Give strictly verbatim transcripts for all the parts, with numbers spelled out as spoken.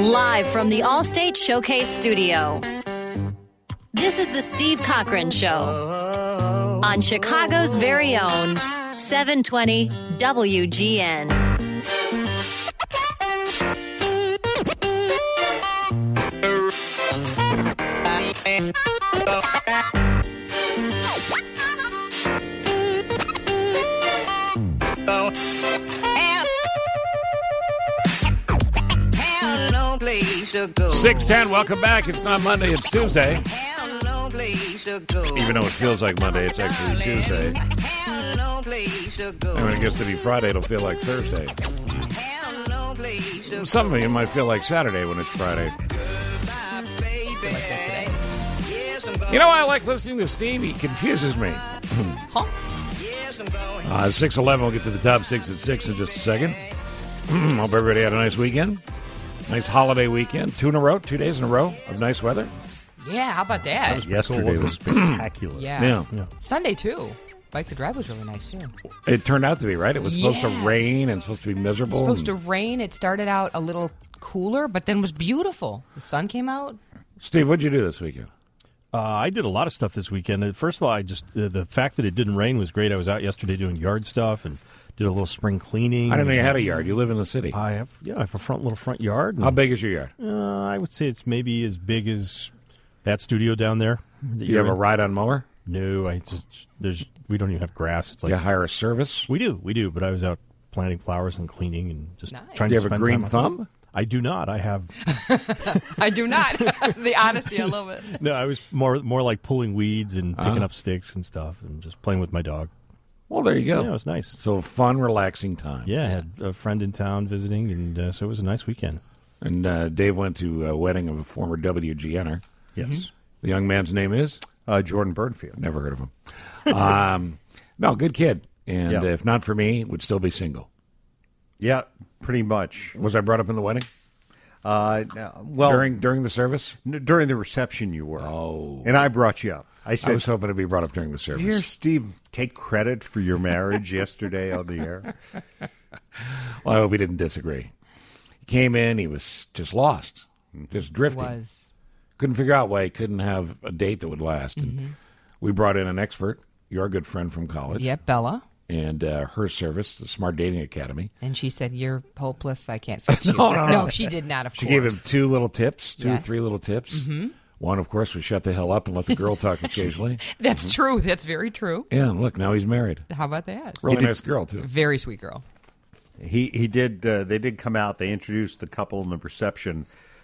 Live from the Allstate Showcase Studio. This is the Steve Cochran Show on Chicago's very own seven twenty W G N. six ten, welcome back. It's not Monday, it's Tuesday. Even though it feels like Monday, it's actually Tuesday. And when it gets to be Friday, it'll feel like Thursday. Some of you might feel like Saturday when it's Friday. You know, I like listening to Steve. He confuses me. Huh? Uh, six eleven, we'll get to the top six at six in just a second. Hope everybody had a nice weekend. Nice holiday weekend. Two in a row, two days in a row of nice weather. Yeah, how about that? that Yesterday was spectacular. Yeah. Yeah. yeah. Sunday, too. Bike the Drive was really nice, too. It turned out to be, right? It was supposed Yeah. to rain and supposed to be miserable. It was supposed and- to rain. It started out a little cooler, but then was beautiful. The sun came out. Steve, what'd you do this weekend? Uh, I did a lot of stuff this weekend. Uh, First of all, I just uh, the fact that it didn't rain was great. I was out yesterday doing yard stuff and did a little spring cleaning. I didn't know you had a yard. You live in the city. I have, yeah, I have a front little front yard. and, How big is your yard? Uh, I would say it's maybe as big as that studio down there. that Do you you're have a in. ride-on mower? No, I just there's we don't even have grass. It's like You hire a service? we do, we do. But I was out planting flowers and cleaning and just Nice. trying Do you to have a spend green time thumb? with- I do not. I have I do not. The honesty, I love it. no. I was more more like pulling weeds and picking Uh-huh. up sticks and stuff and just playing with my dog. Well, there you go. Yeah, it was nice. So fun, relaxing time. Yeah, I had a friend in town visiting, and uh, so it was a nice weekend. And uh, Dave went to a wedding of a former W G N er. Yes. The young man's name is? Uh, Jordan Burnfield. Never heard of him. um, no, good kid. And Yeah. if not for me, would still be single. Yeah, pretty much. Was I brought up in the wedding? Uh, well, during during the service? n- during the reception you were. Oh. And I brought you up. I I said, was hoping to be brought up during the service. here, Steve, take credit for your marriage yesterday on the air. Well, I hope we didn't disagree. He came in, he was just lost, just drifting. Was. Couldn't figure out why he couldn't have a date that would last. Mm-hmm. And we brought in an expert, your good friend from college, Yep, Bella. and uh, her service, the Smart Dating Academy. And she said, "You're hopeless. I can't fix you." No, no, no. she did not, of She course. gave him two little tips, two, Yes. three little tips. Mm-hmm. One, of course, was shut the hell up and let the girl talk occasionally. That's true. That's very true. Yeah, and look, now he's married. How about that? Really nice girl, too. Very sweet girl. He he did. Uh, they did come out. They introduced the couple in the reception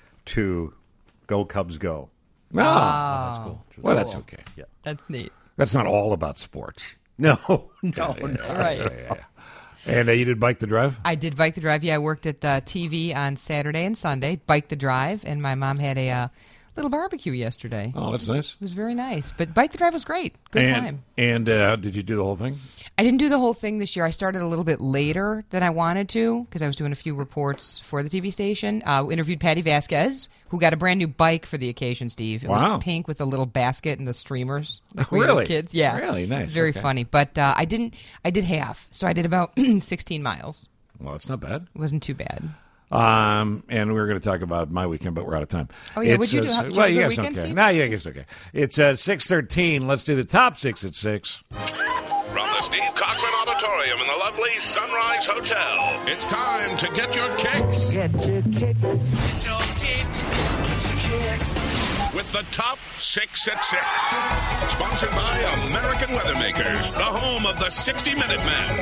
to "Go Cubs Go." No. Oh, That's cool. Well, that's okay. Yeah. that's neat. That's not all about sports. No, no, Yeah, no. Right. yeah, yeah, yeah. And uh, you did Bike the Drive? I did Bike the Drive. Yeah, I worked at the T V on Saturday and Sunday, Bike the Drive, and my mom had a uh, little barbecue yesterday. Oh, that's nice. It was very nice. But Bike the Drive was great. Good and, time. And uh, did you do the whole thing? I didn't do the whole thing this year. I started a little bit later than I wanted to because I was doing a few reports for the T V station. Uh, interviewed Patty Vasquez, who got a brand new bike for the occasion, Steve. It Wow. was pink with a little basket and the streamers. Like we Really? as kids. Yeah. Really? Nice. It was very Okay. funny. But uh, I didn't, I did half. So I did about sixteen miles. Well, it's not bad. It wasn't too bad. Um, and we were going to talk about my weekend, but we're out of time. Oh, yeah. It's, What'd you do? uh, How- did you well, have a you good guys don't weekend, care. Steve? No, you guys don't care. It's uh, six thirteen. Let's do the top six at six. From the Steve Cochran Auditorium in the lovely Sunrise Hotel, it's time to get your kicks. Get your kicks. Get your kicks. Get your kicks. With the top six at six. Sponsored by American Weathermakers, the home of the sixty minute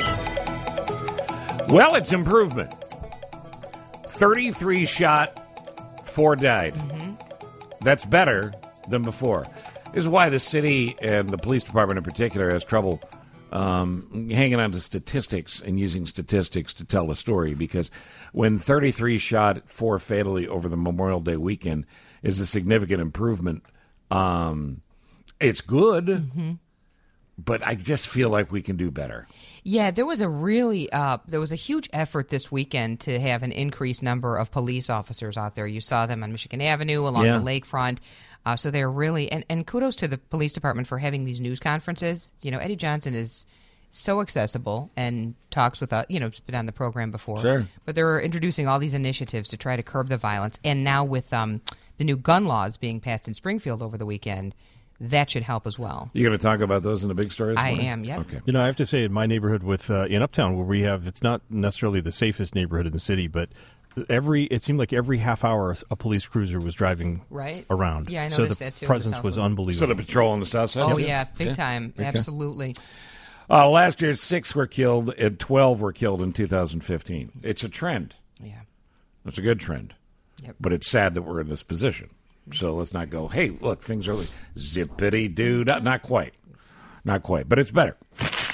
man. Well, it's improvement. thirty-three shot, four died. Mm-hmm. That's better than before. This is why the city and the police department in particular has trouble um, hanging on to statistics and using statistics to tell the story, because when thirty-three shot, four fatally over the Memorial Day weekend is a significant improvement, um, it's good, Mm-hmm. but I just feel like we can do better. Yeah, there was a really uh, there was a huge effort this weekend to have an increased number of police officers out there. You saw them on Michigan Avenue, along Yeah. the lakefront. Uh, so they're really and, and kudos to the police department for having these news conferences. You know, Eddie Johnson is so accessible and talks with, uh, you know, it's been on the program before. Sure. But they're introducing all these initiatives to try to curb the violence. And now with um, the new gun laws being passed in Springfield over the weekend, that should help as well. You going to talk about those in the big story this I morning? am, yep. Okay. You know, I have to say, in my neighborhood with uh, in Uptown, where we have, it's not necessarily the safest neighborhood in the city, but every it seemed like every half hour a police cruiser was driving Right. around. Yeah, I so noticed the that, too, in the presence South was Loop. unbelievable. So the patrol on the south side? Oh, yeah, big time. Okay. Absolutely. Uh, last year, six were killed and twelve were killed in two thousand fifteen. It's a trend. Yeah. It's a good trend. Yep. But it's sad that we're in this position. So let's not go, hey, look, things are zippity-doo. Not, not quite. Not quite. But it's better.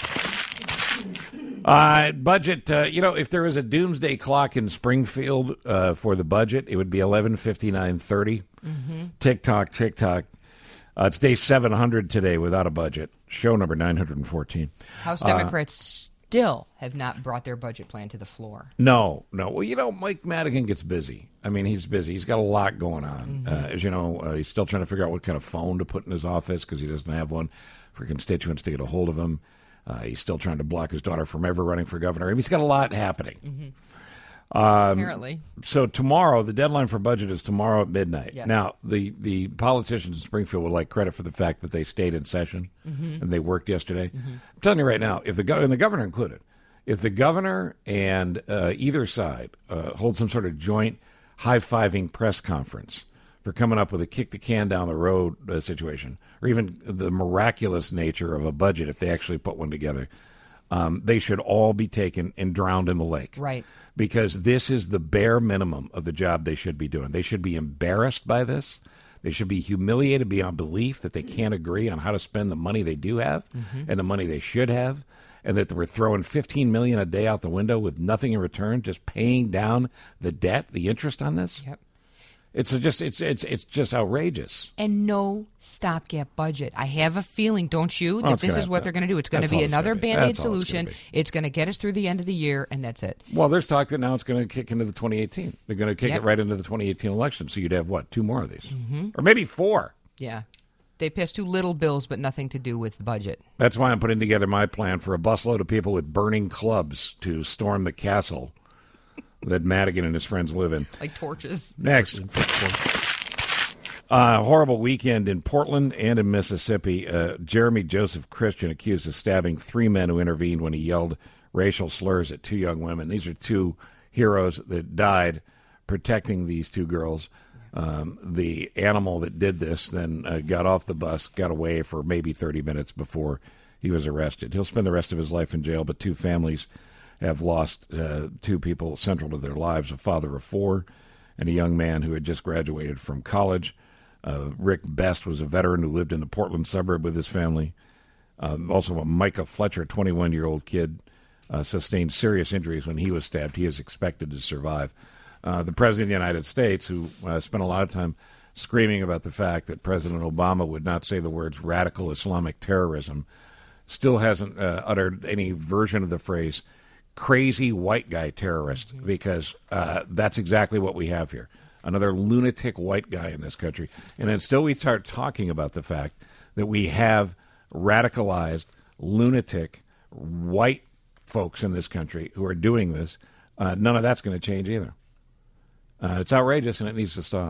Uh, budget, uh, you know, if there was a doomsday clock in Springfield uh, for the budget, it would be eleven fifty-nine thirty. Mm-hmm. Tick-tock, tick-tock. Uh, it's day seven hundred today without a budget. Show number nine hundred fourteen. House Democrats uh, still have not brought their budget plan to the floor. No, no. Well, you know, Mike Madigan gets busy. I mean, he's busy. He's got a lot going on. Mm-hmm. Uh, as you know, uh, he's still trying to figure out what kind of phone to put in his office because he doesn't have one for constituents to get a hold of him. Uh, he's still trying to block his daughter from ever running for governor. I mean, he's got a lot happening. Mm-hmm. Um, Apparently. So tomorrow, the deadline for budget is tomorrow at midnight. Yes. Now, the, the politicians in Springfield would like credit for the fact that they stayed in session mm-hmm. and they worked yesterday. Mm-hmm. I'm telling you right now, if the go- and the governor included, if the governor and uh, either side uh, hold some sort of joint high-fiving press conference for coming up with a kick-the-can-down-the-road uh, situation, or even the miraculous nature of a budget if they actually put one together, um, they should all be taken and drowned in the lake. Right. Because this is the bare minimum of the job they should be doing. They should be embarrassed by this. They should be humiliated beyond belief that they can't agree on how to spend the money they do have mm-hmm. and the money they should have, and that we're throwing fifteen million dollars a day out the window with nothing in return, just paying down the debt, the interest on this. Yep. It's a just it's it's it's just outrageous. And no stopgap budget. I have a feeling, don't you, that Oh, it's this gonna is what happen. they're going to do. It's going to That's be all it's another gonna be. Band-Aid That's all it's solution. gonna be. It's going to get us through the end of the year, and that's it. Well, there's talk that now it's going to kick into the twenty eighteen. They're going to kick Yep. it right into the twenty eighteen election. So you'd have, what, two more of these? Mm-hmm. Or maybe four. Yeah. They passed two little bills, but nothing to do with budget. That's why I'm putting together my plan for a busload of people with burning clubs to storm the castle that Madigan and his friends live in. Like torches. Next. Uh, horrible weekend in Portland and in Mississippi. Uh, Jeremy Joseph Christian accused of stabbing three men who intervened when he yelled racial slurs at two young women. These are two heroes that died protecting these two girls. Um, the animal that did this then uh, got off the bus, got away for maybe thirty minutes before he was arrested. He'll spend the rest of his life in jail, but two families have lost uh, two people central to their lives, a father of four and a young man who had just graduated from college. Uh, Rick Best was a veteran who lived in the Portland suburb with his family. Um, also, a Micah Fletcher, a twenty-one-year-old kid, uh, sustained serious injuries when he was stabbed. He is expected to survive. Uh, the President of the United States, who uh, spent a lot of time screaming about the fact that President Obama would not say the words radical Islamic terrorism, still hasn't uh, uttered any version of the phrase crazy white guy terrorist, because uh, that's exactly what we have here. Another lunatic white guy in this country. And until we start talking about the fact that we have radicalized, lunatic, white folks in this country who are doing this, uh, none of that's going to change either. Uh, it's outrageous, and it needs to stop.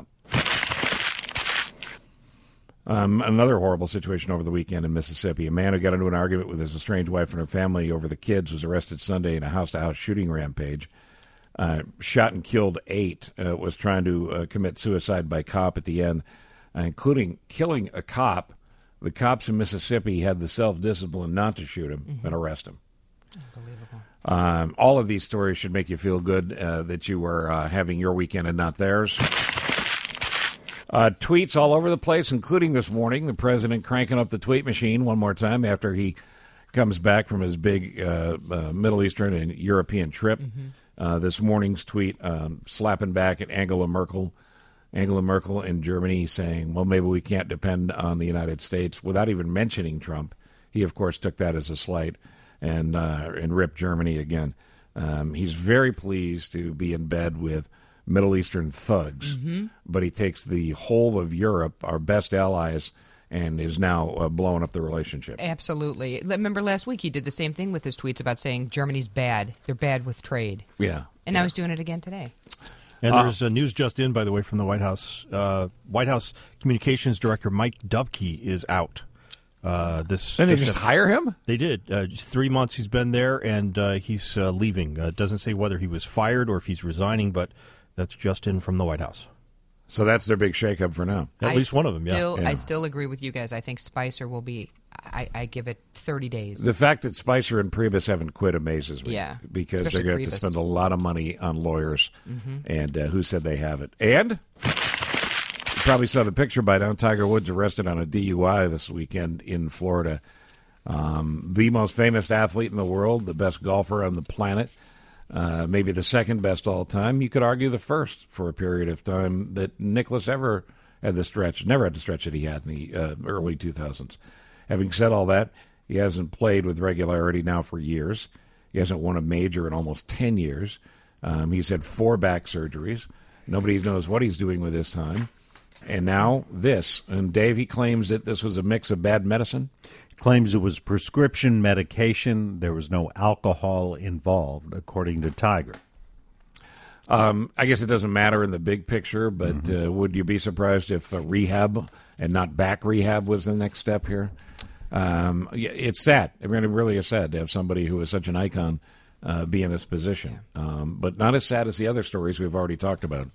Um, another horrible situation over the weekend in Mississippi. A man who got into an argument with his estranged wife and her family over the kids was arrested Sunday in a house-to-house shooting rampage. Uh, shot and killed eight, uh, was trying to uh, commit suicide by cop at the end, uh, including killing a cop. The cops in Mississippi had the self-discipline not to shoot him mm-hmm. and arrest him. Unbelievable. Um, all of these stories should make you feel good uh, that you were uh, having your weekend and not theirs. Uh, tweets all over the place, including this morning, the president cranking up the tweet machine one more time after he comes back from his big uh, uh, Middle Eastern and European trip. Mm-hmm. Uh, this morning's tweet um, slapping back at Angela Merkel, Angela Merkel in Germany saying, well, maybe we can't depend on the United States, without even mentioning Trump. He, of course, took that as a slight and uh, and ripped Germany again. Um, he's very pleased to be in bed with Middle Eastern thugs, mm-hmm. but he takes the whole of Europe, our best allies and is now uh, blowing up the relationship. Absolutely. Remember last week he did the same thing with his tweets about saying Germany's bad. They're bad with trade. Yeah. And now he's doing it again today. And Uh, there's uh, news just in, by the way, from the White House. Uh, White House Communications Director Mike Dubke is out. Uh, this Didn't they this- just hire him? They did. Uh, just three months he's been there, and uh, he's uh, leaving. Uh, doesn't say whether he was fired or if he's resigning, but that's just in from the White House. So that's their big shakeup for now. At I least one of them, yeah. Still, Yeah. I still agree with you guys. I think Spicer will be, I, I give it thirty days. The fact that Spicer and Priebus haven't quit amazes me. Yeah, Because especially they're going to have to Priebus. spend a lot of money on lawyers. Mm-hmm. And uh, who said they have it? And you probably saw the picture by now. Tiger Woods arrested on a D U I this weekend in Florida. Um, the most famous athlete in the world, the best golfer on the planet, uh, maybe the second best all time. You could argue the first for a period of time that Nicklaus ever had the stretch, never had the stretch that he had in the uh, early two thousands. Having said all that, he hasn't played with regularity now for years. He hasn't won a major in almost ten years. Um, he's had four back surgeries. Nobody knows what he's doing with his time. And now this. And Dave, he claims that this was a mix of bad medicine. Claims it was prescription medication. There was no alcohol involved, according to Tiger. Um, I guess it doesn't matter in the big picture, but Mm-hmm. uh, would you be surprised if uh, rehab and not back rehab was the next step here? Um, yeah, it's sad. It really, really is sad to have somebody who is such an icon uh, be in this position. Um, but not as sad as the other stories we've already talked about.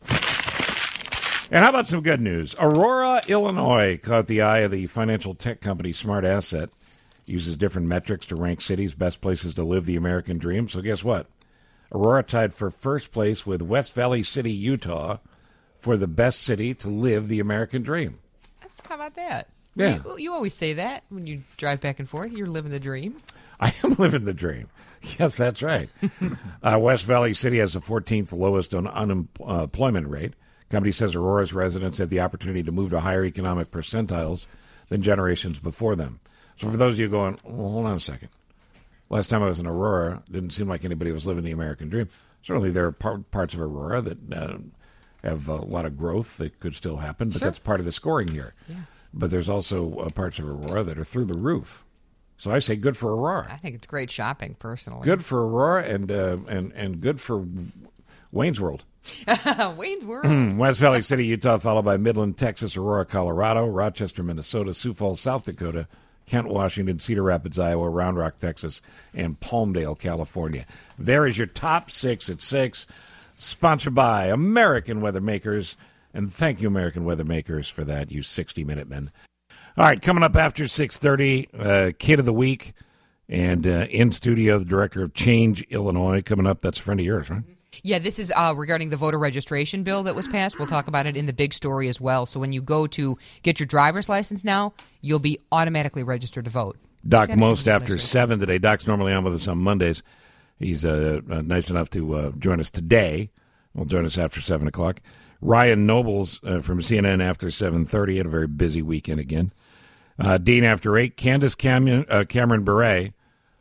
And how about some good news? Aurora, Illinois caught the eye of the financial tech company Smart Asset. Uses different metrics to rank cities' best places to live the American dream. So guess what? Aurora tied for first place with West Valley City, Utah, for the best city to live the American dream. How about that? Yeah. You, you always say that when you drive back and forth. You're living the dream. I am living the dream. Yes, that's right. uh, West Valley City has the fourteenth lowest un- unemployment rate. Company says Aurora's residents had the opportunity to move to higher economic percentiles than generations before them. So for those of you going, well, hold on a second. Last time I was in Aurora, it didn't seem like anybody was living the American dream. Certainly there are par- parts of Aurora that uh, have a lot of growth that could still happen, but Sure. that's part of the scoring here. Yeah. But there's also uh, parts of Aurora that are through the roof. So I say good for Aurora. I think it's great shopping, personally. Good for Aurora and uh, and and good for Wayne's World. Wayne's World. West Valley City, Utah, followed by Midland, Texas, Aurora, Colorado, Rochester, Minnesota, Sioux Falls, South Dakota, Kent, Washington, Cedar Rapids, Iowa, Round Rock, Texas, and Palmdale, California. There is your top six at six, sponsored by American Weather Makers. And thank you, American Weather Makers, for that, you sixty-minute men. All right, coming up after six thirty, uh, Kid of the Week, and uh, in studio, the director of Change Illinois. Coming up, that's a friend of yours, right? Yeah, this is uh, regarding the voter registration bill that was passed. We'll talk about it in the big story as well. So when you go to get your driver's license now, you'll be automatically registered to vote. Doc Kinda Most something after like that. seven today. Doc's normally on with us on Mondays. He's uh, uh, nice enough to uh, join us today. Will join us after seven o'clock. Ryan Nobles uh, from C N N after seven thirty. Had a very busy weekend again. Uh, Dean after eight. Candace Cameron, uh, Cameron Bure,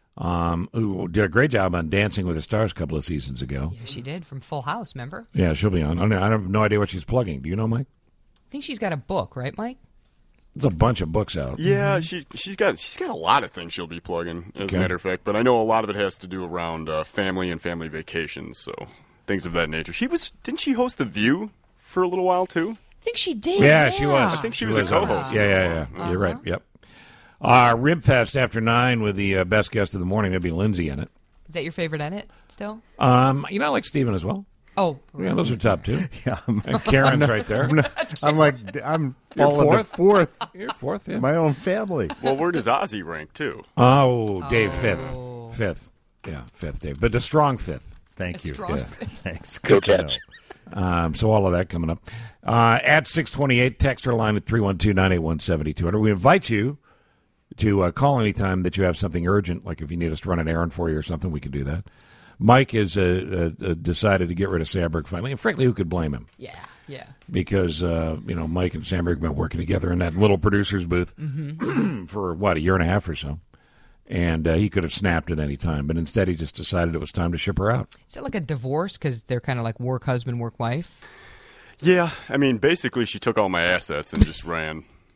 um, who did a great job on Dancing with the Stars a couple of seasons ago. Yeah, she did, from Full House, remember? Yeah, she'll be on. I don't- I have no idea what she's plugging. Do you know, Mike? I think she's got a book, right, Mike? There's a bunch of books out. Yeah, she's she's got she's got a lot of things she'll be plugging, as Okay. a matter of fact. But I know a lot of it has to do around uh, family and family vacations, so things of that nature. She was didn't she host The View for a little while too? I think she did. Yeah, she was. I think she was a on it. co-host. Yeah, yeah, yeah. You're right. Yep. Uh, Rib Fest after nine with the uh, best guest of the morning. There'll be Lindsay in it. Is that your favorite edit still? Um, you know, I like Steven as well. Oh, Yeah, those are top two. Yeah, I'm, And Karen's right there. I'm like, I'm You're falling to fourth? fourth. You're fourth, yeah. My own family. Well, where does Ozzy rank too? Oh, Dave, fifth. Fifth. Yeah, fifth, Dave. But a strong fifth. Thank A you. strong Yeah. Thanks. Good to know. Um, so all of that coming up. Uh, at six twenty-eight, text our line at three one two, nine eight one, seven two zero zero. We invite you to uh, call anytime that you have something urgent, like if you need us to run an errand for you or something, we can do that. Mike has uh, uh, decided to get rid of Sandberg finally, and frankly, who could blame him? yeah, yeah. Because, uh, you know, Mike and Sandberg have been working together in that little producer's booth for, what, a year and a half or so. And uh, he could have snapped at any time, but instead he just decided it was time to ship her out. Is it like a divorce because they're kind of like work husband, work wife? Yeah, I mean, basically she took all my assets and just ran.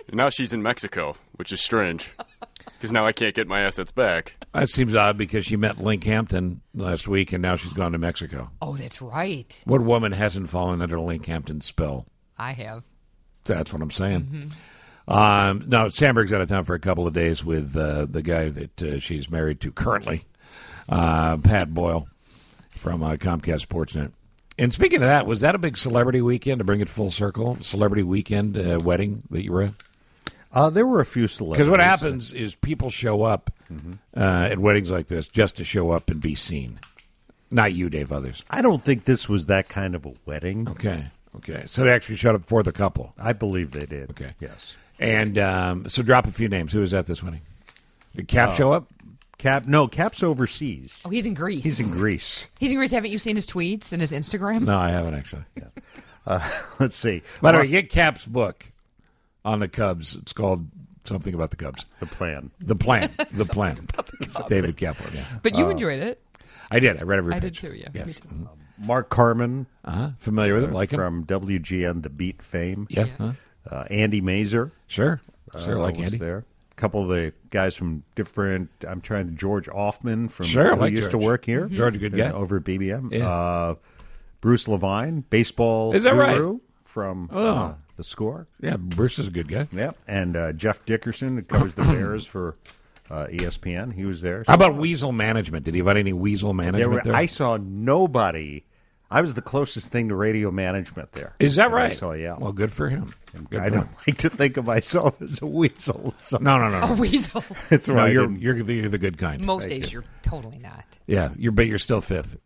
Now she's in Mexico, which is strange, because now I can't get my assets back. That seems odd because she met Link Hampton last week, and now she's gone to Mexico. Oh, that's right. What woman hasn't fallen under Link Hampton's spell? I have. That's what I'm saying. Mm-hmm. Um, no, Sandberg's out of town for a couple of days with uh, the guy that uh, she's married to currently, uh, Pat Boyle from uh, Comcast Sportsnet. And speaking of that, was that a big celebrity weekend, to bring it full circle? Celebrity weekend uh, wedding that you were at? Uh, there were a few celebrities. Because what happens is people show up mm-hmm. uh, at weddings like this just to show up and be seen. Not you, Dave, others. I don't think this was that kind of a wedding. Okay, okay. So they actually showed up for the couple. I believe they did. Okay. Yes. And um, so drop a few names. Who was at this wedding? Did Cap uh, show up? Cap, no, Cap's overseas. Oh, he's in Greece. He's in Greece. He's in Greece. Haven't you seen his tweets and his Instagram? No, I haven't, actually. Yeah. Uh, let's see. By the way, get Cap's book on the Cubs. It's called something about the Cubs. The Plan. The Plan. The Plan. David Kaplan, yeah. But you uh, enjoyed it. I did. I read every I page. did too, yeah. Yes. Uh, Mark Carman. Uh-huh. Familiar with him? Like him? From W G N, The Beat fame. Yeah. Huh? Uh, Andy Mazer. Sure. Sure, uh, like was Andy. There. A couple of the guys from different, I'm trying to, George Offman from sure, who like used George. to work here. Mm-hmm. George, a good guy. Over at B B M. Yeah. Uh, Bruce Levine, baseball Is that guru right? from oh. uh, The Score. Yeah, Bruce is a good guy. Yep. And uh, Jeff Dickerson, who covers the Bears for uh, E S P N. He was there. So, How about Weasel Management? Did he have any Weasel Management there? Were, there? I saw nobody. I was the closest thing to radio management there. Is that right? I saw, yeah. Well, good for him. Good I for don't him. like to think of myself as a weasel. So. No, no, no, no. A weasel. That's No, right. you're, you're, the, you're the good kind. Most days you're totally not. Yeah, you're, but you're still fifth.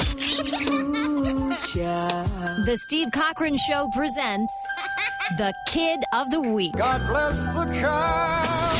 The Steve Cochran Show presents the Kid of the Week. God bless the child.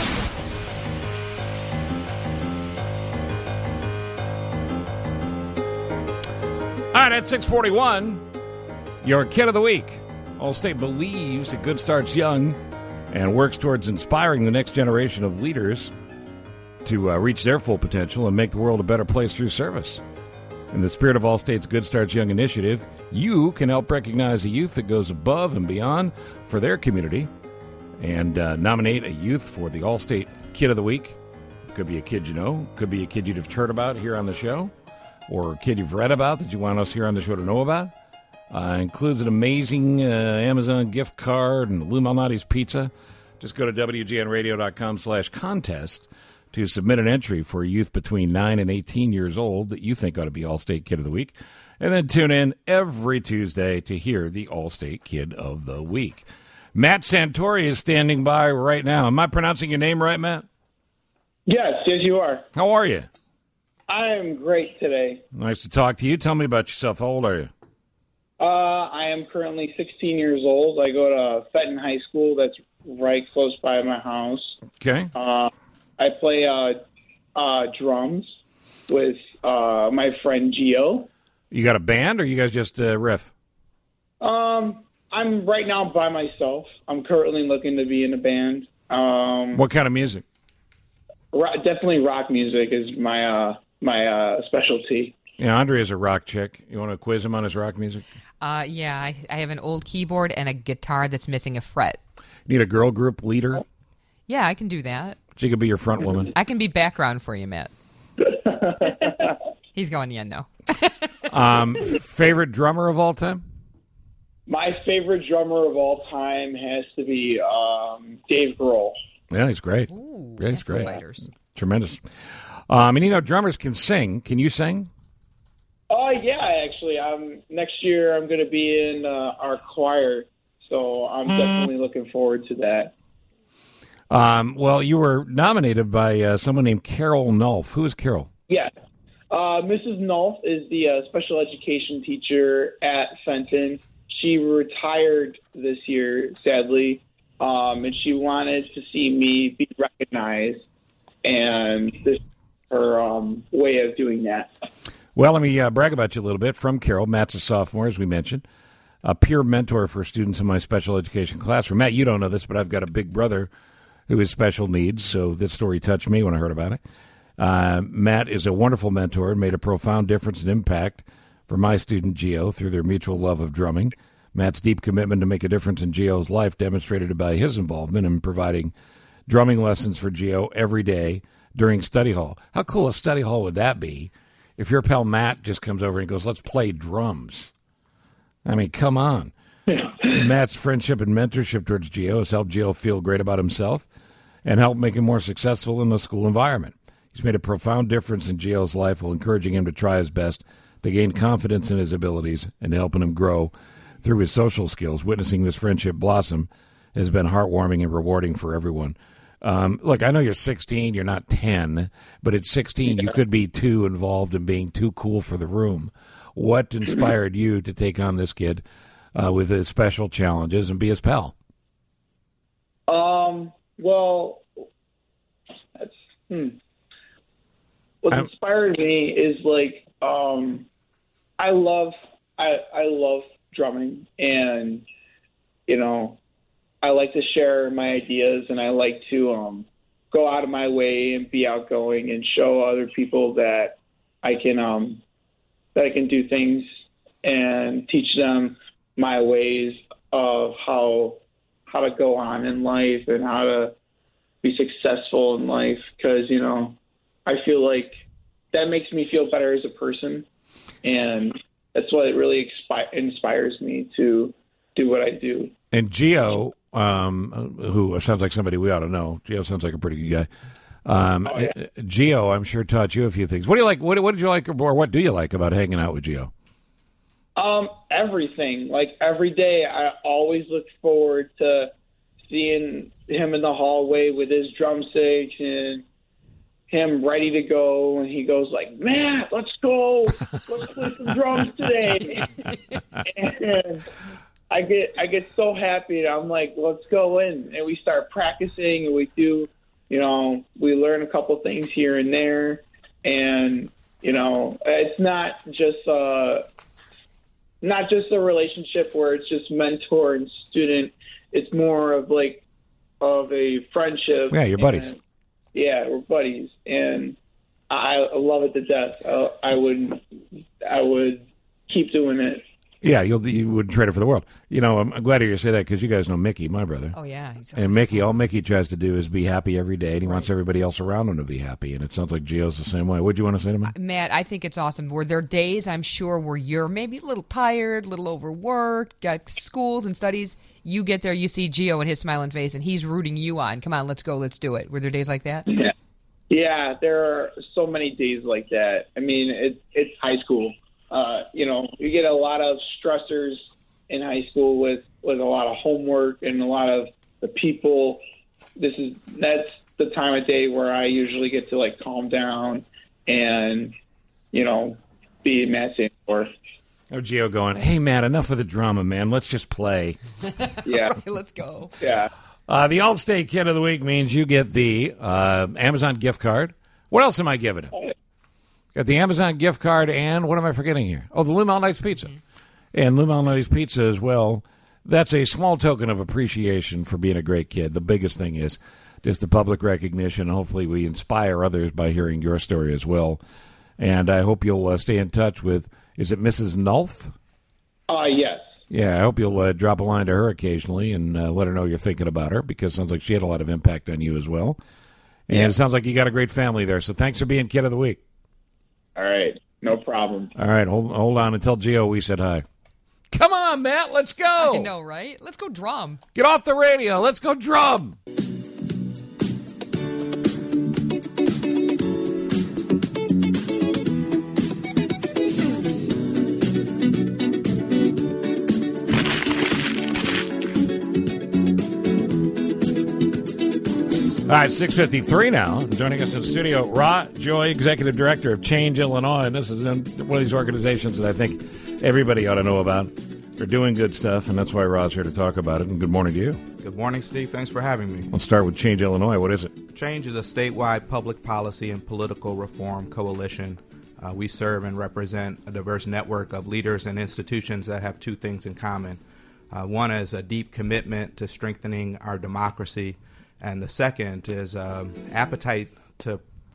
All right, at six forty-one, your Kid of the Week. Allstate believes that good starts young and works towards inspiring the next generation of leaders to uh, reach their full potential and make the world a better place through service. In the spirit of Allstate's Good Starts Young initiative, you can help recognize a youth that goes above and beyond for their community and uh, nominate a youth for the Allstate Kid of the Week. Could be a kid you know, could be a kid you've heard about here on the show, or a kid you've read about that you want us here on the show to know about. Uh, includes an amazing uh, Amazon gift card and Lou Malnati's pizza. Just go to W G N radio dot com slash contest to submit an entry for a youth between nine and eighteen years old that you think ought to be Allstate Kid of the Week. And then tune in every Tuesday to hear the Allstate Kid of the Week. Matt Santori is standing by right now. Am I pronouncing your name right, Matt? Yes, yes, you are. How are you? I am great today. Nice to talk to you. Tell me about yourself. How old are you? Uh, I am currently sixteen years old. I go to Fenton High School. That's right close by my house. Okay. Uh, I play uh, uh, drums with uh, my friend Gio. You got a band, or you guys just uh, riff? Um, I'm right now by myself. I'm currently looking to be in a band. Um, What kind of music? rock, definitely rock music is my uh, my uh, specialty. Yeah, Andrea's a rock chick. You want to quiz him on his rock music? Uh, yeah, I, I have an old keyboard and a guitar that's missing a fret. Need a girl group leader? Yeah, I can do that. She could be your front woman. I can be background for you, Matt. He's going yeah, no. um, favorite drummer of all time? My favorite drummer of all time has to be um, Dave Grohl. Yeah, he's great. Ooh, yeah, he's great. Fighters. Tremendous. Um, and you know, drummers can sing. Can you sing? Oh, uh, yeah, actually. Um, next year I'm going to be in uh, our choir, so I'm mm. definitely looking forward to that. Um, well, you were nominated by uh, someone named Carol Nulf. Who is Carol? Yeah. Uh, Missus Nulf is the uh, special education teacher at Fenton. She retired this year, sadly, um, and she wanted to see me be recognized, and this is her um, way of doing that. Well, let me uh, brag about you a little bit. From Carol, Matt's a sophomore, as we mentioned, a peer mentor for students in my special education classroom. Matt, you don't know this, but I've got a big brother who has special needs, so this story touched me when I heard about it. Uh, Matt is a wonderful mentor and made a profound difference and impact for my student Gio through their mutual love of drumming. Matt's deep commitment to make a difference in Gio's life demonstrated by his involvement in providing drumming lessons for Gio every day during study hall. How cool a study hall would that be if your pal Matt just comes over and goes, let's play drums? I mean, come on. Matt's friendship and mentorship towards Gio has helped Gio feel great about himself and helped make him more successful in the school environment. He's made a profound difference in Gio's life while encouraging him to try his best to gain confidence in his abilities and helping him grow through his social skills. Witnessing this friendship blossom has been heartwarming and rewarding for everyone. Um, look, I know you're sixteen, you're not ten, but at sixteen you could be too involved in being too cool for the room. What inspired you to take on this kid uh, with his special challenges and be his pal? Um. Well, that's hmm. what I'm, inspired me is like um, I love I I love drumming, and you know, I like to share my ideas, and I like to um, go out of my way and be outgoing and show other people that I can um, that I can do things and teach them my ways of how how to go on in life and how to be successful in life. Because you know, I feel like that makes me feel better as a person, and that's what it really expi- inspires me to do what I do. And Gio, um, who sounds like somebody we ought to know, Gio sounds like a pretty good guy. Um, oh, yeah. Gio, I'm sure, taught you a few things. What do you like? What, what did you like, or what do you like about hanging out with Gio? Um, everything. Like every day, I always look forward to seeing him in the hallway with his drumsticks and him ready to go, and he goes like, Matt, let's go, let's play some drums today. And I get I get so happy, and I'm like, let's go in, and we start practicing, and we do, you know, we learn a couple things here and there, and you know, it's not just uh, not just a relationship where it's just mentor and student. It's more of like of a friendship. Yeah, you're buddies. And, yeah, we're buddies, and I love it to death. I, I would, I would keep doing it. Yeah, you'll you would trade it for the world. You know, I'm, I'm glad to hear you say that because you guys know Mickey, my brother. Oh yeah, and Mickey, all Mickey tries to do is be happy every day, and he right. wants everybody else around him to be happy. And it sounds like Gio's the same way. What do you want to say to me, uh, Matt? I think it's awesome. Were there days, I'm sure, where you're maybe a little tired, a little overworked, got schools and studies? You get there, you see Gio and his smiling face, and he's rooting you on. Come on, let's go, let's do it. Were there days like that? Yeah, yeah. There are so many days like that. I mean, it, it's high school. Uh, you know, you get a lot of stressors in high school with, with a lot of homework and a lot of the people. This is that's the time of day where I usually get to like calm down and, you know, be Matt Sanford. Oh, Gio going, hey, Matt, enough of the drama, man. Let's just play. Yeah. Right, let's go. Yeah. Uh, the All-State Kid of the Week means you get the uh, Amazon gift card. What else am I giving him? Got the Amazon gift card and what am I forgetting here? Oh, the Lou Malnati's Pizza. And Lou Malnati's Pizza as well. That's a small token of appreciation for being a great kid. The biggest thing is just the public recognition. Hopefully we inspire others by hearing your story as well. And I hope you'll uh, stay in touch with, is it Missus Nulf? Uh, yes. Yeah, I hope you'll uh, drop a line to her occasionally and uh, let her know you're thinking about her because it sounds like she had a lot of impact on you as well. And yeah. It sounds like you got a great family there. So thanks for being Kid of the Week. All right. No problem. All right. Hold, hold on and tell Gio we said hi. Come on, Matt. Let's go. I know, right? Let's go drum. Get off the radio. Let's go drum. All right, six fifty-three now. Joining us in studio, Ra Joy, Executive Director of Change Illinois. And this is one of these organizations that I think everybody ought to know about. They're doing good stuff, and that's why Ra's here to talk about it. And good morning to you. Good morning, Steve. Thanks for having me. Let's start with Change Illinois. What is it? Change is a statewide public policy and political reform coalition. Uh, we serve and represent a diverse network of leaders and institutions that have two things in common. Uh, one is a deep commitment to strengthening our democracy, and the second is um, appetite to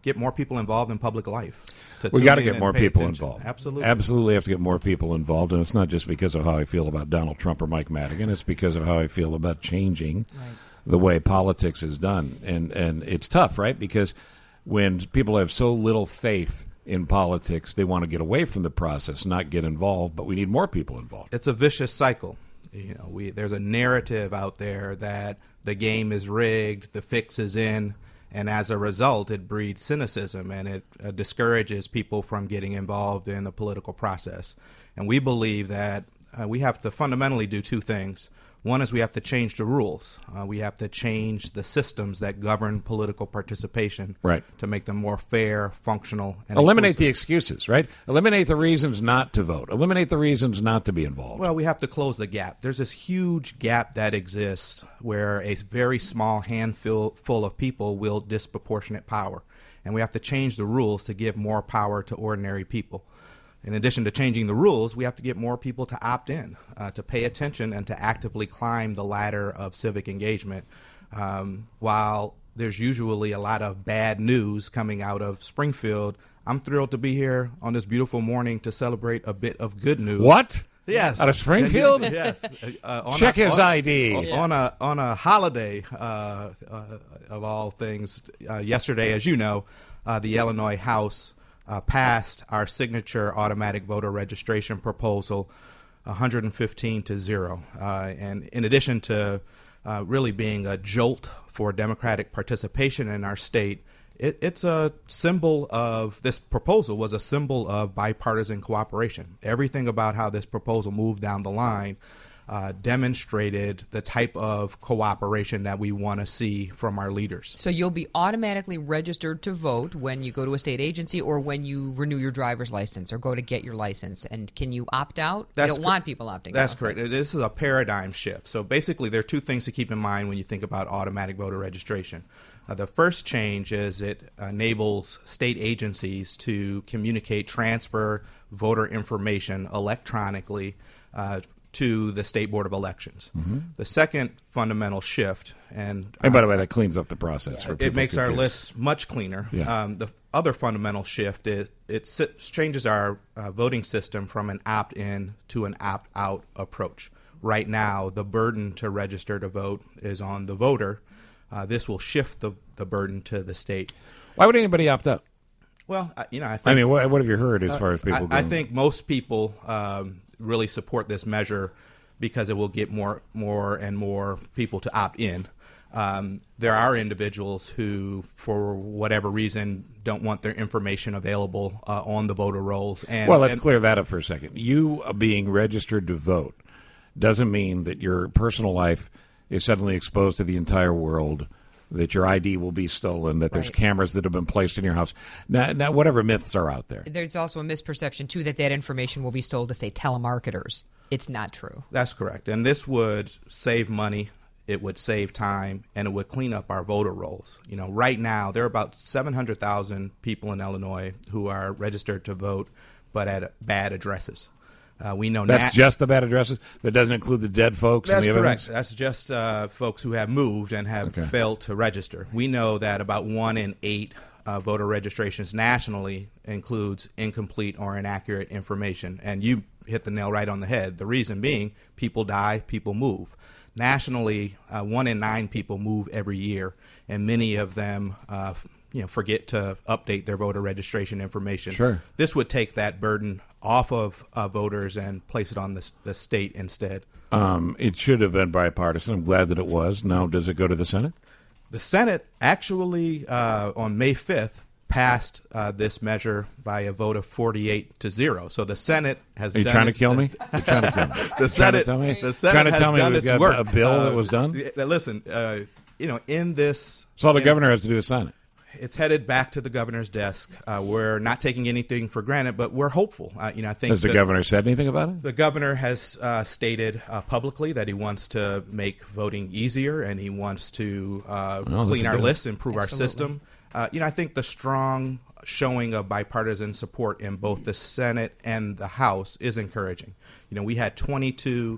get more people involved in public life. We got to get more people attention. involved. Absolutely. Absolutely have to get more people involved. And it's not just because of how I feel about Donald Trump or Mike Madigan. It's because of how I feel about changing right. the way politics is done. And, and it's tough, right? Because when people have so little faith in politics, they want to get away from the process, not get involved. But we need more people involved. It's a vicious cycle. You know, we there's a narrative out there that the game is rigged, the fix is in. And as a result, it breeds cynicism and it uh, discourages people from getting involved in the political process. And we believe that uh, we have to fundamentally do two things. One is we have to change the rules. Uh, we have to change the systems that govern political participation right. to make them more fair, functional, and eliminate inclusive. the excuses, right? Eliminate the reasons not to vote. Eliminate the reasons not to be involved. Well, we have to close the gap. There's this huge gap that exists where a very small handful full of people wield disproportionate power. And we have to change the rules to give more power to ordinary people. In addition to changing the rules, we have to get more people to opt in, uh, to pay attention, and to actively climb the ladder of civic engagement. Um, while there's usually a lot of bad news coming out of Springfield, I'm thrilled to be here on this beautiful morning to celebrate a bit of good news. What? Yes. Out of Springfield? Yes. Uh, on Check a, his on, I D. On, on a on a holiday uh, uh, of all things, uh, yesterday, as you know, uh, the Illinois House Uh, passed our signature automatic voter registration proposal one hundred fifteen to zero. Uh, and in addition to uh, really being a jolt for democratic participation in our state, it, it's a symbol of, this proposal was a symbol of bipartisan cooperation. Everything about how this proposal moved down the line Uh, demonstrated the type of cooperation that we want to see from our leaders. So you'll be automatically registered to vote when you go to a state agency or when you renew your driver's license or go to get your license. And can you opt out? That's you don't cor- want people opting That's out. correct. This is a paradigm shift. So basically, there are two things to keep in mind when you think about automatic voter registration. Uh, the first change is it enables state agencies to communicate, transfer voter information electronically uh, to the State Board of Elections. Mm-hmm. The second fundamental shift, and and by the way, that cleans up the process. Yeah, for it people makes confused. our lists much cleaner. Yeah. Um, the other fundamental shift is it sits, changes our uh, voting system from an opt-in to an opt-out approach. Right now, the burden to register to vote is on the voter. Uh, this will shift the, the burden to the state. Why would anybody opt out? Well, I, you know, I think. I mean, what, what have you heard as uh, far as people? I, I going? think most people um, really support this measure because it will get more, more and more people to opt in. Um, there are individuals who, for whatever reason, don't want their information available uh, on the voter rolls. And, well, let's and, clear that up for a second. You uh, being registered to vote doesn't mean that your personal life is suddenly exposed to the entire world, that your I D will be stolen, that there's right. cameras that have been placed in your house. Now, now, whatever myths are out there. There's also a misperception, too, that that information will be sold to, say, telemarketers. It's not true. That's correct. And this would save money, it would save time, and it would clean up our voter rolls. You know, right now, there are about seven hundred thousand people in Illinois who are registered to vote, but at bad addresses. Uh, we know That's nat- just the bad addresses? That doesn't include the dead folks? That's and the correct. evidence? That's just uh, folks who have moved and have Okay. failed to register. We know that about one in eight uh, voter registrations nationally includes incomplete or inaccurate information. And you hit the nail right on the head. The reason being, people die, people move. Nationally, uh, one in nine people move every year, and many of them uh, you know, forget to update their voter registration information. Sure. This would take that burden off of uh, voters and place it on the, the state instead. Um, it should have been bipartisan. I'm glad that it was. Now, does it go to the Senate? The Senate actually, uh, on May fifth, passed uh, this measure by a vote of forty-eight to zero. So the Senate has Are you done trying its, to kill me? You're trying to kill me. The Trying to Senate, tell me? the Senate Trying to has tell me done we've its got work. a bill Uh, that was done? th- Listen, uh, you know, in this... So all the in- governor has to do is sign it. It's headed back to the governor's desk. Uh, we're not taking anything for granted, but we're hopeful. Uh, you know, I think Has the that- governor said anything about it? The governor has uh, stated uh, publicly that he wants to make voting easier, and he wants to uh, Well, that's clean a our good- lists, improve Absolutely. our system. Uh, you know, I think the strong showing of bipartisan support in both the Senate and the House is encouraging. You know, we had twenty-two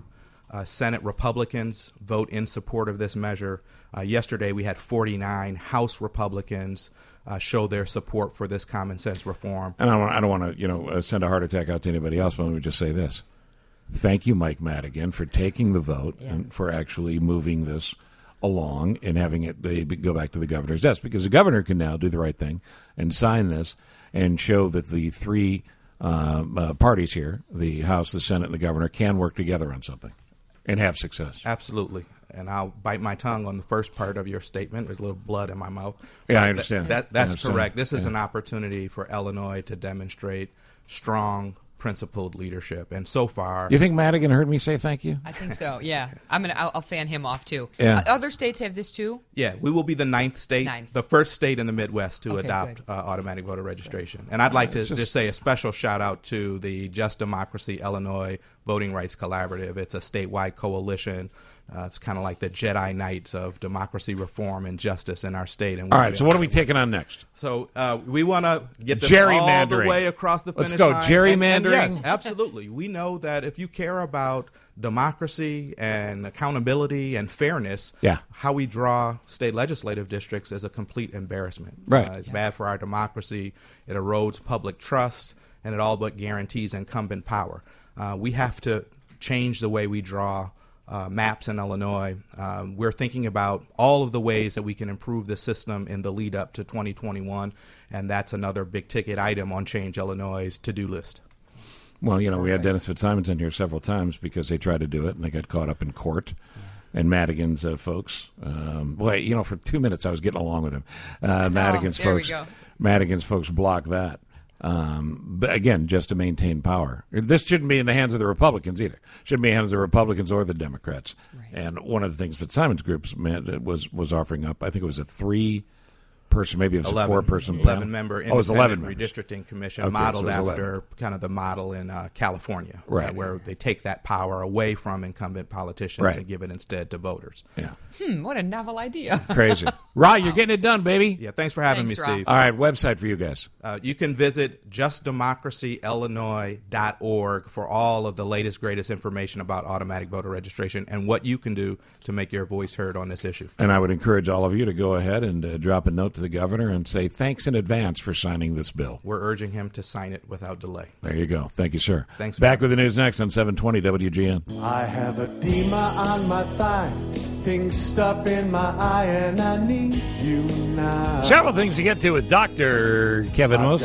uh, Senate Republicans vote in support of this measure. Uh, yesterday, we had forty-nine House Republicans uh, show their support for this common sense reform. And I don't, I don't want to, you know, uh, send a heart attack out to anybody else, but let me just say this. Thank you, Mike Madigan, for taking the vote yeah. and for actually moving this along and having it they go back to the governor's desk, because the governor can now do the right thing and sign this and show that the three uh, uh, parties here, the House, the Senate, and the governor, can work together on something and have success. Absolutely. And I'll bite my tongue on the first part of your statement. There's a little blood in my mouth. Yeah, I understand. That, that, that's I understand. correct. This is yeah. an opportunity for Illinois to demonstrate strong, principled leadership. And so far... You think Madigan heard me say thank you? I think so, yeah. I'm gonna, I'll, I'll fan him off, too. Yeah. Uh, other states have this, too? Yeah, we will be the ninth state, ninth. the first state in the Midwest to okay, adopt uh, automatic voter registration. And I'd like to just... just say a special shout-out to the Just Democracy Illinois Voting Rights Collaborative. It's a statewide coalition. Uh, it's kind of like the Jedi Knights of democracy reform and justice in our state. And all right, so what are we taking on next? So uh, we want to get this all the way across the finish Let's go. line. Gerrymandering? And, and yes, absolutely. We know that if you care about democracy and accountability and fairness, yeah. how we draw state legislative districts is a complete embarrassment. Right. Uh, it's yeah. bad for our democracy. It erodes public trust, and it all but guarantees incumbent power. Uh, we have to change the way we draw Uh, maps in Illinois. Um, we're thinking about all of the ways that we can improve the system in the lead up to twenty twenty-one, and that's another big ticket item on Change Illinois' to-do list. Well, you know, we had Dennis Fitzsimons in here several times because they tried to do it and they got caught up in court. And Madigan's uh, folks, um, boy, you know, for two minutes I was getting along with him. Uh, Madigan's oh, there folks, we go. Madigan's folks blocked that. Um, but again, just to maintain power. This shouldn't be in the hands of the Republicans either. Shouldn't be in the hands of the Republicans or the Democrats. Right. And one of the things Fitzsimon's groups was was offering up, I think it was a three person, maybe it was eleven, a four person, eleven member oh, it was eleven redistricting commission, okay, modeled so after eleven. kind of the model in uh, California, right, uh, where they take that power away from incumbent politicians right. and give it instead to voters. Yeah. Hmm, what a novel idea. Crazy. Rye, you're getting it done, baby. Yeah, thanks for having thanks, me, Rob. Steve. All right, website for you guys. Uh, you can visit just democracy illinois dot org for all of the latest, greatest information about automatic voter registration and what you can do to make your voice heard on this issue. And I would encourage all of you to go ahead and uh, drop a note to the governor and say thanks in advance for signing this bill. We're urging him to sign it without delay. There you go. Thank you, sir. Thanks. Back with the news next on seven twenty W G N. I have edema on my thigh, pink stuff in my eye, and I need you now. Several things to get to with Doctor Kevin Most.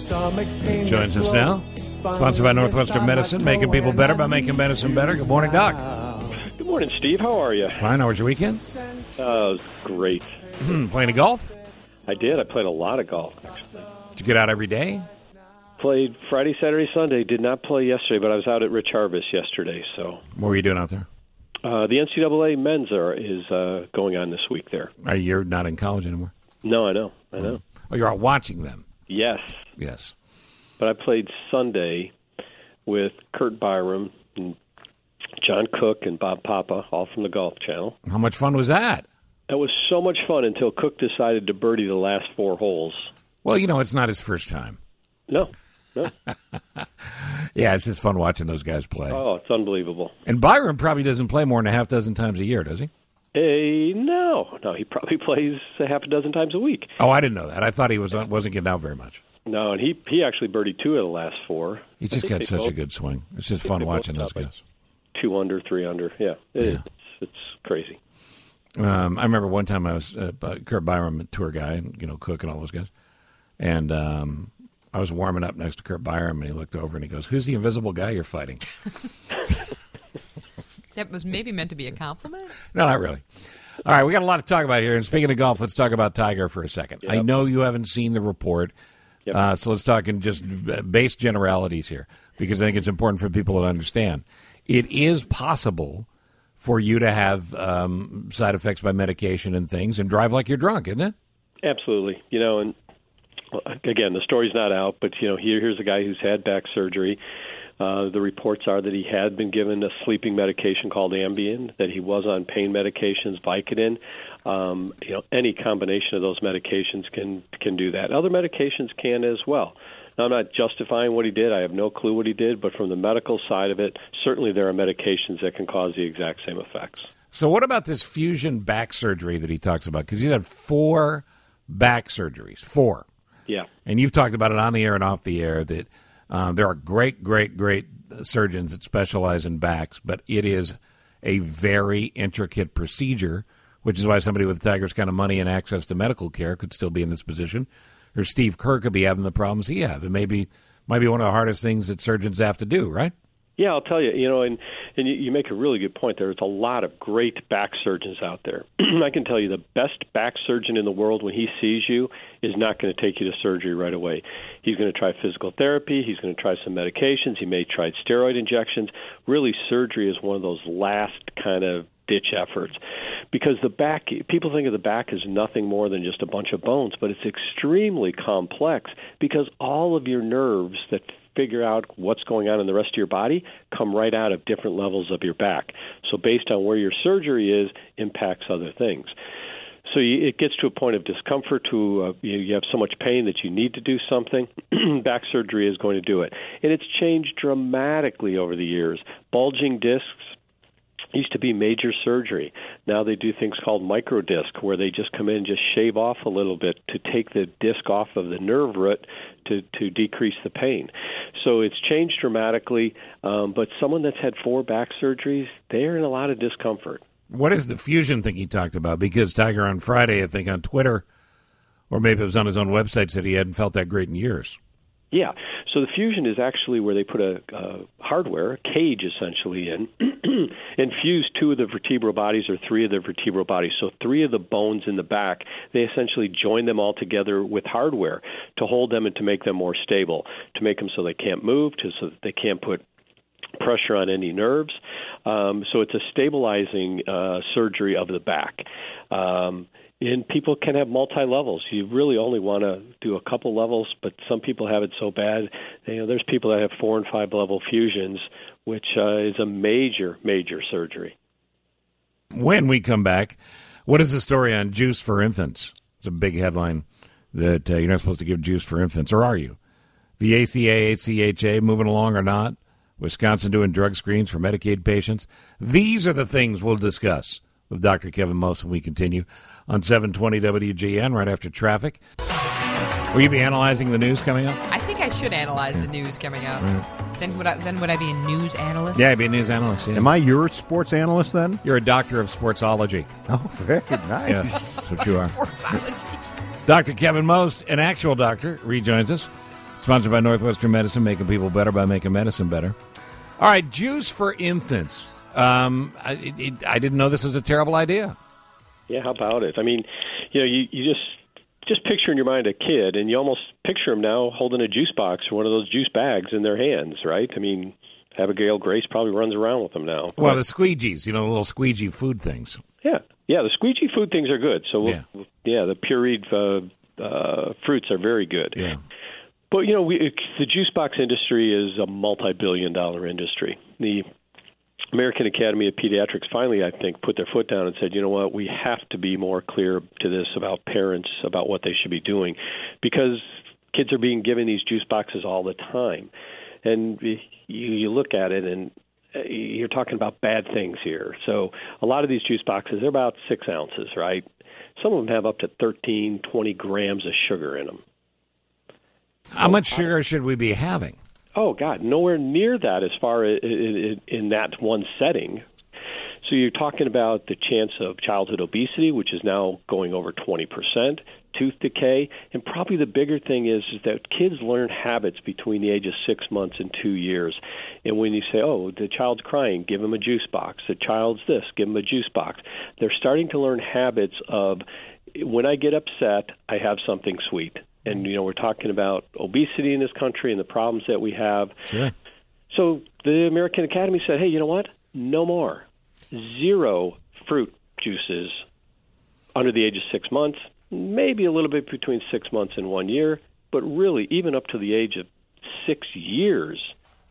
Joins us now. Sponsored by Northwestern Medicine, making people better by making medicine better. Good morning, Doc. Good morning, Steve. How are you? Fine. How was your weekend? Uh, great. Playing any golf? I did. I played a lot of golf, actually. Did you get out every day? Played Friday, Saturday, Sunday. Did not play yesterday, but I was out at Rich Harvest yesterday. So, what were you doing out there? Uh, the N C double A men's are, is uh, going on this week there. Are you not in college anymore? No, I know. I know. Oh, you're out watching them? Yes. Yes. But I played Sunday with Kurt Byram and John Cook and Bob Papa, all from the Golf Channel. How much fun was that? It was so much fun until Cook decided to birdie the last four holes. Well, you know, it's not his first time. No. No. Yeah, it's just fun watching those guys play. Oh, it's unbelievable. And Byron probably doesn't play more than a half dozen times a year, does he? Uh, no. No, he probably plays a half a dozen times a week. Oh, I didn't know that. I thought he was wasn't getting out very much. No, and he he actually birdied two of the last four. He's just got such both, a good swing. It's just fun watching those guys. Like two under, three under. Yeah, it yeah. Is. It's, it's crazy. Um, I remember one time I was uh, Kurt Byram, tour guy, and you know Cook and all those guys, and um, I was warming up next to Kurt Byram, and he looked over and he goes, "Who's the invisible guy you're fighting?" That was maybe meant to be a compliment? No, not really. All right, we got a lot to talk about here. And speaking of golf, let's talk about Tiger for a second. Yep. I know you haven't seen the report, yep. uh, so let's talk in just base generalities here, because I think it's important for people to understand. It is possible for you to have um, side effects by medication and things and drive like you're drunk, isn't it? Absolutely. You know, and again, the story's not out, but, you know, here, here's a guy who's had back surgery. Uh, the reports are that he had been given a sleeping medication called Ambien, that he was on pain medications, Vicodin. Um, you know, any combination of those medications can can do that. Other medications can as well. I'm not justifying what he did. I have no clue what he did, but from the medical side of it, certainly there are medications that can cause the exact same effects. So what about this fusion back surgery that he talks about? Because he's had four back surgeries, four. Yeah. And you've talked about it on the air and off the air that um, there are great, great, great surgeons that specialize in backs, but it is a very intricate procedure, which is why somebody with Tiger's kind of money and access to medical care could still be in this position. Or Steve Kerr could be having the problems he have. It may be, might be one of the hardest things that surgeons have to do, right? Yeah, I'll tell you, you know, and, and you, you make a really good point. There's a lot of great back surgeons out there. I can tell you the best back surgeon in the world, when he sees you, is not going to take you to surgery right away. He's going to try physical therapy. He's going to try some medications. He may try steroid injections. Really, surgery is one of those last kind of ditch efforts, because the back, people think of the back as nothing more than just a bunch of bones, but it's extremely complex because all of your nerves that figure out what's going on in the rest of your body come right out of different levels of your back. So based on where your surgery is, impacts other things. So you, it gets to a point of discomfort, to uh, you, you have so much pain that you need to do something. Back surgery is going to do it. And it's changed dramatically over the years. Bulging discs used to be major surgery. Now they do things called microdisc, where they just come in and just shave off a little bit to take the disc off of the nerve root to, to decrease the pain. So it's changed dramatically, um, but someone that's had four back surgeries, they're in a lot of discomfort. What is the fusion thing he talked about? Because Tiger on Friday, I think on Twitter, or maybe it was on his own website, said he hadn't felt that great in years. Yeah. So the fusion is actually where they put a uh, hardware, a cage essentially in, and fuse two of the vertebral bodies or three of the vertebral bodies. So three of the bones in the back, they essentially join them all together with hardware to hold them and to make them more stable, to make them so they can't move, to so that they can't put pressure on any nerves. Um, so it's a stabilizing uh, surgery of the back. Um, And people can have multi-levels. You really only want to do a couple levels, but some people have it so bad. You know, there's people that have four and five level fusions, which uh, is a major, major surgery. When we come back, what is the story on juice for infants? It's a big headline that uh, you're not supposed to give juice for infants, or are you? The A C A C H A moving along or not? Wisconsin doing drug screens for Medicaid patients? These are the things we'll discuss with Doctor Kevin Most when we continue on seven twenty W G N right after traffic. Will you be analyzing the news coming up? I think I should analyze the news coming up. Right. Then would I, then would I be a news analyst? Yeah, I'd be a news analyst. Yeah. Am I your sports analyst then? You're a doctor of sportsology. Oh, very nice. Yes, that's what you are. Sportsology. Doctor Kevin Most, an actual doctor, rejoins us. Sponsored by Northwestern Medicine, making people better by making medicine better. All right, juice for infants. Um, I, it, I didn't know this was a terrible idea. Yeah, how about it? I mean, you know, you, you just just picture in your mind a kid, and you almost picture him now holding a juice box or one of those juice bags in their hands, right? I mean, Abigail Grace probably runs around with them now. Well, the squeegees, you know, the little squeegee food things. Yeah, yeah, the squeegee food things are good. So, we'll, yeah. yeah, the pureed uh, uh, fruits are very good. Yeah. But, you know, we, the juice box industry is a multi-billion dollar industry. The American Academy of Pediatrics finally, I think, put their foot down and said, you know what, we have to be more clear to this about parents, about what they should be doing, because kids are being given these juice boxes all the time. And you, you look at it, and you're talking about bad things here. So a lot of these juice boxes, they're about six ounces, right? Some of them have up to thirteen, twenty grams of sugar in them. How much sugar should we be having? Oh, God, nowhere near that as far as in, in that one setting. So you're talking about the chance of childhood obesity, which is now going over twenty percent, tooth decay, and probably the bigger thing is, is that kids learn habits between the age of six months and two years. And when you say, oh, the child's crying, give them a juice box. The child's this, give them a juice box. They're starting to learn habits of, when I get upset, I have something sweet. And, you know, we're talking about obesity in this country and the problems that we have. Sure. So the American Academy said, hey, you know what? No more. Zero fruit juices under the age of six months, maybe a little bit between six months and one year, but really even up to the age of six years,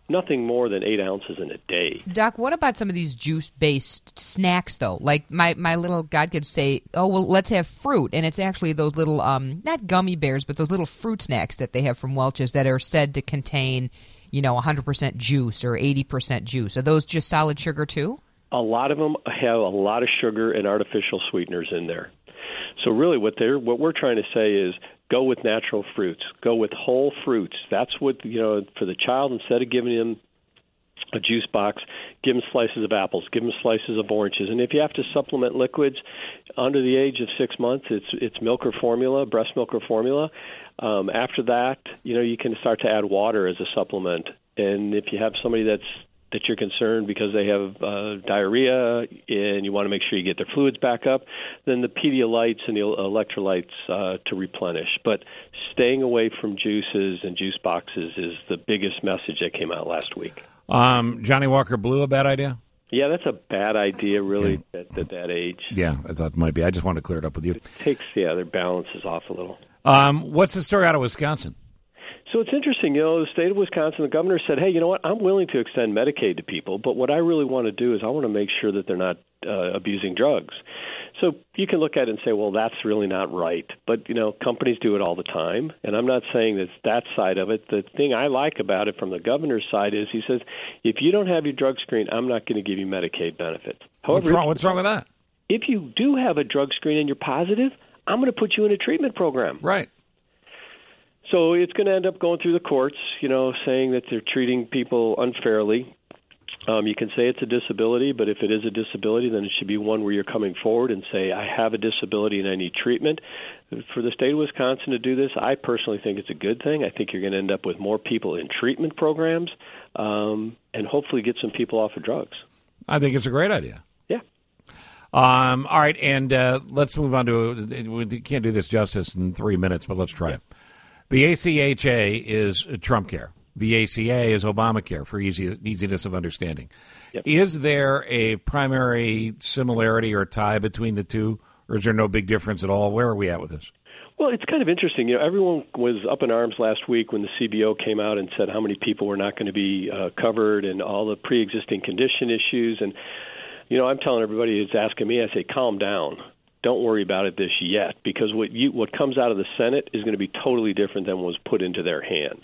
nothing more than eight ounces in a day. Doc, what about some of these juice-based snacks, though? Like my, my little god could say, oh, well, let's have fruit. And it's actually those little, um, not gummy bears, but those little fruit snacks that they have from Welch's that are said to contain, you know, one hundred percent juice or eighty percent juice. Are those just solid sugar, too? A lot of them have a lot of sugar and artificial sweeteners in there. So really what they're what we're trying to say is go with natural fruits. Go with whole fruits. That's what, you know, for the child, instead of giving him a juice box, give him slices of apples, give him slices of oranges. And if you have to supplement liquids under the age of six months, it's it's milk or formula, breast milk or formula. Um, after that, you know, you can start to add water as a supplement. And if you have somebody that's that you're concerned because they have uh, diarrhea and you want to make sure you get their fluids back up, then the Pedialytes and the electrolytes uh, to replenish. But staying away from juices and juice boxes is the biggest message that came out last week. Um, Johnny Walker Blue, a bad idea? Yeah, that's a bad idea, really, yeah. at, at that age. Yeah, I thought it might be. I just wanted to clear it up with you. It takes, yeah, their balance is off a little. Um, what's the story out of Wisconsin? So it's interesting, you know, the state of Wisconsin, the governor said, hey, you know what, I'm willing to extend Medicaid to people, but what I really want to do is I want to make sure that they're not uh, abusing drugs. So you can look at it and say, well, that's really not right. But, you know, companies do it all the time, and I'm not saying that that side of it. The thing I like about it from the governor's side is he says, if you don't have your drug screen, I'm not going to give you Medicaid benefits. However, what's wrong, what's wrong with that? If you do have a drug screen and you're positive, I'm going to put you in a treatment program. Right. So it's going to end up going through the courts, you know, saying that they're treating people unfairly. Um, you can say it's a disability, but if it is a disability, then it should be one where you're coming forward and say, I have a disability and I need treatment. For the state of Wisconsin to do this, I personally think it's a good thing. I think you're going to end up with more people in treatment programs um, and hopefully get some people off of drugs. I think it's a great idea. Yeah. Um, all right, and uh, let's move on to, we can't do this justice in three minutes, but let's try yeah. it. The A C H A is Trump care. The A C A is Obamacare for easy, easiness of understanding. Yep. Is there a primary similarity or tie between the two, or is there no big difference at all? Where are we at with this? Well, it's kind of interesting. You know, everyone was up in arms last week when the C B O came out and said how many people were not going to be uh, covered and all the pre-existing condition issues. And, you know, I'm telling everybody who's asking me, I say, calm down. Don't worry about it this yet, because what you what comes out of the Senate is going to be totally different than what was put into their hands.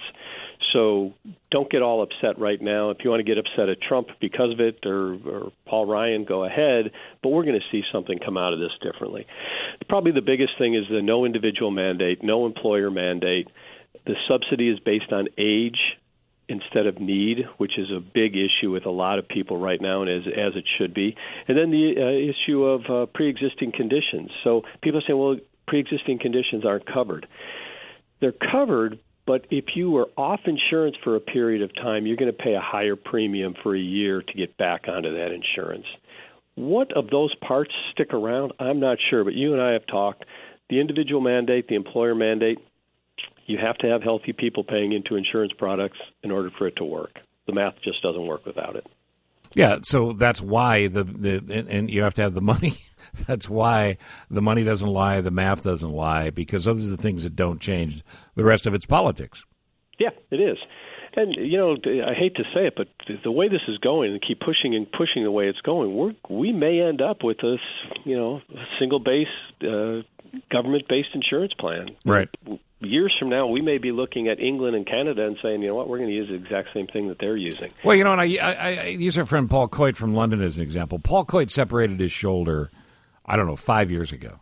So don't get all upset right now. If you want to get upset at Trump because of it or, or Paul Ryan, go ahead. But we're going to see something come out of this differently. Probably the biggest thing is the no individual mandate, no employer mandate. The subsidy is based on age instead of need, which is a big issue with a lot of people right now, and as, as it should be. And then the uh, issue of uh, pre-existing conditions. So people say, well, pre-existing conditions aren't covered. They're covered, but if you were off insurance for a period of time, you're going to pay a higher premium for a year to get back onto that insurance. What of those parts stick around? I'm not sure, but you and I have talked. The individual mandate, the employer mandate, you have to have healthy people paying into insurance products in order for it to work. The math just doesn't work without it. Yeah, so that's why the, the and you have to have the money. That's why the money doesn't lie, the math doesn't lie, because those are the things that don't change. The rest of it's politics. Yeah, it is. And, you know, I hate to say it, but the way this is going and keep pushing and pushing the way it's going, we're, we may end up with a, you know, single-base, uh, government-based insurance plan. Right. Years from now, we may be looking at England and Canada and saying, you know what, we're going to use the exact same thing that they're using. Well, you know, and I, I, I use our friend Paul Coit from London as an example. Paul Coit separated his shoulder, I don't know, five years ago,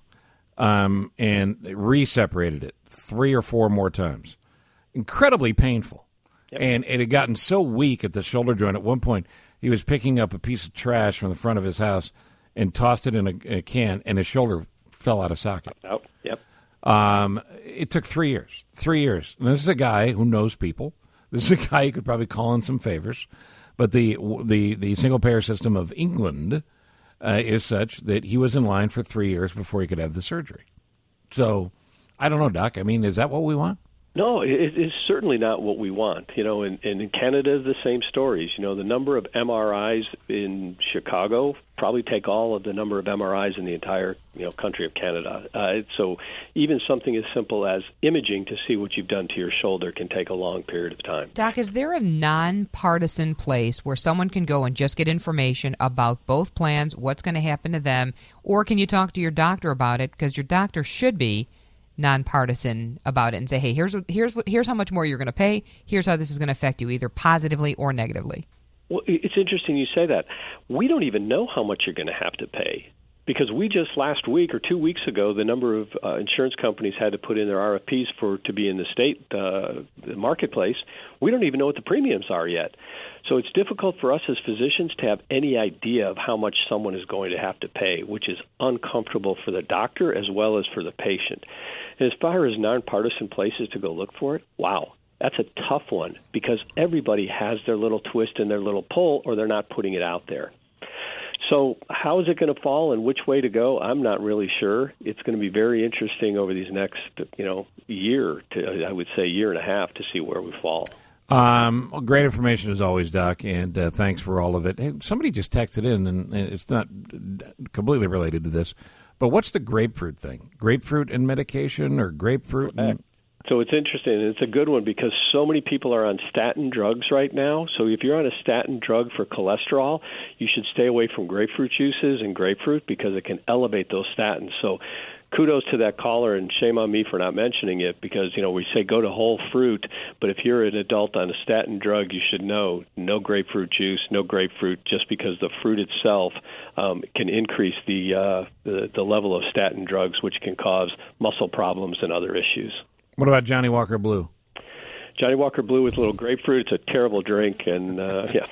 um, and re-separated it three or four more times. Incredibly painful. Yep. And it had gotten so weak at the shoulder joint. At one point, he was picking up a piece of trash from the front of his house and tossed it in a, a can, and his shoulder fell out of socket. Oh, yep. Um, it took three years. Three years. And this is a guy who knows people. This is a guy who could probably call in some favors. But the the, the single-payer system of England uh, is such that he was in line for three years before he could have the surgery. So, I don't know, Doc. I mean, is that what we want? No, it is certainly not what we want. You know, and, and in Canada, the same stories. You know, the number of M R Is in Chicago probably take all of the number of M R Is in the entire, you know, country of Canada. Uh, so even something as simple as imaging to see what you've done to your shoulder can take a long period of time. Doc, is there a nonpartisan place where someone can go and just get information about both plans, what's going to happen to them, or can you talk to your doctor about it? Because your doctor should be nonpartisan about it and say, hey, here's what, here's what, here's how much more you're going to pay. Here's how this is going to affect you, either positively or negatively. Well, it's interesting you say that. We don't even know how much you're going to have to pay because we just last week or two weeks ago, the number of uh, insurance companies had to put in their R F Ps for to be in the state uh, the marketplace. We don't even know what the premiums are yet. So it's difficult for us as physicians to have any idea of how much someone is going to have to pay, which is uncomfortable for the doctor as well as for the patient. And as far as nonpartisan places to go look for it, wow, that's a tough one because everybody has their little twist and their little pull, or they're not putting it out there. So how is it going to fall and which way to go? I'm not really sure. It's going to be very interesting over these next, you know, year to, I would say, year and a half to see where we fall. Um, well, great information as always, Doc, and uh, thanks for all of it. Hey, somebody just texted in, and it's not completely related to this, but what's the grapefruit thing? Grapefruit and medication, or grapefruit? And... So it's interesting, and it's a good one because so many people are on statin drugs right now. So if you're on a statin drug for cholesterol, you should stay away from grapefruit juices and grapefruit because it can elevate those statins. So kudos to that caller, and shame on me for not mentioning it because, you know, we say go to whole fruit, but if you're an adult on a statin drug, you should know no grapefruit juice, no grapefruit, just because the fruit itself um, can increase the, uh, the the level of statin drugs, which can cause muscle problems and other issues. What about Johnny Walker Blue? Johnny Walker Blue with a little grapefruit. It's a terrible drink, and uh, yeah.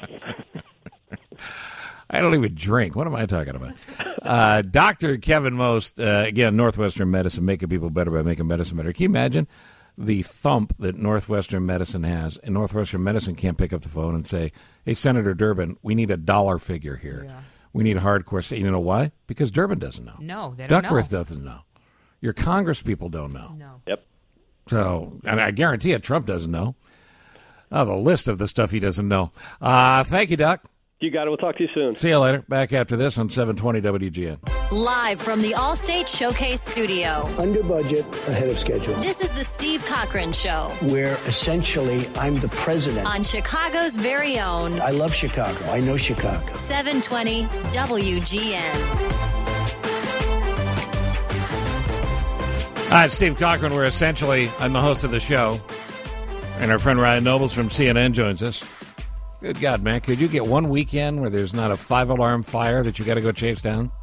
I don't even drink. What am I talking about? Uh, Doctor Kevin Most, uh, again, Northwestern Medicine, making people better by making medicine better. Can you imagine the thump that Northwestern Medicine has? And Northwestern Medicine can't pick up the phone and say, hey, Senator Durbin, we need a dollar figure here. Yeah. We need hardcore. You know why? Because Durbin doesn't know. No, they don't Duckworth know. doesn't know. Your Congress people don't know. No. Yep. So, and I guarantee it, Trump doesn't know. Oh, the list of the stuff he doesn't know. Uh, thank you, Doc. You got it. We'll talk to you soon. See you later. Back after this on seven twenty W G N. Live from the Allstate Showcase Studio. Under budget, ahead of schedule. This is the Steve Cochran Show. Where essentially I'm the president. On Chicago's very own. I love Chicago. I know Chicago. seven twenty W G N. Hi, it's Steve Cochran. We're essentially, I'm the host of the show. And our friend Ryan Nobles from C N N joins us. Good God, man. Could you get one weekend where there's not a five-alarm fire that you got to go chase down?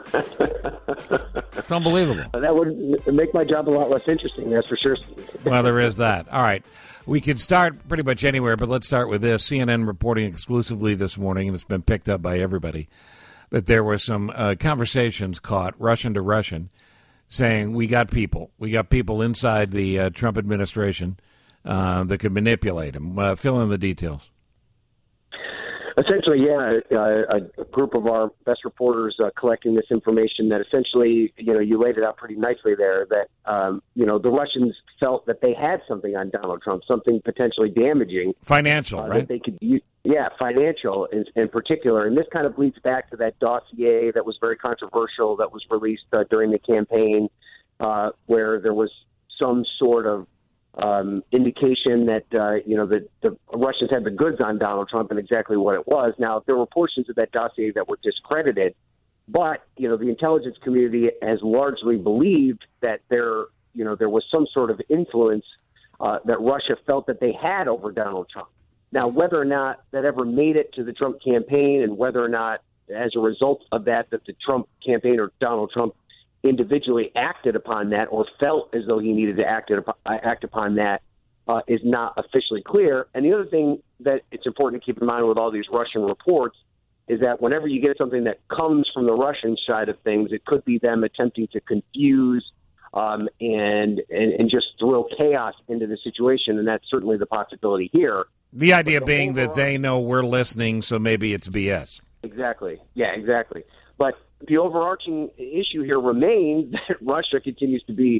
It's unbelievable. That would make my job a lot less interesting, that's for sure. Well, there is that. All right. We could start pretty much anywhere, but let's start with this. C N N reporting exclusively this morning, and it's been picked up by everybody, that there were some uh, conversations caught, Russian to Russian, saying we got people. We got people inside the uh, Trump administration uh, that could manipulate him. Uh, fill in the details. Essentially, yeah, uh, a group of our best reporters uh, collecting this information that essentially, you know, you laid it out pretty nicely there, that, um, you know, the Russians felt that they had something on Donald Trump, something potentially damaging. Financial, uh, right? That they could use. Yeah, financial in, in particular. And this kind of leads back to that dossier that was very controversial that was released uh, during the campaign, uh, where there was some sort of um, indication that, uh, you know, the, the Russians had the goods on Donald Trump and exactly what it was. Now, there were portions of that dossier that were discredited, but, you know, the intelligence community has largely believed that there, you know, there was some sort of influence uh, that Russia felt that they had over Donald Trump. Now, whether or not that ever made it to the Trump campaign and whether or not, as a result of that, that the Trump campaign or Donald Trump individually acted upon that or felt as though he needed to act, upon, act upon that uh, is not officially clear. And the other thing that it's important to keep in mind with all these Russian reports is that whenever you get something that comes from the Russian side of things, it could be them attempting to confuse um, and, and, and just throw chaos into the situation. And that's certainly the possibility here. The idea being that they know we're listening, so maybe it's B S. Exactly. Yeah, exactly. But the overarching issue here remains that Russia continues to be the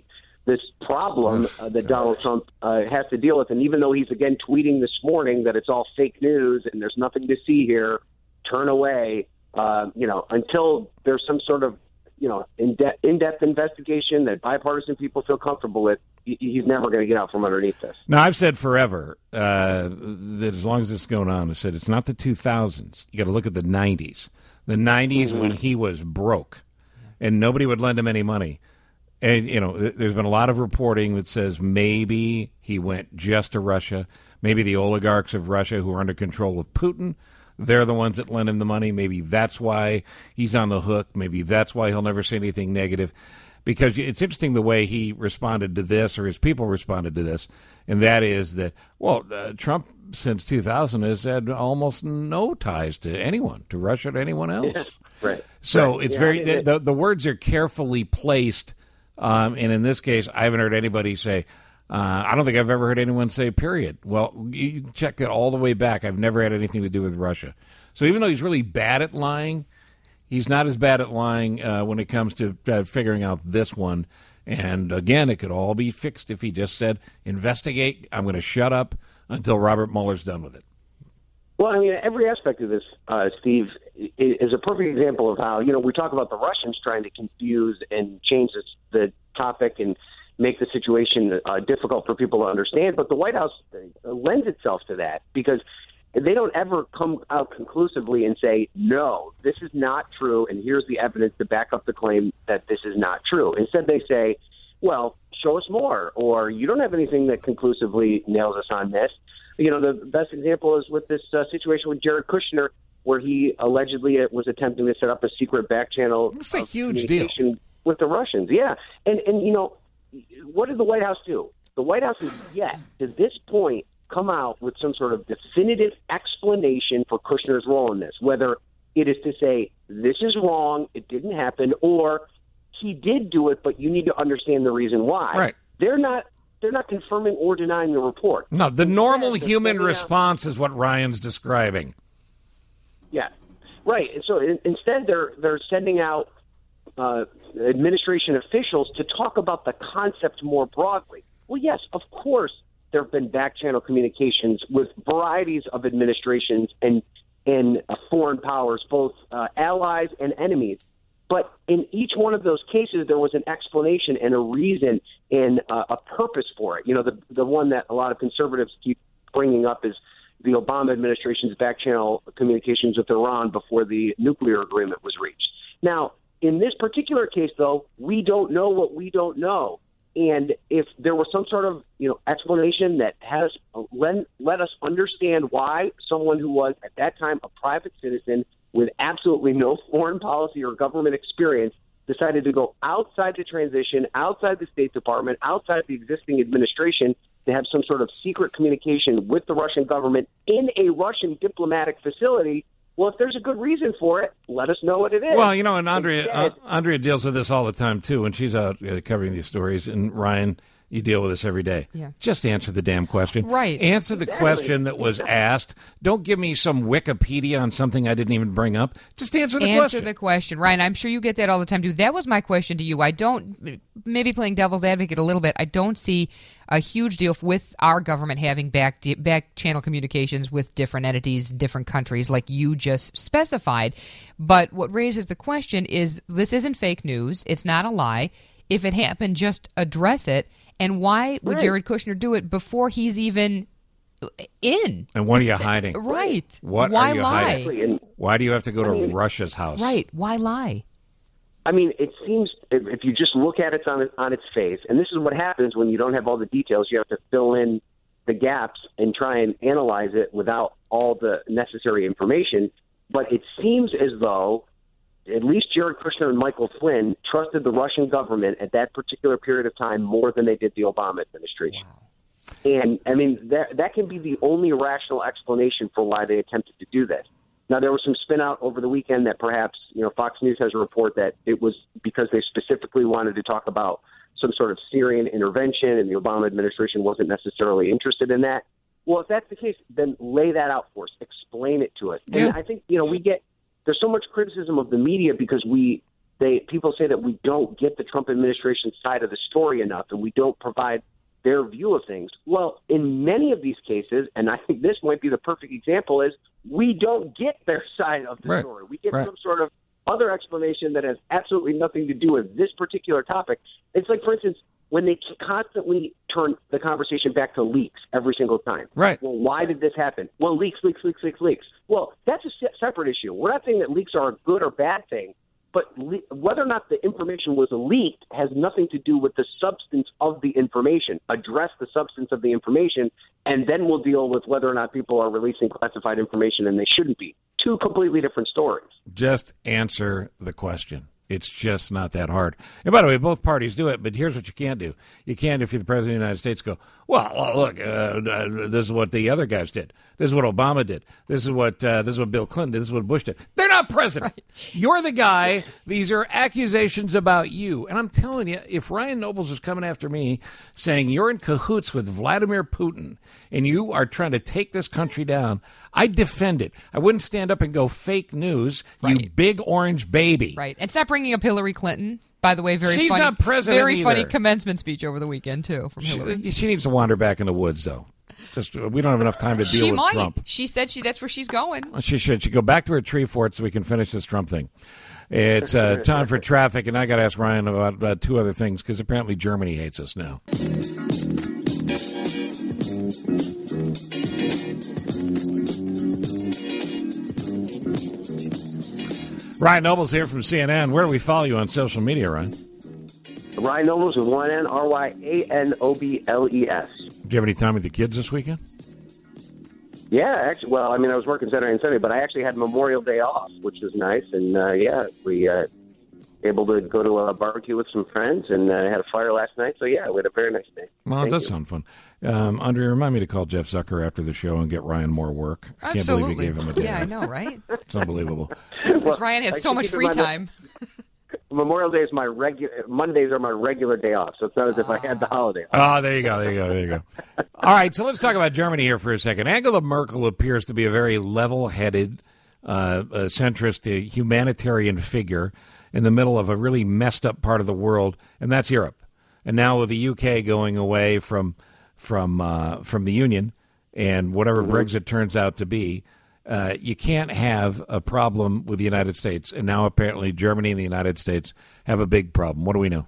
this problem uh, that Donald Trump uh, has to deal with. And even though he's again tweeting this morning that it's all fake news and there's nothing to see here, turn away. Uh, you know, until there's some sort of you know in de- in-depth investigation that bipartisan people feel comfortable with, he- he's never going to get out from underneath this. Now, I've said forever uh, that as long as this is going on, I said it's not the two thousands. You got to look at the nineties. The nineties mm-hmm. when he was broke and nobody would lend him any money. And, you know, there's been a lot of reporting that says maybe he went just to Russia. Maybe the oligarchs of Russia who are under control of Putin, they're the ones that lend him the money. Maybe that's why he's on the hook. Maybe that's why he'll never say anything negative. Because it's interesting the way he responded to this, or his people responded to this, and that is that, well, uh, Trump since two thousand has had almost no ties to anyone, to Russia, to anyone else. Yeah, right. So right. it's yeah, very, it, the, the words are carefully placed, um, and in this case, I haven't heard anybody say, uh, I don't think I've ever heard anyone say, period. Well, you check it all the way back. I've never had anything to do with Russia. So even though he's really bad at lying, he's not as bad at lying uh, when it comes to uh, figuring out this one. And again, it could all be fixed if he just said, investigate. I'm going to shut up until Robert Mueller's done with it. Well, I mean, every aspect of this, uh, Steve, is a perfect example of how, you know, we talk about the Russians trying to confuse and change this, the topic and make the situation uh, difficult for people to understand. But the White House lends itself to that because they don't ever come out conclusively and say, no, this is not true, and here's the evidence to back up the claim that this is not true. Instead, they say, well, show us more, or you don't have anything that conclusively nails us on this. You know, the best example is with this uh, situation with Jared Kushner, where he allegedly was attempting to set up a secret back channel. It's a huge deal with the Russians. Yeah, and and you know, what did the White House do? The White House has yet to this point come out with some sort of definitive explanation for Kushner's role in this, whether it is to say this is wrong, it didn't happen, or he did do it, but you need to understand the reason why. Right. They're not. They're not confirming or denying the report. No, the normal human response is what Ryan's describing. Yeah, right. And so in, instead, they're they're sending out uh, administration officials to talk about the concept more broadly. Well, yes, of course, there have been back channel communications with varieties of administrations and and uh, foreign powers, both uh, allies and enemies. But in each one of those cases, there was an explanation and a reason and uh, a purpose for it. You know, the the one that a lot of conservatives keep bringing up is the Obama administration's back channel communications with Iran before the nuclear agreement was reached. Now, in this particular case, though, we don't know what we don't know. And if there was some sort of, you know, explanation that has let, let us understand why someone who was at that time a private citizen with absolutely no foreign policy or government experience decided to go outside the transition, outside the State Department, outside the existing administration to have some sort of secret communication with the Russian government in a Russian diplomatic facility. Well, if there's a good reason for it, let us know what it is. Well, you know, and Andrea, Instead, uh, Andrea deals with this all the time, too, when she's out uh, covering these stories. And Ryan, you deal with this every day. Yeah. Just answer the damn question. Right. Answer the Exactly. question that was asked. Don't give me some Wikipedia on something I didn't even bring up. Just answer the Answer question. the question. Ryan, I'm sure you get that all the time, too. That was my question to you. I don't, maybe playing devil's advocate a little bit, I don't see a huge deal with our government having back back channel communications with different entities, different countries, like you just specified. But what raises the question is, this isn't fake news. It's not a lie. If it happened, just address it. And why would Right. Jared Kushner do it before he's even in? And what are you hiding? Right. What Why are you lie? hiding? And, Why do you have to go to I mean, Russia's house? Right. Why lie? I mean, it seems if, if you just look at it on, it on its face, and this is what happens when you don't have all the details, you have to fill in the gaps and try and analyze it without all the necessary information. But it seems as though at least Jared Kushner and Michael Flynn trusted the Russian government at that particular period of time more than they did the Obama administration. Wow. And, I mean, that, that can be the only rational explanation for why they attempted to do this. Now, there was some spin out over the weekend that perhaps, you know, Fox News has a report that it was because they specifically wanted to talk about some sort of Syrian intervention and the Obama administration wasn't necessarily interested in that. Well, if that's the case, then lay that out for us. Explain it to us. Yeah. And I think, you know, we get – there's so much criticism of the media because we they people say that we don't get the Trump administration side of the story enough, and we don't provide their view of things. Well, in many of these cases, and I think this might be the perfect example, is we don't get their side of the right. story. We get right. some sort of other explanation that has absolutely nothing to do with this particular topic. It's like, for instance, when they constantly turn the conversation back to leaks every single time. Right. Well, why did this happen? Well, leaks, leaks, leaks, leaks, leaks. Well, that's a se- separate issue. We're not saying that leaks are a good or bad thing, but le- whether or not the information was leaked has nothing to do with the substance of the information. Address the substance of the information, and then we'll deal with whether or not people are releasing classified information, and they shouldn't be. Two completely different stories. Just answer the question. It's just not that hard. And by the way, both parties do it, but here's what you can't do. You can't, if you're the President of the United States, go, well, look, uh, this is what the other guys did. This is what Obama did. This is what uh, this is what Bill Clinton did. This is what Bush did. They're not president. Right. You're the guy. These are accusations about you. And I'm telling you, if Ryan Nobles is coming after me saying you're in cahoots with Vladimir Putin and you are trying to take this country down, I'd defend it. I wouldn't stand up and go fake news, right. you big orange baby. Right. And stop bringing up Hillary Clinton. By the way, very She's funny, not president very either. funny commencement speech over the weekend, too, from Hillary. She, she needs to wander back in the woods, though. Just we don't have enough time to deal she with might. Trump. She said she that's where she's going. She should. She go back to her tree fort so we can finish this Trump thing. It's uh, time for traffic, and I got to ask Ryan about, about two other things because apparently Germany hates us now. Ryan Nobles here from C N N. Where do we follow you on social media, Ryan? Ryan Nobles with one N, R Y A N O B L E S. Do you have any time with the kids this weekend? Yeah, actually, well, I mean, I was working Saturday and Sunday, but I actually had Memorial Day off, which was nice. And, uh, yeah, we uh, able to go to a barbecue with some friends and uh, had a fire last night. So, yeah, we had a very nice day. Well, Thank it does you. sound fun. Um, Andre, remind me to call Jeff Zucker after the show and get Ryan more work. I can't believe he gave him a day. Yeah, I know, right? It's unbelievable. Because Well, Ryan has I so keep much in free mind that- time. Memorial Day is my regular. Mondays are my regular day off, so it's not as if I had the holiday off. Oh, there you go, there you go, there you go. All right, so let's talk about Germany here for a second. Angela Merkel appears to be a very level-headed, uh, uh, centrist, uh, humanitarian figure in the middle of a really messed up part of the world, and that's Europe. And now with the U K going away from from uh, from the Union and whatever mm-hmm. Brexit turns out to be, uh, you can't have a problem with the United States. And now apparently Germany and the United States have a big problem. What do we know?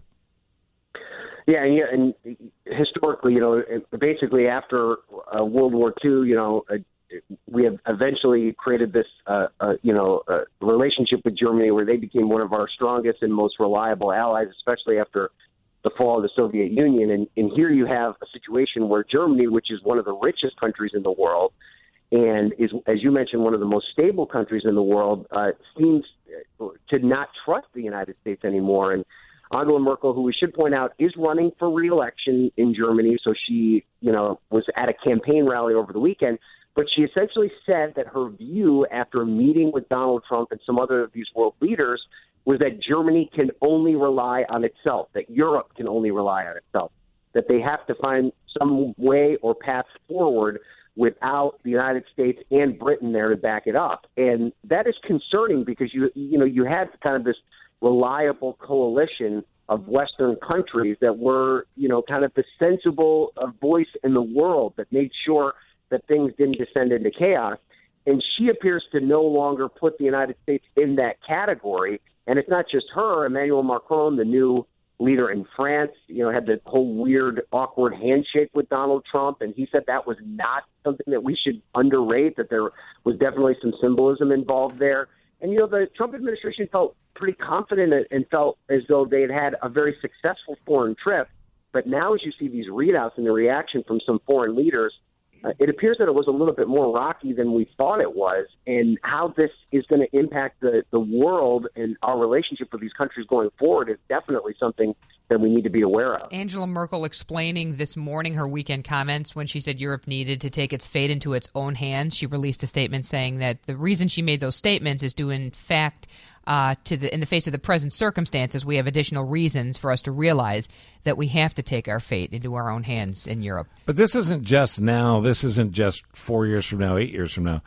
Yeah, and, yeah, and historically, you know, basically after uh, World War Two, you know, uh, we have eventually created this, uh, uh, you know, uh, relationship with Germany where they became one of our strongest and most reliable allies, especially after the fall of the Soviet Union. And, and here you have a situation where Germany, which is one of the richest countries in the world and is, as you mentioned, one of the most stable countries in the world, uh, seems to not trust the United States anymore. And Angela Merkel, who we should point out is running for re-election in Germany, so she, you know, was at a campaign rally over the weekend, but she essentially said that her view after meeting with Donald Trump and some other of these world leaders was that Germany can only rely on itself, that Europe can only rely on itself, that they have to find some way or path forward without the United States and Britain there to back it up. And that is concerning because, you you know, you had kind of this reliable coalition of Western countries that were, you know, kind of the sensible uh, voice in the world that made sure that things didn't descend into chaos. And she appears to no longer put the United States in that category. And it's not just her. Emmanuel Macron, the new leader in France, you know, had the whole weird, awkward handshake with Donald Trump. And he said that was not something that we should underrate, that there was definitely some symbolism involved there. And, you know, the Trump administration felt pretty confident and felt as though they had had a very successful foreign trip. But now as you see these readouts and the reaction from some foreign leaders, uh, it appears that it was a little bit more rocky than we thought it was. And how this is going to impact the, the world and our relationship with these countries going forward is definitely something that we need to be aware of. Angela Merkel explaining this morning her weekend comments when she said Europe needed to take its fate into its own hands. She released a statement saying that the reason she made those statements is due, in fact, uh, to the in the face of the present circumstances, we have additional reasons for us to realize that we have to take our fate into our own hands in Europe. But this isn't just now. This isn't just four years from now, eight years from now.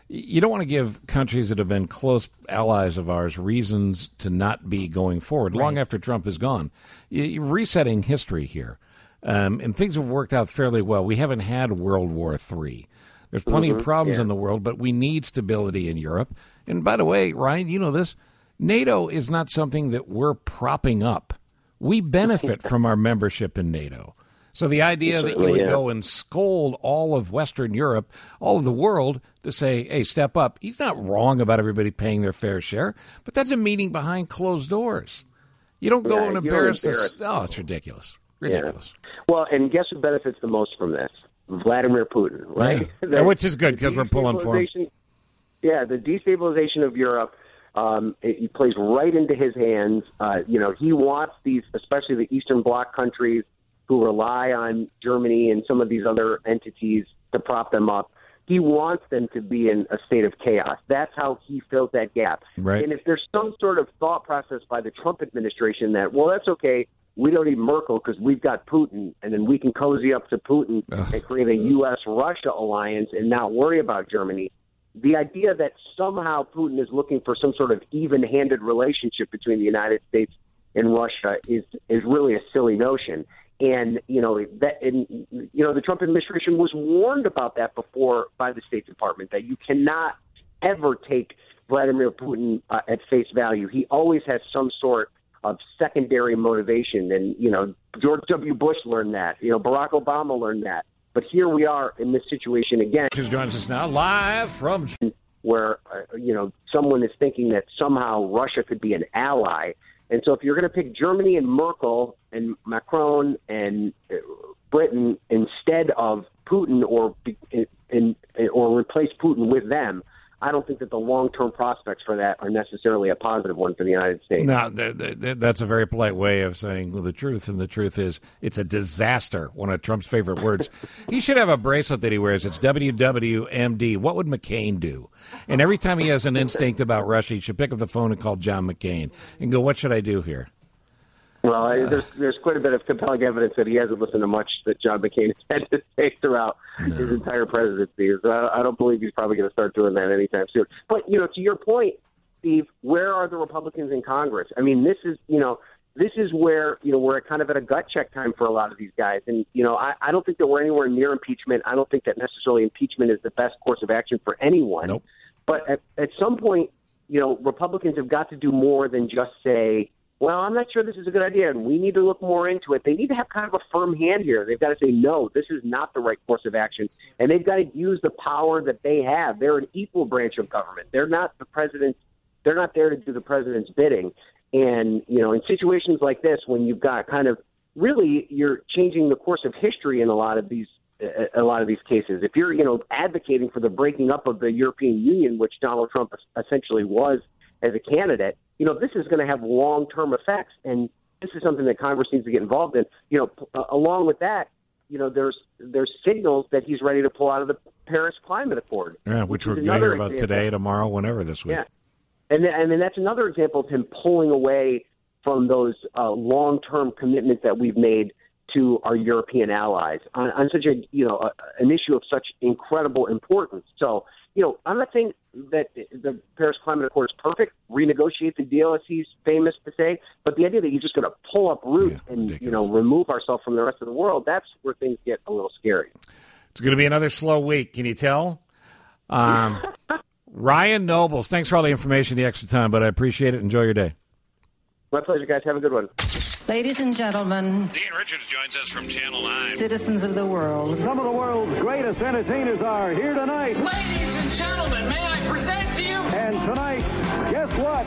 you don't want to give countries that have been close allies of ours reasons to not be going forward long Right. after Trump is gone. You're resetting history here. Um, and things have worked out fairly well. We haven't had World War Three. There's plenty Mhm, of problems yeah. in the world, but we need stability in Europe. And by the way, Ryan, you know this, NATO is not something that we're propping up. We benefit from our membership in NATO. So the idea that you Certainly, would yeah. go and scold all of Western Europe, all of the world, to say, hey, step up. He's not wrong about everybody paying their fair share, but that's a meeting behind closed doors. You don't go Yeah, and you don't embarrass embarrass this. Oh, it's ridiculous. Ridiculous. Yeah. Well, and guess who benefits the most from this? Vladimir Putin, right? Yeah. The- Which is good the because we're pulling for him. destabilization- Yeah, the destabilization of Europe, um, it, it plays right into his hands. Uh, you know, he wants these, especially the Eastern Bloc countries who rely on Germany and some of these other entities to prop them up. He wants them to be in a state of chaos. That's how he fills that gap. Right. And if there's some sort of thought process by the Trump administration that, well, that's okay, we don't need Merkel because we've got Putin, and then we can cozy up to Putin Ugh. and create a U S Russia alliance and not worry about Germany. The idea that somehow Putin is looking for some sort of even-handed relationship between the United States and Russia is is really a silly notion. And you know that, and you know, the Trump administration was warned about that before by the State Department, that you cannot ever take Vladimir Putin uh, at face value. He always has some sort of secondary motivation, and you know, George W. Bush learned that. You know, Barack Obama learned that. But here we are in this situation again. Just joins us now live from where uh, you know, someone is thinking that somehow Russia could be an ally. And so if you're going to pick Germany and Merkel and Macron and uh, Britain instead of Putin, or in, in, or replace Putin with them, I don't think that the long-term prospects for that are necessarily a positive one for the United States. No, th- th- th- that's a very polite way of saying well, the truth, and the truth is it's a disaster, one of Trump's favorite words. He should have a bracelet that he wears. It's W W M D. What would McCain do? And every time he has an instinct about Russia, he should pick up the phone and call John McCain and go, what should I do here? Well, I, there's, there's quite a bit of compelling evidence that he hasn't listened to much that John McCain has had to say throughout No. his entire presidency. So I, I don't believe he's probably going to start doing that anytime soon. But, you know, to your point, Steve, where are the Republicans in Congress? I mean, this is, you know, this is where, you know, we're kind of at a gut check time for a lot of these guys. And, you know, I, I don't think that we're anywhere near impeachment. I don't think that necessarily impeachment is the best course of action for anyone. Nope. But at, at some point, you know, Republicans have got to do more than just say, well, I'm not sure this is a good idea, and we need to look more into it. They need to have kind of a firm hand here. They've got to say, no, this is not the right course of action, and they've got to use the power that they have. They're an equal branch of government. They're not the president's. They're not there to do the president's bidding. And, you know, in situations like this, when you've got kind of really you're changing the course of history in a lot of these a lot of these cases. If you're, you know, advocating for the breaking up of the European Union, which Donald Trump essentially was as a candidate, you know, this is going to have long-term effects, and this is something that Congress needs to get involved in. You know, uh, along with that, you know, there's there's signals that he's ready to pull out of the Paris Climate Accord. Yeah, which, which we're is going to hear another about example. today, tomorrow, whenever this week. Yeah, and then, and then that's another example of him pulling away from those uh, long-term commitments that we've made to our European allies on, on such a, you know, a, an issue of such incredible importance. So, you know, I'm not saying that the Paris Climate Accord is perfect, renegotiate the deal, as he's famous to say, but the idea that you're just going to pull up roots Yeah, and, ridiculous. you know, remove ourselves from the rest of the world, that's where things get a little scary. It's going to be another slow week. Can you tell? Um, Ryan Nobles, thanks for all the information, the extra time, but I appreciate it. Enjoy your day. My pleasure, guys. Have a good one. Ladies and gentlemen, Dean Richards joins us from Channel nine. citizens of the world, Some of the world's greatest entertainers are here tonight. Ladies and gentlemen, may I present to you? And tonight, guess what?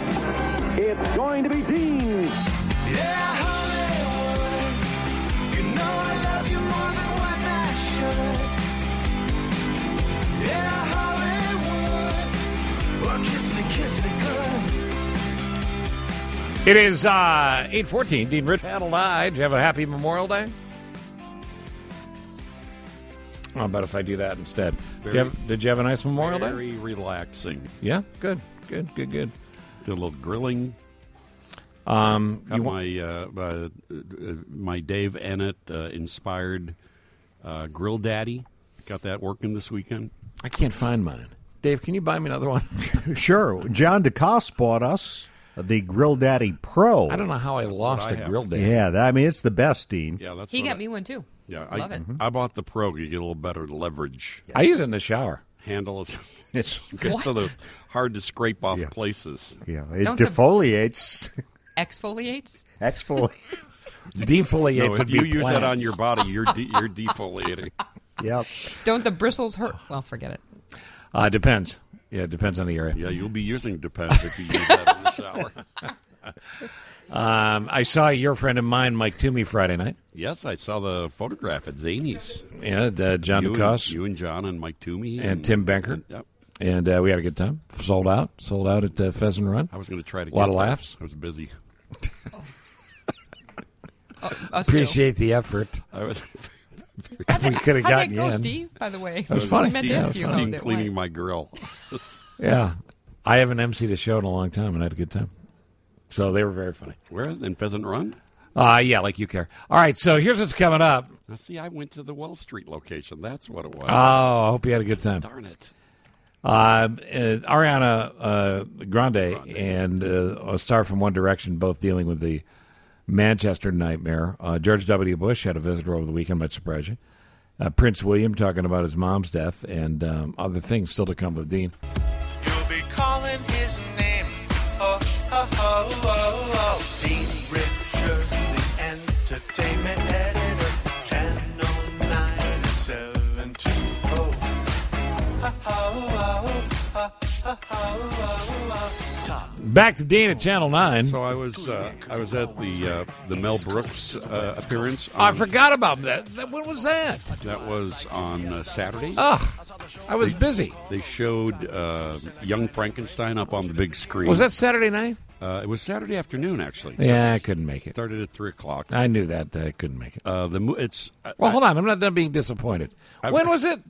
It's going to be Dean. Yeah, Hollywood, you know I love you more than what I should. Yeah, Hollywood, well, kiss me, kiss me good. It is uh, eight fourteen. Dean Rich, Channel nine. Did you have a happy Memorial Day? How about if I do that instead? Did you, have, did you have a nice Memorial Day? Very relaxing. Yeah, good, good, good, good. Did a little grilling. Um, Got you my uh, uh, uh, my Dave Ennett uh, inspired uh, Grill Daddy. Got that working this weekend. I can't find mine. Dave, can you buy me another one? Sure. John DeCoste bought us the Grill Daddy Pro. I don't know how I lost I a have. Grill Daddy. Yeah, that, I mean, it's the best, Dean. Yeah, that's He what got I- me one too. Yeah, Love I, it. I bought the Pro. You get a little better leverage. I use it in the shower. Handle is It's good for the hard to scrape off Yeah. places. Yeah, it Don't the- defoliates. Exfoliates? Exfoliates. Defoliates No, would if you be use that on plants. your body, you're de- you're defoliating. Yep. Don't the bristles hurt? Well, forget it. Uh, depends. Yeah, it depends on the area. Yeah, you'll be using Depends if you use that in the shower. Um, I saw your friend of mine, Mike Toomey, Friday night. Yes, I saw the photograph at Zany's. Yeah, uh, John you and, DeCoste. you and John and Mike Toomey. And Tim Benkert. And, yep. And uh, we had a good time. Sold out. Sold out at uh, Pheasant Run. I was going to try to A lot get of there. laughs. I was busy. Uh, us too. Appreciate the effort. I was we could have How'd gotten that go, you in. Steve, by the way? It was funny. I meant to Yeah, it ask was you funny. how that cleaning went. my grill. Yeah. I haven't emceed a show in a long time, and I had a good time. So they were very funny. Where? In Pheasant Run? Uh, yeah, like you care. All right, so here's what's coming up. Now, see, I went to the Wall Street location. That's what it was. Oh, I hope you had a good time. Darn it. Uh, uh, Ariana uh, Grande, Grande and uh, a star from One Direction, both dealing with the Manchester nightmare. Uh, George W. Bush had a visitor over the weekend, might surprise you. Uh, Prince William talking about his mom's death and um, other things still to come with Dean. You'll be calling his name. Oh, oh, oh, oh, oh. Dean Richard, the entertainment editor. Channel nine seven two oh. Oh, oh, oh, oh, oh, oh, oh. Top. Back to Dean at Channel nine. So I was uh, I was at the uh, the Mel Brooks uh, appearance. Oh, I on- forgot about that. that. When was that? That was on uh, Saturday. Ugh, I was busy. They showed uh, Young Frankenstein up on the big screen. Was that Saturday night? Uh, it was Saturday afternoon, actually. Yeah, I couldn't make it. Started at three o'clock. I knew that. I couldn't make it. Uh, the mo- it's uh, Well, hold on. I'm not done being disappointed. I- When was it?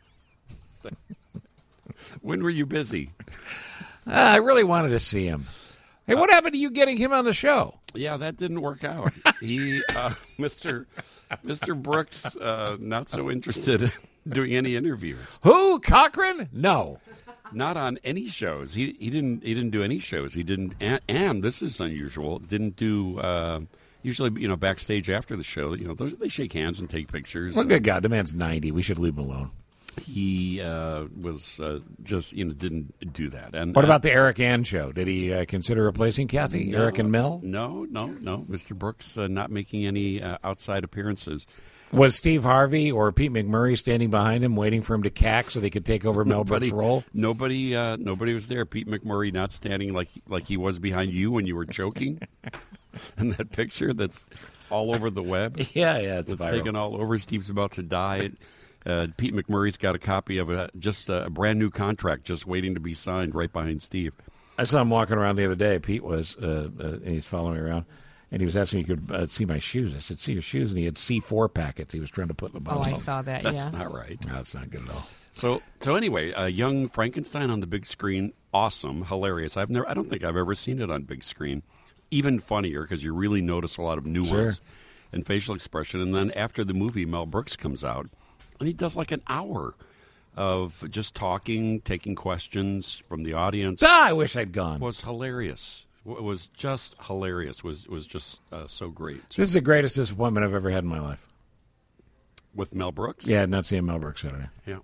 When were you busy? Uh, I really wanted to see him. Hey, what happened to you getting him on the show? Yeah, that didn't work out. He, uh, Mister Mister Brooks, uh, not so interested in doing any interviews. Who? Cochran? No. Not on any shows. He he didn't he didn't do any shows. He didn't, and, and this is unusual. Didn't do. Uh, usually, you know, backstage after the show, you know, those, they shake hands and take pictures. Well, good God, the man's ninety. We should leave him alone. He uh, was uh, just, you know, didn't do that. And What uh, about the Eric Ann show? Did he uh, consider replacing Kathy, no, Eric and Mel? No, no, no. Mister Brooks uh, not making any uh, outside appearances. Was Steve Harvey or Pete McMurray standing behind him, waiting for him to cack so they could take over Mel Brooks' role? Nobody, uh, nobody was there. Pete McMurray not standing like like he was behind you when you were choking. And that picture that's all over the web. Yeah, yeah, it's it's viral. taken all over. Steve's about to die. Uh, Pete McMurray's got a copy of a, just a brand new contract just waiting to be signed right behind Steve. I saw him walking around the other day. Pete was, uh, uh, and he's following me around. And he was asking if he could uh, see my shoes. I said, see your shoes? And he had C four packets he was trying to put in the bottom. Oh, I saw that, That's yeah. not right. No, it's not good at all. So, so anyway, uh, Young Frankenstein on the big screen, awesome, hilarious. I've never, I don't think I've ever seen it on big screen. Even funnier because you really notice a lot of nuance Sure. and facial expression. And then after the movie, Mel Brooks comes out, and he does like an hour of just talking, taking questions from the audience. Ah, I wish I'd gone. It was hilarious. It was just hilarious. It was was just uh, so great. This is the greatest disappointment I've ever had in my life. With Mel Brooks? Yeah, not seeing Mel Brooks Saturday. Yeah.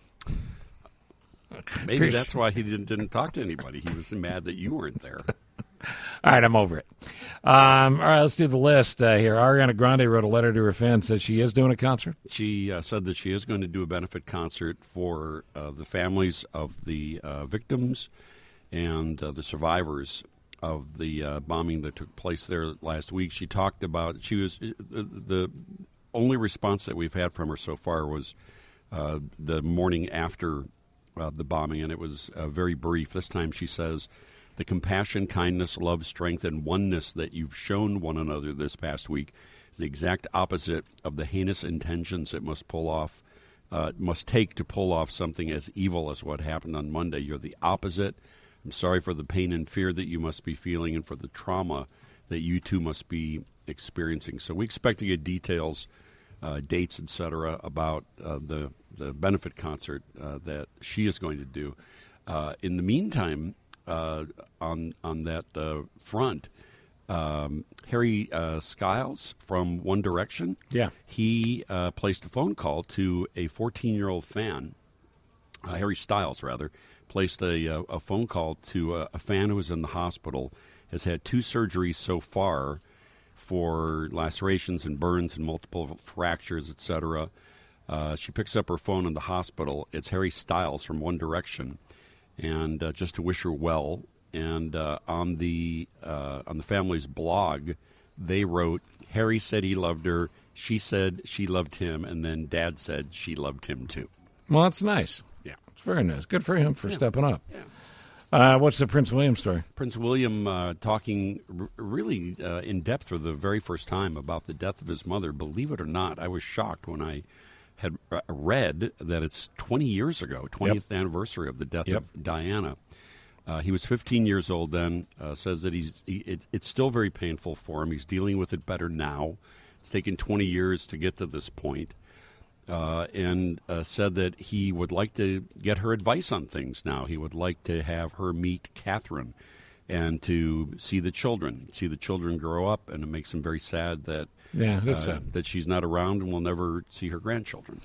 Maybe that's why he didn't, didn't talk to anybody. He was mad that you weren't there. All right, I'm over it. Um, all right, let's do the list uh, here. Ariana Grande wrote a letter to her fans, said she is doing a concert. She uh, said that she is going to do a benefit concert for uh, the families of the uh, victims and uh, the survivors of the uh, bombing that took place there last week. She talked about, she was, the, the only response that we've had from her so far was uh, the morning after uh, the bombing, and it was uh, very brief. This time she says, the compassion, kindness, love, strength, and oneness that you've shown one another this past week is the exact opposite of the heinous intentions it must pull off, uh, must take to pull off something as evil as what happened on Monday. You're the opposite. I'm sorry for the pain and fear that you must be feeling and for the trauma that you too must be experiencing. So we expect to get details uh, dates, et cetera, about uh, the the benefit concert uh, that she is going to do. Uh, in the meantime, uh, on on that uh, front, um, Harry uh, Styles from One Direction, yeah, he uh, placed a phone call to a fourteen-year-old fan. Uh, Harry Styles, rather, placed a, a, a phone call to a, a fan who was in the hospital, has had two surgeries so far for lacerations and burns and multiple fractures, et cetera. Uh, she picks up her phone in the hospital. It's Harry Styles from One Direction, and uh, just to wish her well. And uh, on the uh, on the family's blog, they wrote, Harry said he loved her, she said she loved him, and then Dad said she loved him too. Well, that's nice. Yeah. It's very nice. Good for him for Yeah. stepping up. Yeah. Uh, what's the Prince William story? Prince William uh, talking r- really uh, in depth for the very first time about the death of his mother. Believe it or not, I was shocked when I had uh, read that it's twenty years ago, twentieth yep. anniversary of the death yep. of Diana. Uh, he was fifteen years old then, uh, says that he's he, it, it's still very painful for him. He's dealing with it better now. It's taken twenty years to get to this point. Uh, and uh, said that he would like to get her advice on things now. He would like to have her meet Catherine and to see the children, see the children grow up, and it makes him very sad that yeah, it is uh, sad. that she's not around and will never see her grandchildren.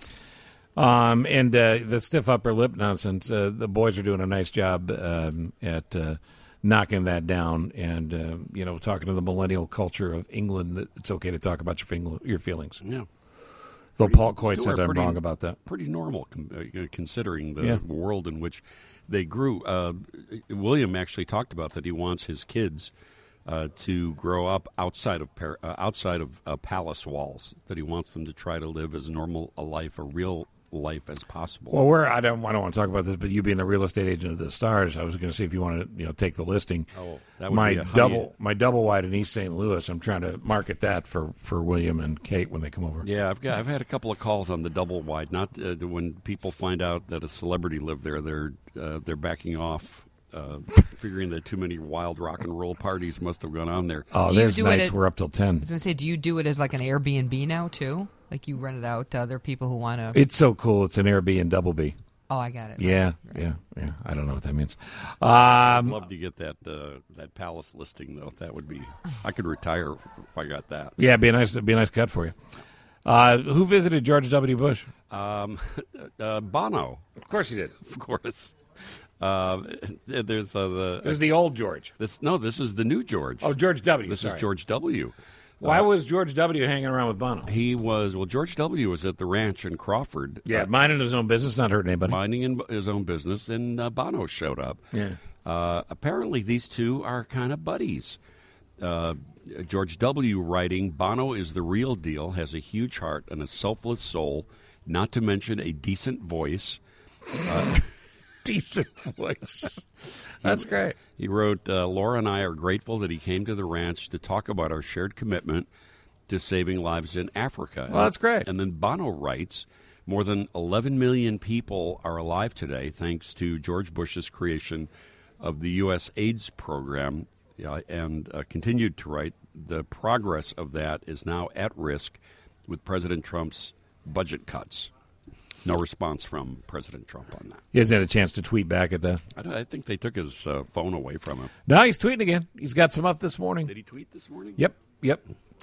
Um, and uh, the stiff upper lip nonsense, uh, the boys are doing a nice job um, at uh, knocking that down and, uh, you know, talking to the millennial culture of England that it's okay to talk about your, fing- your feelings. Yeah. Though Paul Coit Still says are I'm pretty- wrong about that. Pretty normal com- uh, considering the Yeah. world in which they grew. Uh, William actually talked about that he wants his kids uh, to grow up outside of par- uh, outside of uh, palace walls. That he wants them to try to live as normal a life, a real life as possible. Well, we're, I don't I don't want to talk about this, but you being a real estate agent of the Stars, I was going to see if you want to you know take the listing. Oh, that would my be a honey- double my double wide in East Saint Louis. I'm trying to market that for, for William and Kate when they come over. Yeah, I've got I've had a couple of calls on the double wide. Not uh, when people find out that a celebrity lived there, they're uh, they're backing off, uh, figuring that too many wild rock and roll parties must have gone on there. Oh, Do you there's do it nights at- we're up till ten. I was going to say, do you do it as like an Airbnb now, too? Like you rent it out to other people who want to... It's so cool. It's an Airbnb double B. Oh, I got it. Yeah, yeah, yeah. I don't know what that means. Um, I'd love to get that uh, that palace listing though. That would be I could retire if I got that. yeah, it'd be a nice, it'd be a nice cut for you. Uh, who visited George W. Bush? Um, uh, Bono, Of course he did. of course. Uh, there's uh, the This is the old George. this no. This is the new George. Oh, George W. this sorry. is George W. Why Uh, was George W. hanging around with Bono? He was well. George W. was at the ranch in Crawford. Yeah, uh, minding his own business, not hurting anybody. minding in his own business, and uh, Bono showed up. Yeah. Uh, apparently, these two are kind of buddies. Uh, George W. writing, Bono is the real deal, has a huge heart and a selfless soul, not to mention a decent voice. Uh, Decent voice. That's great. He wrote, uh, Laura and I are grateful that he came to the ranch to talk about our shared commitment to saving lives in Africa. Well, that's great. And then Bono writes, more than eleven million people are alive today thanks to George Bush's creation of the U S AIDS program, uh, and uh, continued to write, the progress of that is now at risk with President Trump's budget cuts. No response from President Trump on that. He hasn't had a chance to tweet back at that. I, don't- I think they took his uh, phone away from him. No, he's tweeting again. He's got some up this morning. Did he tweet this morning? Yep, yep.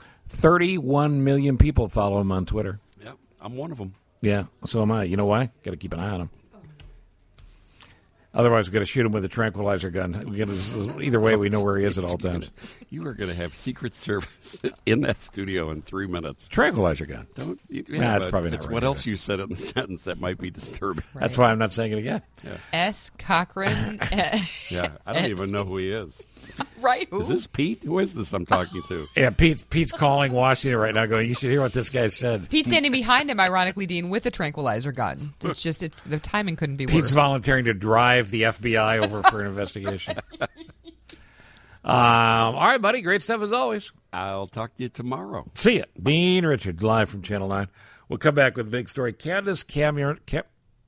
thirty-one million people follow him on Twitter. Yep, I'm one of them. Yeah, so am I. You know why? Got to keep an eye on him. Otherwise, we're going to shoot him with a tranquilizer gun. We gotta, either way, we know where he is at all times. You are going to have Secret Service in that studio in three minutes. Tranquilizer gun. Don't. You, Nah, that's but probably not It's right what either. else you said in the sentence that might be disturbing. That's why I'm not saying it again. Yeah. S. Cochran. Yeah, I don't even know who he is. Right? Who? Is this Pete? Who is this I'm talking to? Yeah, Pete's, Pete's calling Washington right now going, you should hear what this guy said. Pete's standing behind him, ironically, Dean, with a tranquilizer gun. It's just it, the timing couldn't be Pete's worse. volunteering to drive the F B I over for an investigation. um, all right, buddy. Great stuff as always. I'll talk to you tomorrow. See ya. Dean Richards, live from Channel nine. We'll come back with a big story. Candace Cameron, Cam-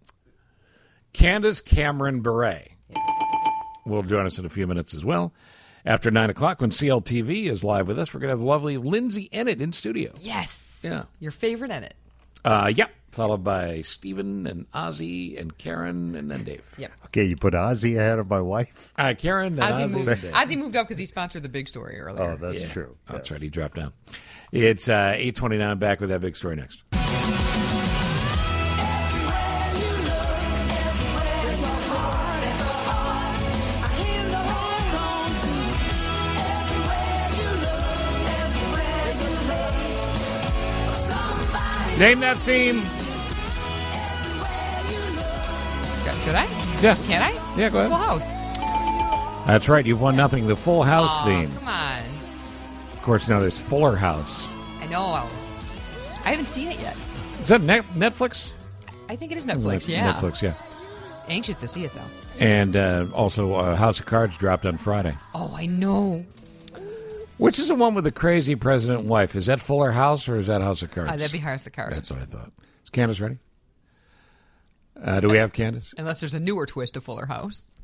Candace Cameron Bure will join us in a few minutes as well. After nine o'clock, when C L T V is live with us, we're going to have lovely Lindsay Ennett in studio. Yes. Yeah. Your favorite in it. Uh, yep. Followed by Stephen and Ozzy and Karen and then Dave. Yep. Okay, you put Ozzy ahead of my wife? Uh, Karen and Ozzy, Ozzy, moved, and Dave. Ozzy moved up because he sponsored the big story earlier. Oh, that's Yeah. true. That's Yes. right. He dropped down. It's uh, eight twenty-nine. Back with that big story next. Name that theme. Should I? Yeah. Can I? Yeah, go ahead. Full House. That's right. You've won nothing. The Full House Aw, theme. Come on. Of course, now there's Fuller House. I know. I haven't seen it yet. Is that Net- Netflix? I think it is Netflix, Net- yeah. Netflix, yeah. Anxious to see it, though. And uh, also, uh, House of Cards dropped on Friday. Oh, I know. Which is the one with the crazy president and wife? Is that Fuller House or is that House of Cards? Uh, that'd be House of Cards. That's what I thought. Is Candace ready? Uh, do we have Candace? Unless there's a newer twist to Fuller House.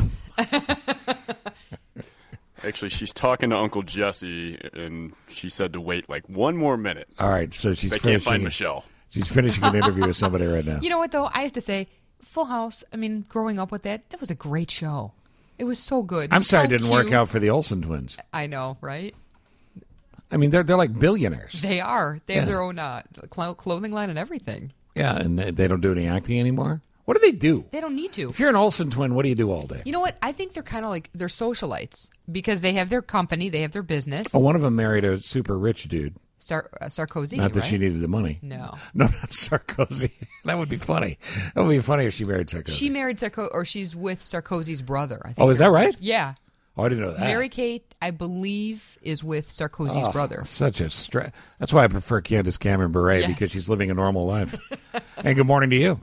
Actually, she's talking to Uncle Jesse, and she said to wait like one more minute. All right, so she's I can't finishing. find Michelle. She's finishing an interview with somebody right now. You know what, though? I have to say, Full House, I mean, growing up with that, that was a great show. It was so good. I'm sorry So it didn't cute. work out for the Olsen twins. I know, right? I mean, they're they're like billionaires. They are. They have Yeah. their own uh, cl- clothing line and everything. Yeah, and they, they don't do any acting anymore. What do they do? They don't need to. If you're an Olsen twin, what do you do all day? You know what? I think they're kind of like, they're socialites because they have their company, they have their business. Oh, one of them married a super rich dude. Sar- uh, Sarkozy, Not that right? she needed the money. No. No, not Sarkozy. That would be funny. That would be funny if she married Sarkozy. She married Sarkozy, or she's with Sarkozy's brother. I think Oh, is that they're- right? Yeah. Oh, I didn't know that. Mary Kate, I believe, is with Sarkozy's Oh, brother. Such a stress. That's why I prefer Candace Cameron Bure Yes. because she's living a normal life. And good morning to you.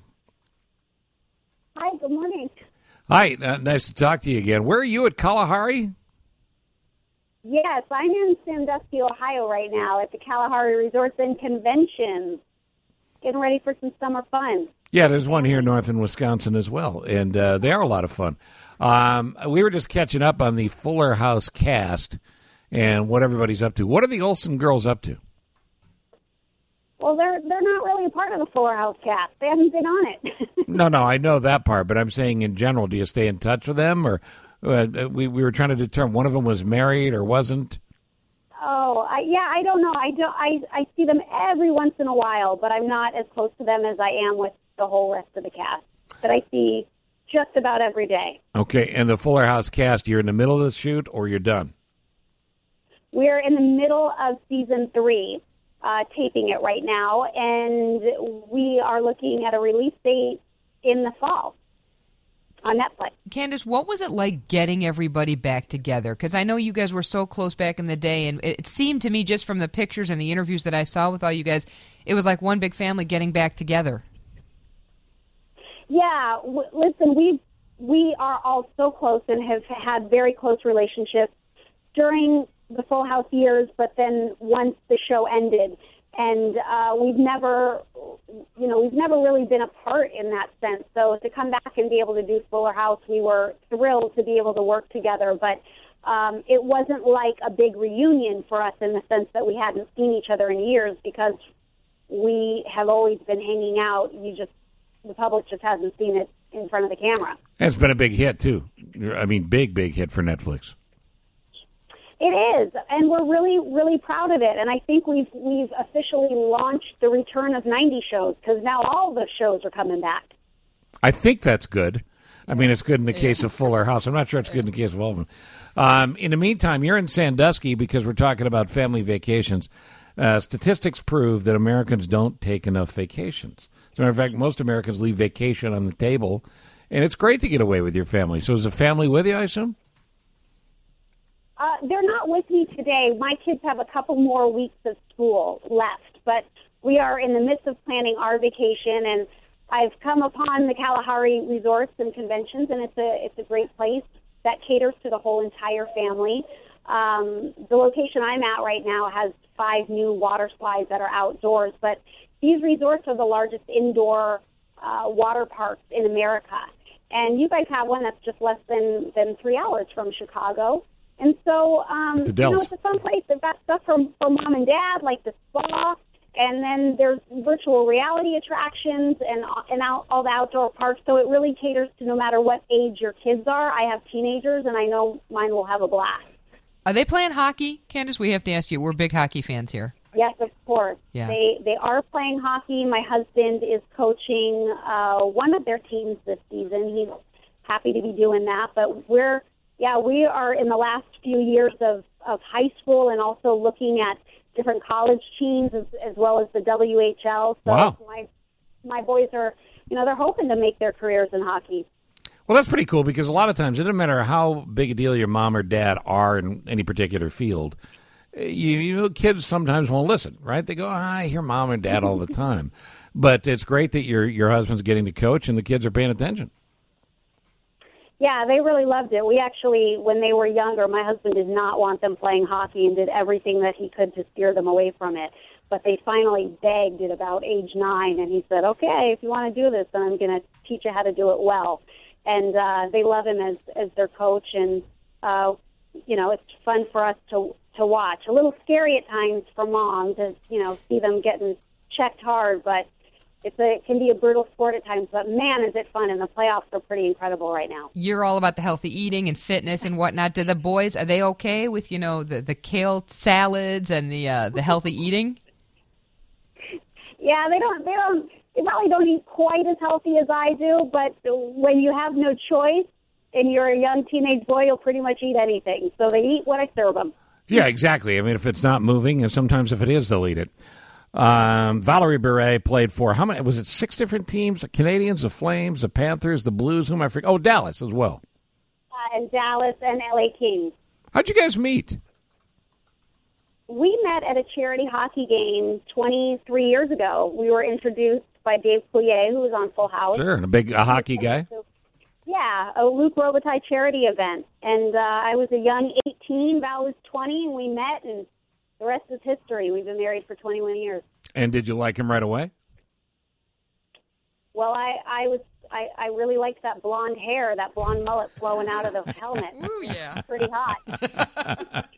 Hi, good morning. Hi, uh, nice to talk to you again. Where are you at Kalahari? Yes, I'm in Sandusky, Ohio right now at the Kalahari Resorts and Conventions, getting ready for some summer fun. Yeah, there's one here north in Wisconsin as well, and uh, they are a lot of fun. Um, we were just catching up on the Fuller House cast and what everybody's up to. What are the Olsen girls up to? Well, they're they're not really a part of the Fuller House cast. They haven't been on it. No, no, I know that part, but I'm saying in general, do you stay in touch with them? Or uh, we, we were trying to determine one of them was married or wasn't? oh, I, yeah, I don't know. I don't. I I see them every once in a while, but I'm not as close to them as I am with the whole rest of the cast that I see just about every day. Okay, and the Fuller House cast, you're in the middle of the shoot or you're done? We're in the middle of season three, uh, taping it right now, and we are looking at a release date in the fall on Netflix. Candace, what was it like getting everybody back together? Because I know you guys were so close back in the day, and it seemed to me just from the pictures and the interviews that I saw with all you guys, it was like one big family getting back together. Yeah, w- listen, we we are all so close and have had very close relationships during the Full House years, but then once the show ended, and uh, we've never, you know, we've never really been apart in that sense. So to come back and be able to do Fuller House, we were thrilled to be able to work together, but um, it wasn't like a big reunion for us in the sense that we hadn't seen each other in years because we have always been hanging out. You just the public just hasn't seen it in front of the camera. And it's been a big hit, too. I mean, big, big hit for Netflix. It is, and we're really, really proud of it. And I think we've we've officially launched the return of nineties shows because now all the shows are coming back. I think that's good. I mean, it's good in the case of Fuller House. I'm not sure it's good in the case of all of them. Um, in the meantime, you're in Sandusky because we're talking about family vacations. Uh, statistics prove that Americans don't take enough vacations. As a matter of fact, most Americans leave vacation on the table, and it's great to get away with your family. So is the family with you, I assume? Uh, they're not with me today. My kids have a couple more weeks of school left, but we are in the midst of planning our vacation, and I've come upon the Kalahari Resorts and Conventions, and it's a it's a great place that caters to the whole entire family. Um, the location I'm at right now has five new water slides that are outdoors, but these resorts are the largest indoor uh, water parks in America. And you guys have one that's just less than, than three hours from Chicago. And so, um, you know, it's a fun place. They've got stuff from, from mom and dad, like the spa, and then there's virtual reality attractions and and out, all the outdoor parks. So it really caters to no matter what age your kids are. I have teenagers, and I know mine will have a blast. Are they playing hockey, Candace? We have to ask you. We're big hockey fans here. Yes, of course. Yeah. They they are playing hockey. My husband is coaching uh, one of their teams this season. He's happy to be doing that. But we're, yeah, we are in the last few years of, of high school and also looking at different college teams as, as well as the W H L. So wow. my my boys are, you know, they're hoping to make their careers in hockey. Well, that's pretty cool because a lot of times it doesn't matter how big a deal your mom or dad are in any particular field. You, you know, kids sometimes won't listen, right? They go, ah, I hear mom and dad all the time. But it's great that your your husband's getting to coach and the kids are paying attention. Yeah, they really loved it. We actually, when they were younger, my husband did not want them playing hockey and did everything that he could to steer them away from it. But they finally begged at about age nine, and he said, okay, if you want to do this, then I'm going to teach you how to do it well. And uh, they love him as, as their coach, and, uh, you know, it's fun for us to to watch. A little scary at times for mom to, you know, see them getting checked hard, but it's a, it can be a brutal sport at times. But, man, is it fun, and the playoffs are pretty incredible right now. You're all about the healthy eating and fitness and whatnot. Do the boys, are they okay with, you know, the, the kale salads and the uh, the healthy eating? Yeah, they don't, they don't, they probably don't eat quite as healthy as I do, but when you have no choice and you're a young teenage boy, you'll pretty much eat anything. So they eat what I serve them. Yeah, exactly. I mean, if it's not moving, and sometimes if it is, they'll eat it. Um, Valerie Bure played for, how many, was it six different teams? The Canadians, the Flames, the Panthers, the Blues, whom I forget. Oh, Dallas as well. Uh, and Dallas and L A Kings. How'd you guys meet? We met at a charity hockey game twenty-three years ago. We were introduced by Dave Coulier, who was on Full House. Sure, and a big a hockey guy. Yeah, a Luke Robitaille charity event. And uh, I was a young eighteen, Val was twenty, and we met, and the rest is history. We've been married for twenty-one years. And did you like him right away? Well, I, I was I, I really liked that blonde hair, that blonde mullet flowing out of the helmet. Ooh, yeah. Pretty hot.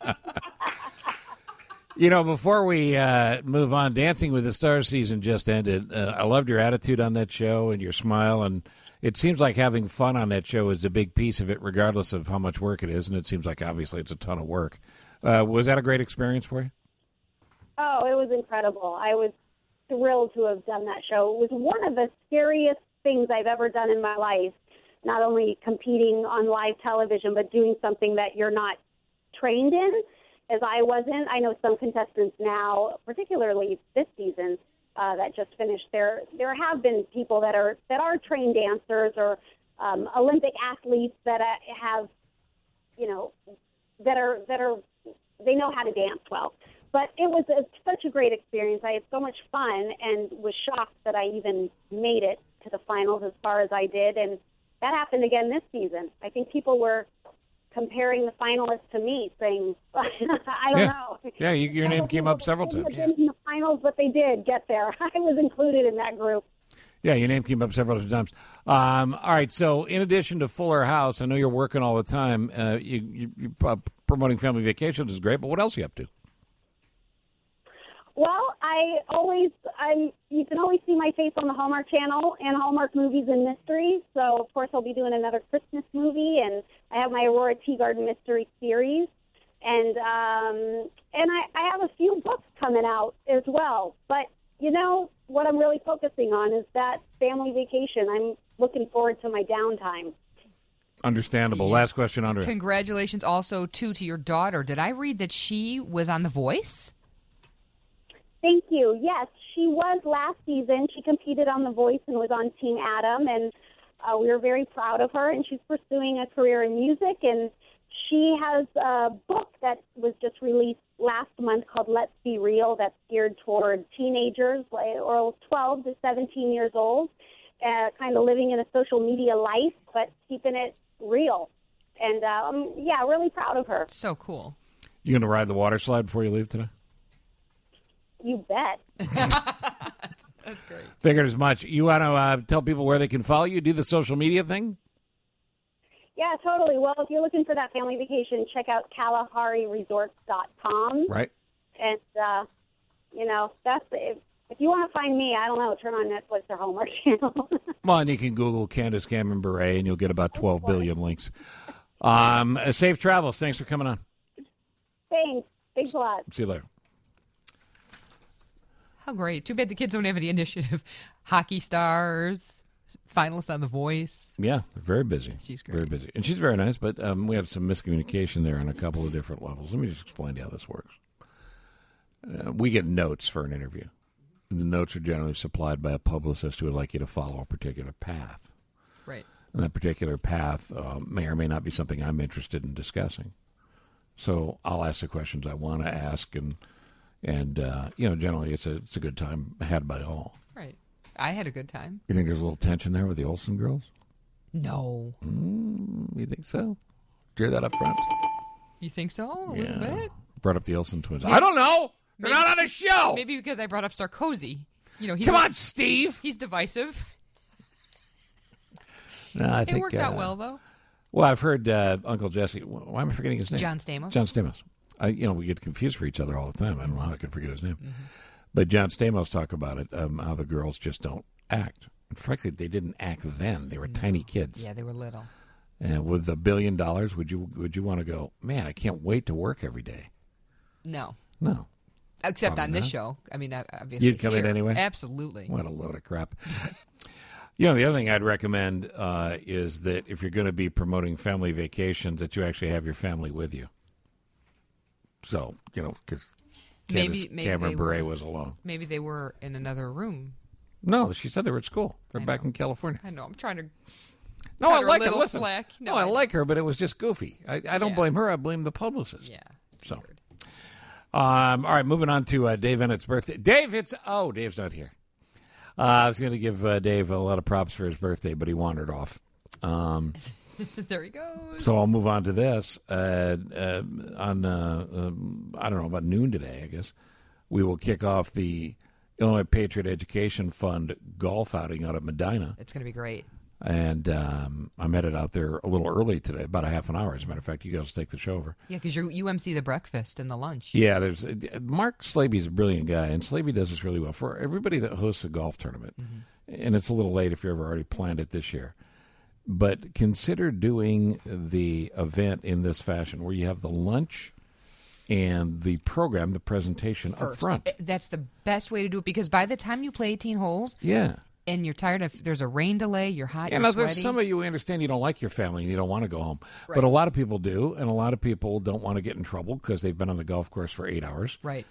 You know, before we uh, move on, Dancing with the Stars season just ended. Uh, I loved your attitude on that show and your smile, and it seems like having fun on that show is a big piece of it, regardless of how much work it is, and it seems like obviously it's a ton of work. Uh, was that a great experience for you? Oh, it was incredible. I was thrilled to have done that show. It was one of the scariest things I've ever done in my life, not only competing on live television, but doing something that you're not trained in, as I wasn't. I know some contestants now, particularly this season, uh, that just finished. There, there have been people that are that are trained dancers or um, Olympic athletes that uh, have, you know, that are that are they know how to dance well. But it was a, such a great experience. I had so much fun and was shocked that I even made it to the finals as far as I did. And that happened again this season. I think people were comparing the finalists to me, saying, I don't yeah. know. Yeah, you, your name came up several times. They didn't been in the finals, but they did get there. I was included in that group. Yeah, your name came up several times. Um, all right, so in addition to Fuller House, I know you're working all the time. Uh, you, you, you uh, promoting family vacations is great, but what else are you up to? Well, I always, I'm. You can always see my face on the Hallmark Channel and Hallmark Movies and Mysteries. So, of course, I'll be doing another Christmas movie, and I have my Aurora Teagarden Mystery Series, and um, and I, I have a few books coming out as well. But you know what I'm really focusing on is that family vacation. I'm looking forward to my downtime. Understandable. Yeah. Last question, Andrea. Congratulations also, too, to your daughter. Did I read that she was on The Voice? Thank you. Yes, she was last season. She competed on The Voice and was on Team Adam, and uh, we were very proud of her. And she's pursuing a career in music, and she has a book that was just released last month called Let's Be Real that's geared toward teenagers, like, or twelve to seventeen years old, uh, kind of living in a social media life, but keeping it real. And, um, yeah, really proud of her. So cool. You going to ride the water slide before you leave today? You bet. That's great. Figured as much. You want to uh, tell people where they can follow you? Do the social media thing? Yeah, totally. Well, if you're looking for that family vacation, check out Kalahari Resorts dot com. Right. And, uh, you know, that's if, if you want to find me, I don't know, turn on Netflix or Hallmark Channel. Well, and you can Google Candace Cameron Bure, and you'll get about twelve billion links. Um, uh, safe travels. Thanks for coming on. Thanks. Thanks a lot. See you later. How great. Too bad the kids don't have any initiative. Hockey stars, finalists on The Voice. Yeah, they're very busy. She's great. Very busy. And she's very nice, but um, we had some miscommunication there on a couple of different levels. Let me just explain to you how this works. Uh, we get notes for an interview. The notes are generally supplied by a publicist who would like you to follow a particular path. Right. And that particular path uh, may or may not be something I'm interested in discussing. So I'll ask the questions I want to ask, and and uh, you know, generally it's a it's a good time had by all. Right. I had a good time. You think there's a little tension there with the Olsen girls? No. Mm, you think so? Did you hear that up front? You think so? A Yeah. little bit? Brought up the Olsen twins. Maybe- I don't know. They're maybe- not on a show. Maybe because I brought up Sarkozy. You know, he's Come on, Steve. He's divisive. No, I it think, worked out uh, well, though. Well, I've heard uh, Uncle Jesse. Why am I forgetting his name? John Stamos. John Stamos. I, you know, we get confused for each other all the time. I don't know how I could forget his name. Mm-hmm. But John Stamos talk about it, um, how the girls just don't act. And frankly, they didn't act then. They were tiny kids. Yeah, they were little. And with a billion dollars, would you would you want to go, man, I can't wait to work every day? No. No. Except Probably on this not. show. I mean, uh, obviously. You'd come in here. anyway? Absolutely. What a load of crap. You know, the other thing I'd recommend uh, is that if you're going to be promoting family vacations, that you actually have your family with you. So, you know, because Maybe, maybe Cameron they Bure were- was alone. Maybe they were in another room. No, she said they were at school. They're I back know. in California. I know. I'm trying to. No, cut I her a like her. little Listen, slack. no, I like her, but it was just goofy. I, I don't Yeah. blame her. I blame the publicist. Yeah. So, um, all right, moving on to uh, Dave Ennett's birthday. Dave, it's oh, Dave's not here. Uh, I was going to give uh, Dave a lot of props for his birthday, but he wandered off. Um, There he goes. so I'll move on to this. Uh, uh, on uh, um, I don't know about noon today, I guess we will kick off the Illinois Patriot Education Fund golf outing out at Medina. It's going to be great. And um, I'm headed out there a little early today, about a half an hour. As a matter of fact, you guys take the show over. Yeah, because you M C the breakfast and the lunch. Yeah, there's Mark Slaby's a brilliant guy, and Slaby does this really well for everybody that hosts a golf tournament. Mm-hmm. And it's a little late if you ever already planned it this year, but consider doing the event in this fashion, where you have the lunch and the program, the presentation up First. front. Uh, That's the best way to do it, because by the time you play eighteen holes, Yeah. and you're tired of, there's a rain delay, you're hot, Yeah, you're now there's sweaty. some of you who understand you don't like your family and you don't want to go home. Right. But a lot of people do, and a lot of people don't want to get in trouble because they've been on the golf course for eight hours. Right.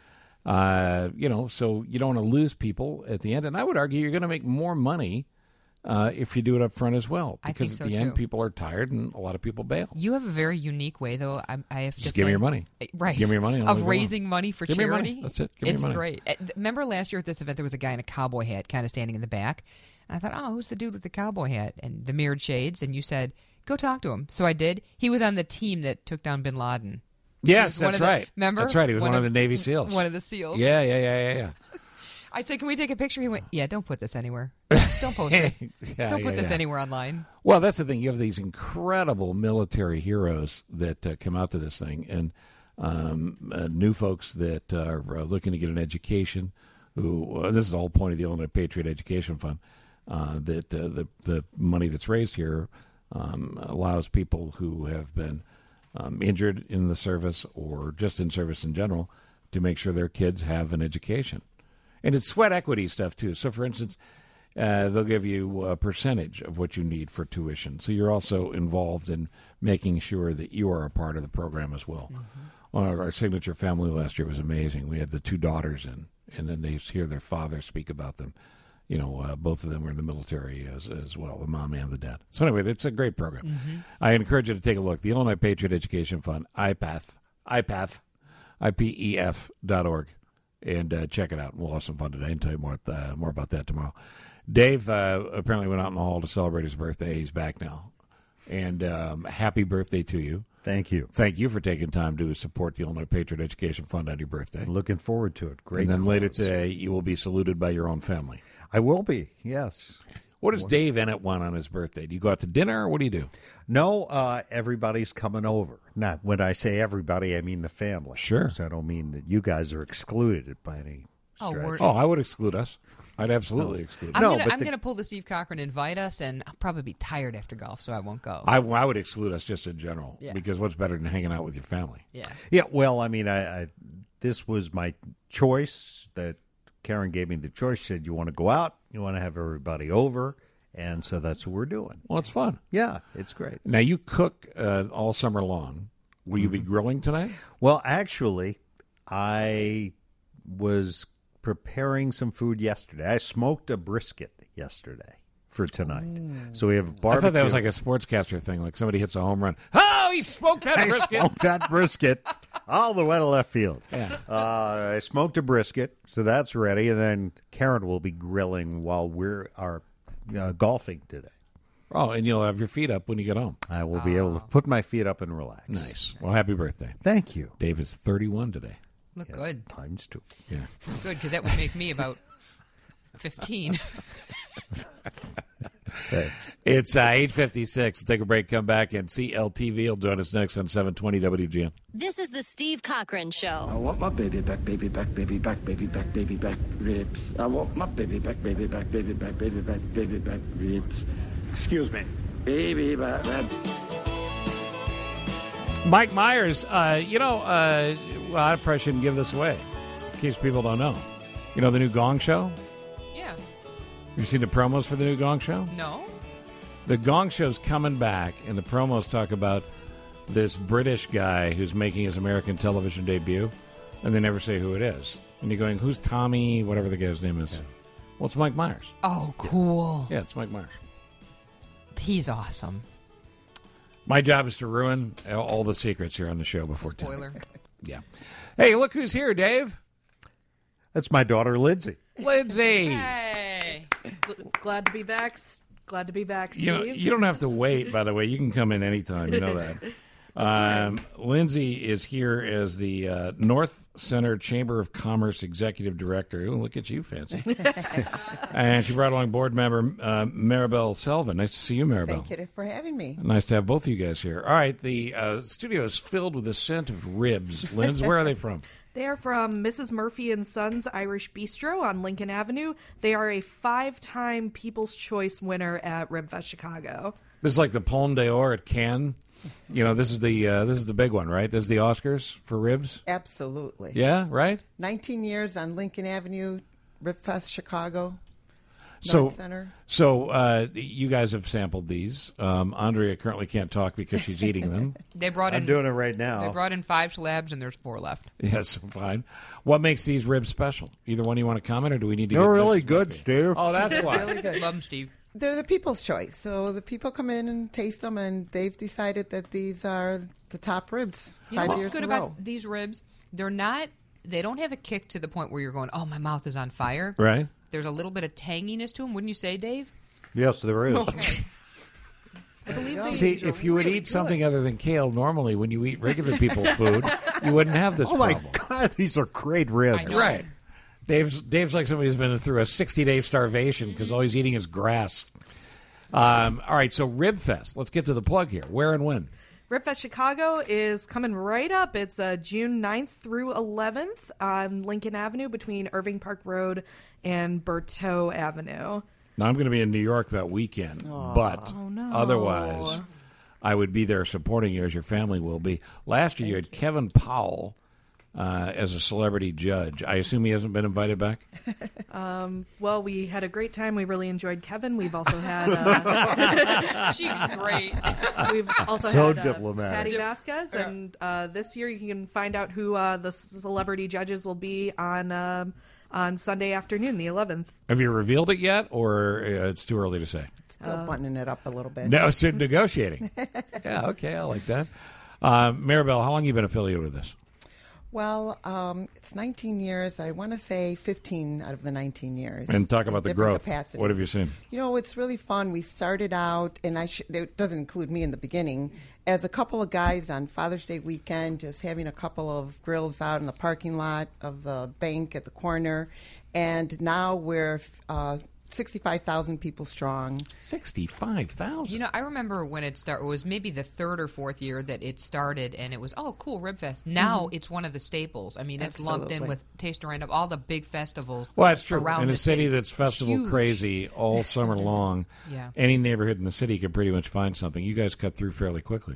Uh, you know, so you don't want to lose people at the end. And I would argue you're going to make more money uh, if you do it up front as well. I Because think at so, the end, too. people are tired and a lot of people bail. You have a very unique way, though. I, I have to Just say, give me your money. right? Give me your money, I'll leave of it raising alone. money for Give me your money. charity. That's it. Give me your it's money. great. Uh, Remember last year at this event, there was a guy in a cowboy hat, kind of standing in the back. And I thought, oh, who's the dude with the cowboy hat and the mirrored shades? And you said, go talk to him. So I did. He was on the team that took down Bin Laden. He Yes, was one that's of the- right. Remember? That's right. He was one, of the Navy SEALs. One of the SEALs. Yeah, yeah, yeah, yeah, yeah. I said, can we take a picture? He went, yeah, don't put this anywhere. Don't post this. Yeah, don't put yeah, this yeah. anywhere online. Well, that's the thing. You have these incredible military heroes that uh, come out to this thing, and um, uh, new folks that are uh, looking to get an education. Who uh, this is the whole point of the Illinois Patriot Education Fund. Uh, that uh, the the money that's raised here um, allows people who have been um, injured in the service or just in service in general to make sure their kids have an education. And it's sweat equity stuff, too. So, for instance, uh, they'll give you a percentage of what you need for tuition. So you're also involved in making sure that you are a part of the program as well. Mm-hmm. Our, our signature family last year was amazing. We had the two daughters in, and then they hear their father speak about them. You know, uh, both of them were in the military as, as well, the mom and the dad. So anyway, it's a great program. Mm-hmm. I encourage you to take a look. The Illinois Patriot Education Fund, I P A T H, I P A T H, I P E F dot org, and uh, check it out. We'll have some fun today and tell you more, uh, more about that tomorrow. Dave uh, apparently went out in the hall to celebrate his birthday. He's back now. And um, happy birthday to you. Thank you. Thank you for taking time to support the Illinois Patriot Education Fund on your birthday. Looking forward to it. Great. And then cause. later today, you will be saluted by your own family. I will be, yes. What does Dave Ennett want on his birthday? Do you go out to dinner or what do you do? No, uh, everybody's coming over. Not when I say everybody, I mean the family. Sure. So I don't mean that you guys are excluded by any Oh, stretch. we're- Oh, I would exclude us. I'd absolutely exclude I'm us. gonna, I'm gonna pull the Steve Cochran, invite us, and I'll probably be tired after golf, so I won't go. I, I would exclude us just in general Yeah. because what's better than hanging out with your family? Yeah. Yeah, well, I mean, I, I this was my choice. That Karen gave me the choice. She said, "You want to go out? You want to have everybody over?" And so that's what we're doing. Well, it's fun. Yeah, it's great. Now you cook uh, all summer long. Will you be grilling tonight? Well, actually, I was preparing some food yesterday. I smoked a brisket yesterday for tonight. So we have a barbecue. I thought that was like a sportscaster thing, like somebody hits a home run. Oh, he smoked that I brisket. smoked that brisket all the way to left field. Yeah. Uh, I smoked a brisket, so that's ready. And then Karen will be grilling while we're are uh, golfing today. Oh, and you'll have your feet up when you get home. I will be able to put my feet up and relax. Nice. Well, happy birthday. Thank you. Dave is thirty-one today. Look Yes, good. Times two. Yeah. Good, because that would make me about fifteen. It's uh, eight fifty-six. Take a break, come back, and C L T V will join us next on seven twenty W G N. This is the Steve Cochran Show. I want my baby back, baby back, baby back, baby back, baby back ribs. I want my baby back, baby back, baby back, baby back, baby back ribs. Excuse me. Baby back, back. Mike Myers, uh, you know, uh, well, I probably shouldn't give this away in case people don't know. You know the new Gong Show? Yeah. You've seen the promos for the new Gong Show? No. The Gong Show's coming back, and the promos talk about this British guy who's making his American television debut, and they never say who it is. And you're going, who's Tommy, whatever the guy's name is? Well, it's Mike Myers. Oh, cool. Yeah, it's Mike Myers. He's awesome. My job is to ruin all the secrets here on the show before ten. Spoiler. Yeah. Hey, look who's here, Dave. That's my daughter, Lindsay. Lindsay. Hey. Glad to be back. S- Glad to be back, Steve. You know, you don't have to wait, by the way. You can come in anytime. You know that. Um, Lindsay is here as the uh, North Center Chamber of Commerce Executive Director. Ooh, look at you, fancy. And she brought along board member uh, Maribel Selvin. Nice to see you, Maribel. Thank you for having me. Nice to have both of you guys here. All right, the uh, studio is filled with the scent of ribs. Linz, where are they from? They are from Missus Murphy and Sons Irish Bistro on Lincoln Avenue. They are a five-time People's Choice winner at Ribfest Chicago. This is like the Palme d'Or at Cannes. You know, this is the uh, this is the big one, right? This is the Oscars for ribs. Absolutely. Yeah, right. nineteen years on Lincoln Avenue, Ribfest Chicago. So, North Center. so uh, you guys have sampled these. Um, Andrea currently can't talk because she's eating them. They brought in. I'm doing it right now. They brought in five slabs, and there's four left. Yes, fine. What makes these ribs special? Either one you want to comment, or do we need to? They're get really this good, Murphy? Steve. Oh, that's why. Really good. Love them, Steve. They're the people's choice. So the people come in and taste them, and they've decided that these are the top ribs. You know five what's years good in a row. about these ribs? They're not. They don't have a kick to the point where you're going, "Oh, my mouth is on fire." Right. There's a little bit of tanginess to them, wouldn't you say, Dave? Yes, there is. Okay. I believe they See, if you would eat something other than kale, normally when you eat regular people's food, you wouldn't have this Oh my problem. God, these are great ribs. I know. Right. Dave's Dave's like somebody who's been through a sixty-day starvation because all he's eating is grass. Um, all right, so Rib Fest. Let's get to the plug here. Where and when? Ribfest Chicago is coming right up. It's uh, June ninth through eleventh on Lincoln Avenue between Irving Park Road and Berteau Avenue. Now, I'm going to be in New York that weekend, but Oh, no. otherwise, I would be there supporting you as your family will be. Last year, you had Kevin Powell uh, as a celebrity judge. I assume he hasn't been invited back? Um, well, we had a great time. We really enjoyed Kevin. We've also had... Uh, She's great. We've also So had uh, diplomatic. Patty Vasquez, and uh, this year you can find out who uh, the celebrity judges will be on um, on Sunday afternoon, the eleventh. Have you revealed it yet, or uh, it's too early to say? Still buttoning it up a little bit. No, it's negotiating. Yeah, okay, I like that. Uh, Maribel, how long have you been affiliated with this? Well, um, it's nineteen years. I want to say fifteen out of the nineteen years. And talk in about the different growth. capacities. What have you seen? You know, it's really fun. We started out, and I sh- it doesn't include me in the beginning, as a couple of guys on Father's Day weekend, just having a couple of grills out in the parking lot of the bank at the corner. And now we're uh, sixty-five thousand people strong. sixty-five thousand? You know, I remember when it started, it was maybe the third or fourth year that it started, and it was, oh, cool, Rib Fest. Now Mhm. it's one of the staples. I mean, it's lumped in Absolutely. with Taste of Random, all the big festivals. Well, that's true. around In a the city city. that's festival Huge. crazy all summer long, Yeah. any neighborhood in the city can pretty much find something. You guys cut through fairly quickly.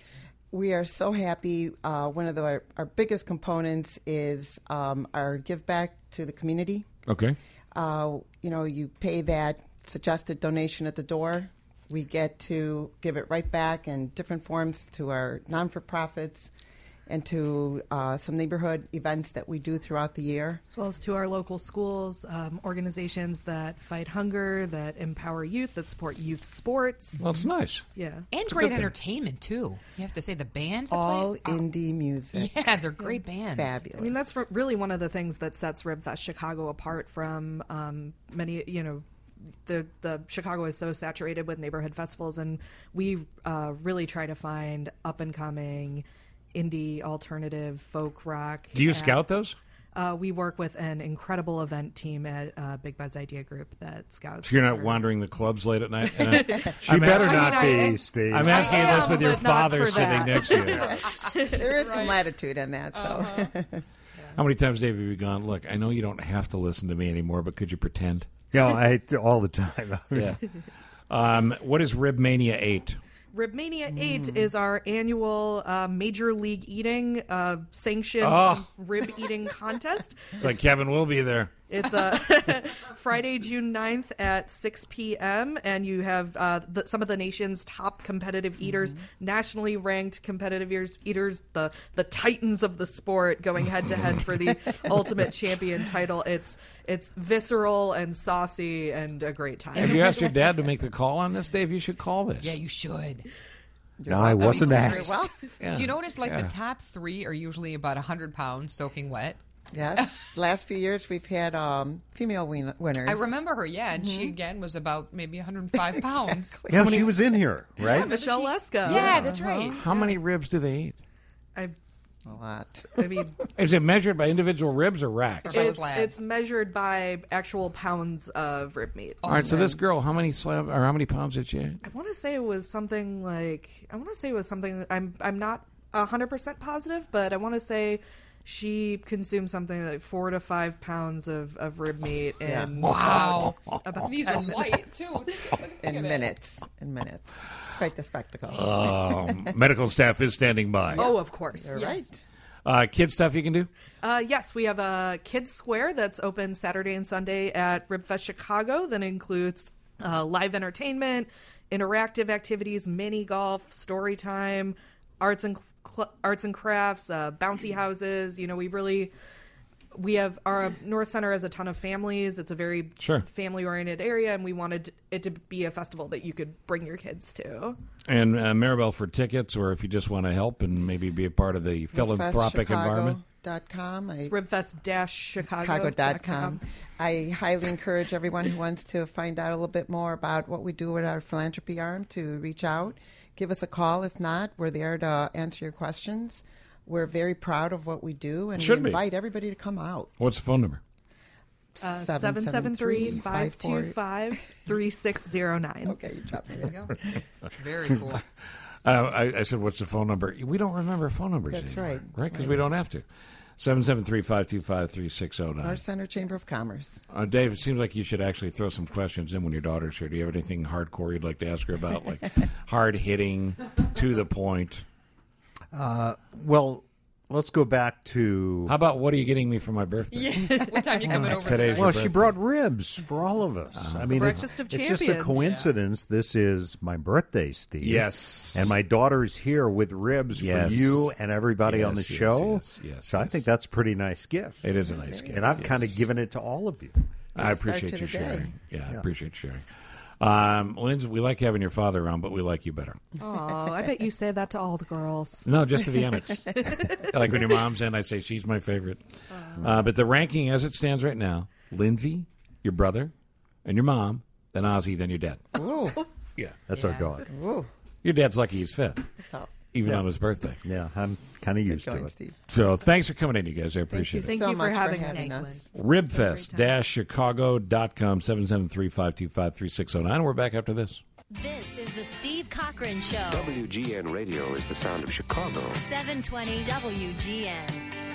We are so happy. Uh, one of the, our, our biggest components is um, our give back to the community. Okay. Uh, you know, you pay that suggested donation at the door. We get to give it right back in different forms to our non-for-profits and to uh, some neighborhood events that we do throughout the year. As well as to our local schools, um, organizations that fight hunger, that empower youth, that support youth sports. Well, it's nice. Yeah. And It's a great good thing. entertainment, too. You have to say the bands that All play. indie music. Yeah, they're great bands. Fabulous. I mean, that's r- really one of the things that sets Ribfest Chicago apart from um, many, you know, the the Chicago is so saturated with neighborhood festivals, and we uh, really try to find up and coming indie, alternative, folk rock. Do you acts. scout those? Uh, we work with an incredible event team at uh, Big Buzz Idea Group that scouts. So you're not our- wandering the clubs late at night? And I- She I'm better asking- not I mean, I- be, Steve. I'm asking you I this am, with your but not father for sitting that. next to you. There is some latitude in that. So. Uh-huh. How many times, Dave, have you gone, look, I know you don't have to listen to me anymore, but could you pretend? Yeah, I all the time. Yeah. Um, what is Rib Mania eight? Ribmania eight is our annual uh, Major League Eating uh, sanctioned Oh. rib eating contest. It's like Kevin will be there. It's uh, Friday, June ninth at six p.m. And you have uh, the, some of the nation's top competitive eaters, nationally ranked competitive eaters, eaters the, the titans of the sport, going head to head for the ultimate champion title. It's it's visceral and saucy and a great time. Have you asked your dad to make the call on this, Dave? You should call this. Yeah, you should. No, I wasn't Very asked. well. Yeah. Do you notice, like, Yeah. the top three are usually about one hundred pounds soaking wet? Yes. Last few years we've had um, female win- winners. I remember her, yeah, and she, again, was about maybe one hundred five pounds. Yeah, she was in here, right? Yeah, Michelle Lesko. Yeah, that's right. How many ribs do they eat? I, A lot. I mean, Is it measured by individual ribs or racks? By it's, slabs. it's measured by actual pounds of rib meat. All right, so this girl, how many slab or how many pounds did she eat? I want to say it was something like I want to say it was something. I'm I'm not a hundred percent positive, but I want to say she consumed something like four to five pounds of, of rib meat Yeah. in Wow. about, about These ten are white, minutes. too. Look In at it. minutes. In minutes. It's quite the spectacle. Um, medical staff is standing by. Oh, of course. You're right. Uh, kid stuff you can do? Uh, yes, we have a Kids Square that's open Saturday and Sunday at Ribfest Chicago. That includes uh, live entertainment, interactive activities, mini golf, story time, arts and cl- arts and crafts, uh, bouncy houses. You know, we really we have our North Center has a ton of families. It's a very Sure. family oriented area, and we wanted it to be a festival that you could bring your kids to. And uh, Maribel for tickets, or if you just want to help and maybe be a part of the philanthropic environment. Dot com. It's I, ribfest Chicago Chicago dot com. I highly encourage everyone who wants to find out a little bit more about what we do with our philanthropy arm to reach out. Give us a call. If not, we're there to answer your questions. We're very proud of what we do, and Should we be. invite everybody to come out. What's the phone number? Uh, seven seven three, five two five, three six zero nine. Okay, you dropped it. There you go. Very cool. Uh, I, I said, what's the phone number? We don't remember phone numbers That's anymore, right. right? That's Because right. we don't have to. seven seven three, five two five, three six zero nine. North Center Chamber of Commerce. Uh, Dave, it seems like you should actually throw some questions in when your daughter's here. Do you have anything hardcore you'd like to ask her about, like hard hitting, to the point? Uh, well, let's go back to. How about what are you getting me for my birthday? Yeah. What time you coming over Today's tonight? Well, your she birthday. brought ribs for all of us. I mean, it's, Breakfast of it's just a Champions. coincidence. This is my birthday, Steve. Yes. And my daughter's here with ribs Yes. for you and everybody on the Yes, yes, show. yes, yes, so I yes. think that's a pretty nice gift. It is a nice gift. And I've kind of yes. given it to all of you. I Good start appreciate to you the day. sharing. Yeah, I Yeah. appreciate sharing. Um, Lindsay, we like having your father around, but we like you better. Oh, I bet you say that to all the girls. No, just to the Emmets. Like when your mom's in, I say she's my favorite. Uh, but the ranking as it stands right now, Lindsay, your brother, and your mom, then Ozzy, then your dad. Ooh. Yeah. That's Yeah. our dog. Ooh. Your dad's lucky he's fifth, Tough. even Yeah. on his birthday. Yeah, I'm kind of used going, to it. Steve. So thanks for coming in, you guys. I appreciate Thank it. you so for much having for having us. us. ribfest dash chicago dot com, seven seven three, five two five, three six zero nine. We're back after this. This is the Steve Cochran Show. W G N Radio is the sound of Chicago. seven twenty W G N.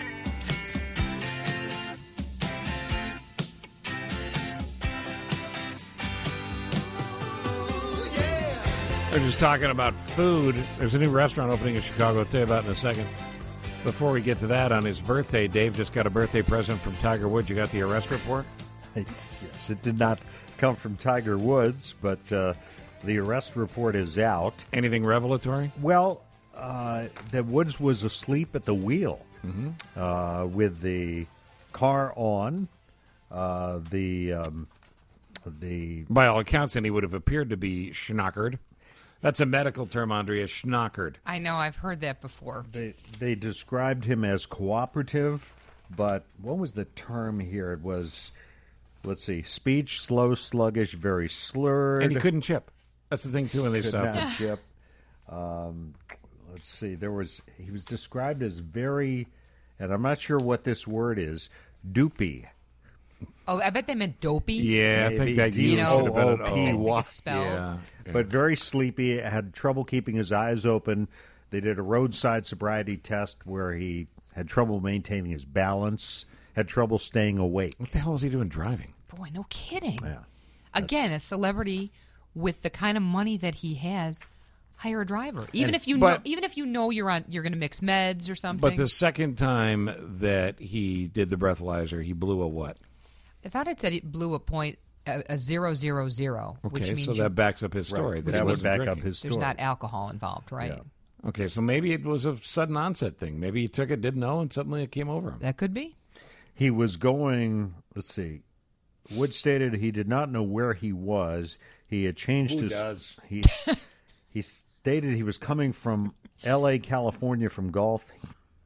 We're just talking about food. There's a new restaurant opening in Chicago. I'll tell you about in a second. Before we get to that, on his birthday, Dave just got a birthday present from Tiger Woods. You got the arrest report? Yes, it did not come from Tiger Woods, but uh, the arrest report is out. Anything revelatory? Well, uh, that Woods was asleep at the wheel Mm-hmm. uh, with the car on. Uh, the um, the By all accounts, then he would have appeared to be schnockered. That's a medical term, Andrea, schnockered. I know, I've heard that before. They they described him as cooperative, but what was the term here? It was, let's see, speech slow, sluggish, very slurred, And he couldn't chip. That's the thing, too, when they could stopped not him. chip. Um, let's see, there was he was described as very, and I'm not sure what this word is, doopy. Oh, I bet they meant dopey. Yeah, I think that you you know, should have been an I think O. it's spelled. Yeah. But very sleepy, had trouble keeping his eyes open. They did a roadside sobriety test where he had trouble maintaining his balance, had trouble staying awake. What the hell is he doing driving? Boy, no kidding. Yeah. Again, a celebrity with the kind of money that he has, hire a driver. Even And- if you but- know, even if you know you're on, you're going to mix meds or something. But the second time that he did the breathalyzer, he blew a what? I thought it said it blew a point, a, a zero zero zero. which Okay, means so you- that backs up his story. Right. That, That he would wasn't back up drinking. his There's story. not alcohol involved, right? Okay, so maybe it was a sudden onset thing. Maybe he took it, didn't know, and suddenly it came over him. That could be. He was going, let's see, Wood stated he did not know where he was. He had changed Who his. does? He, he stated he was coming from L A, California from golfing.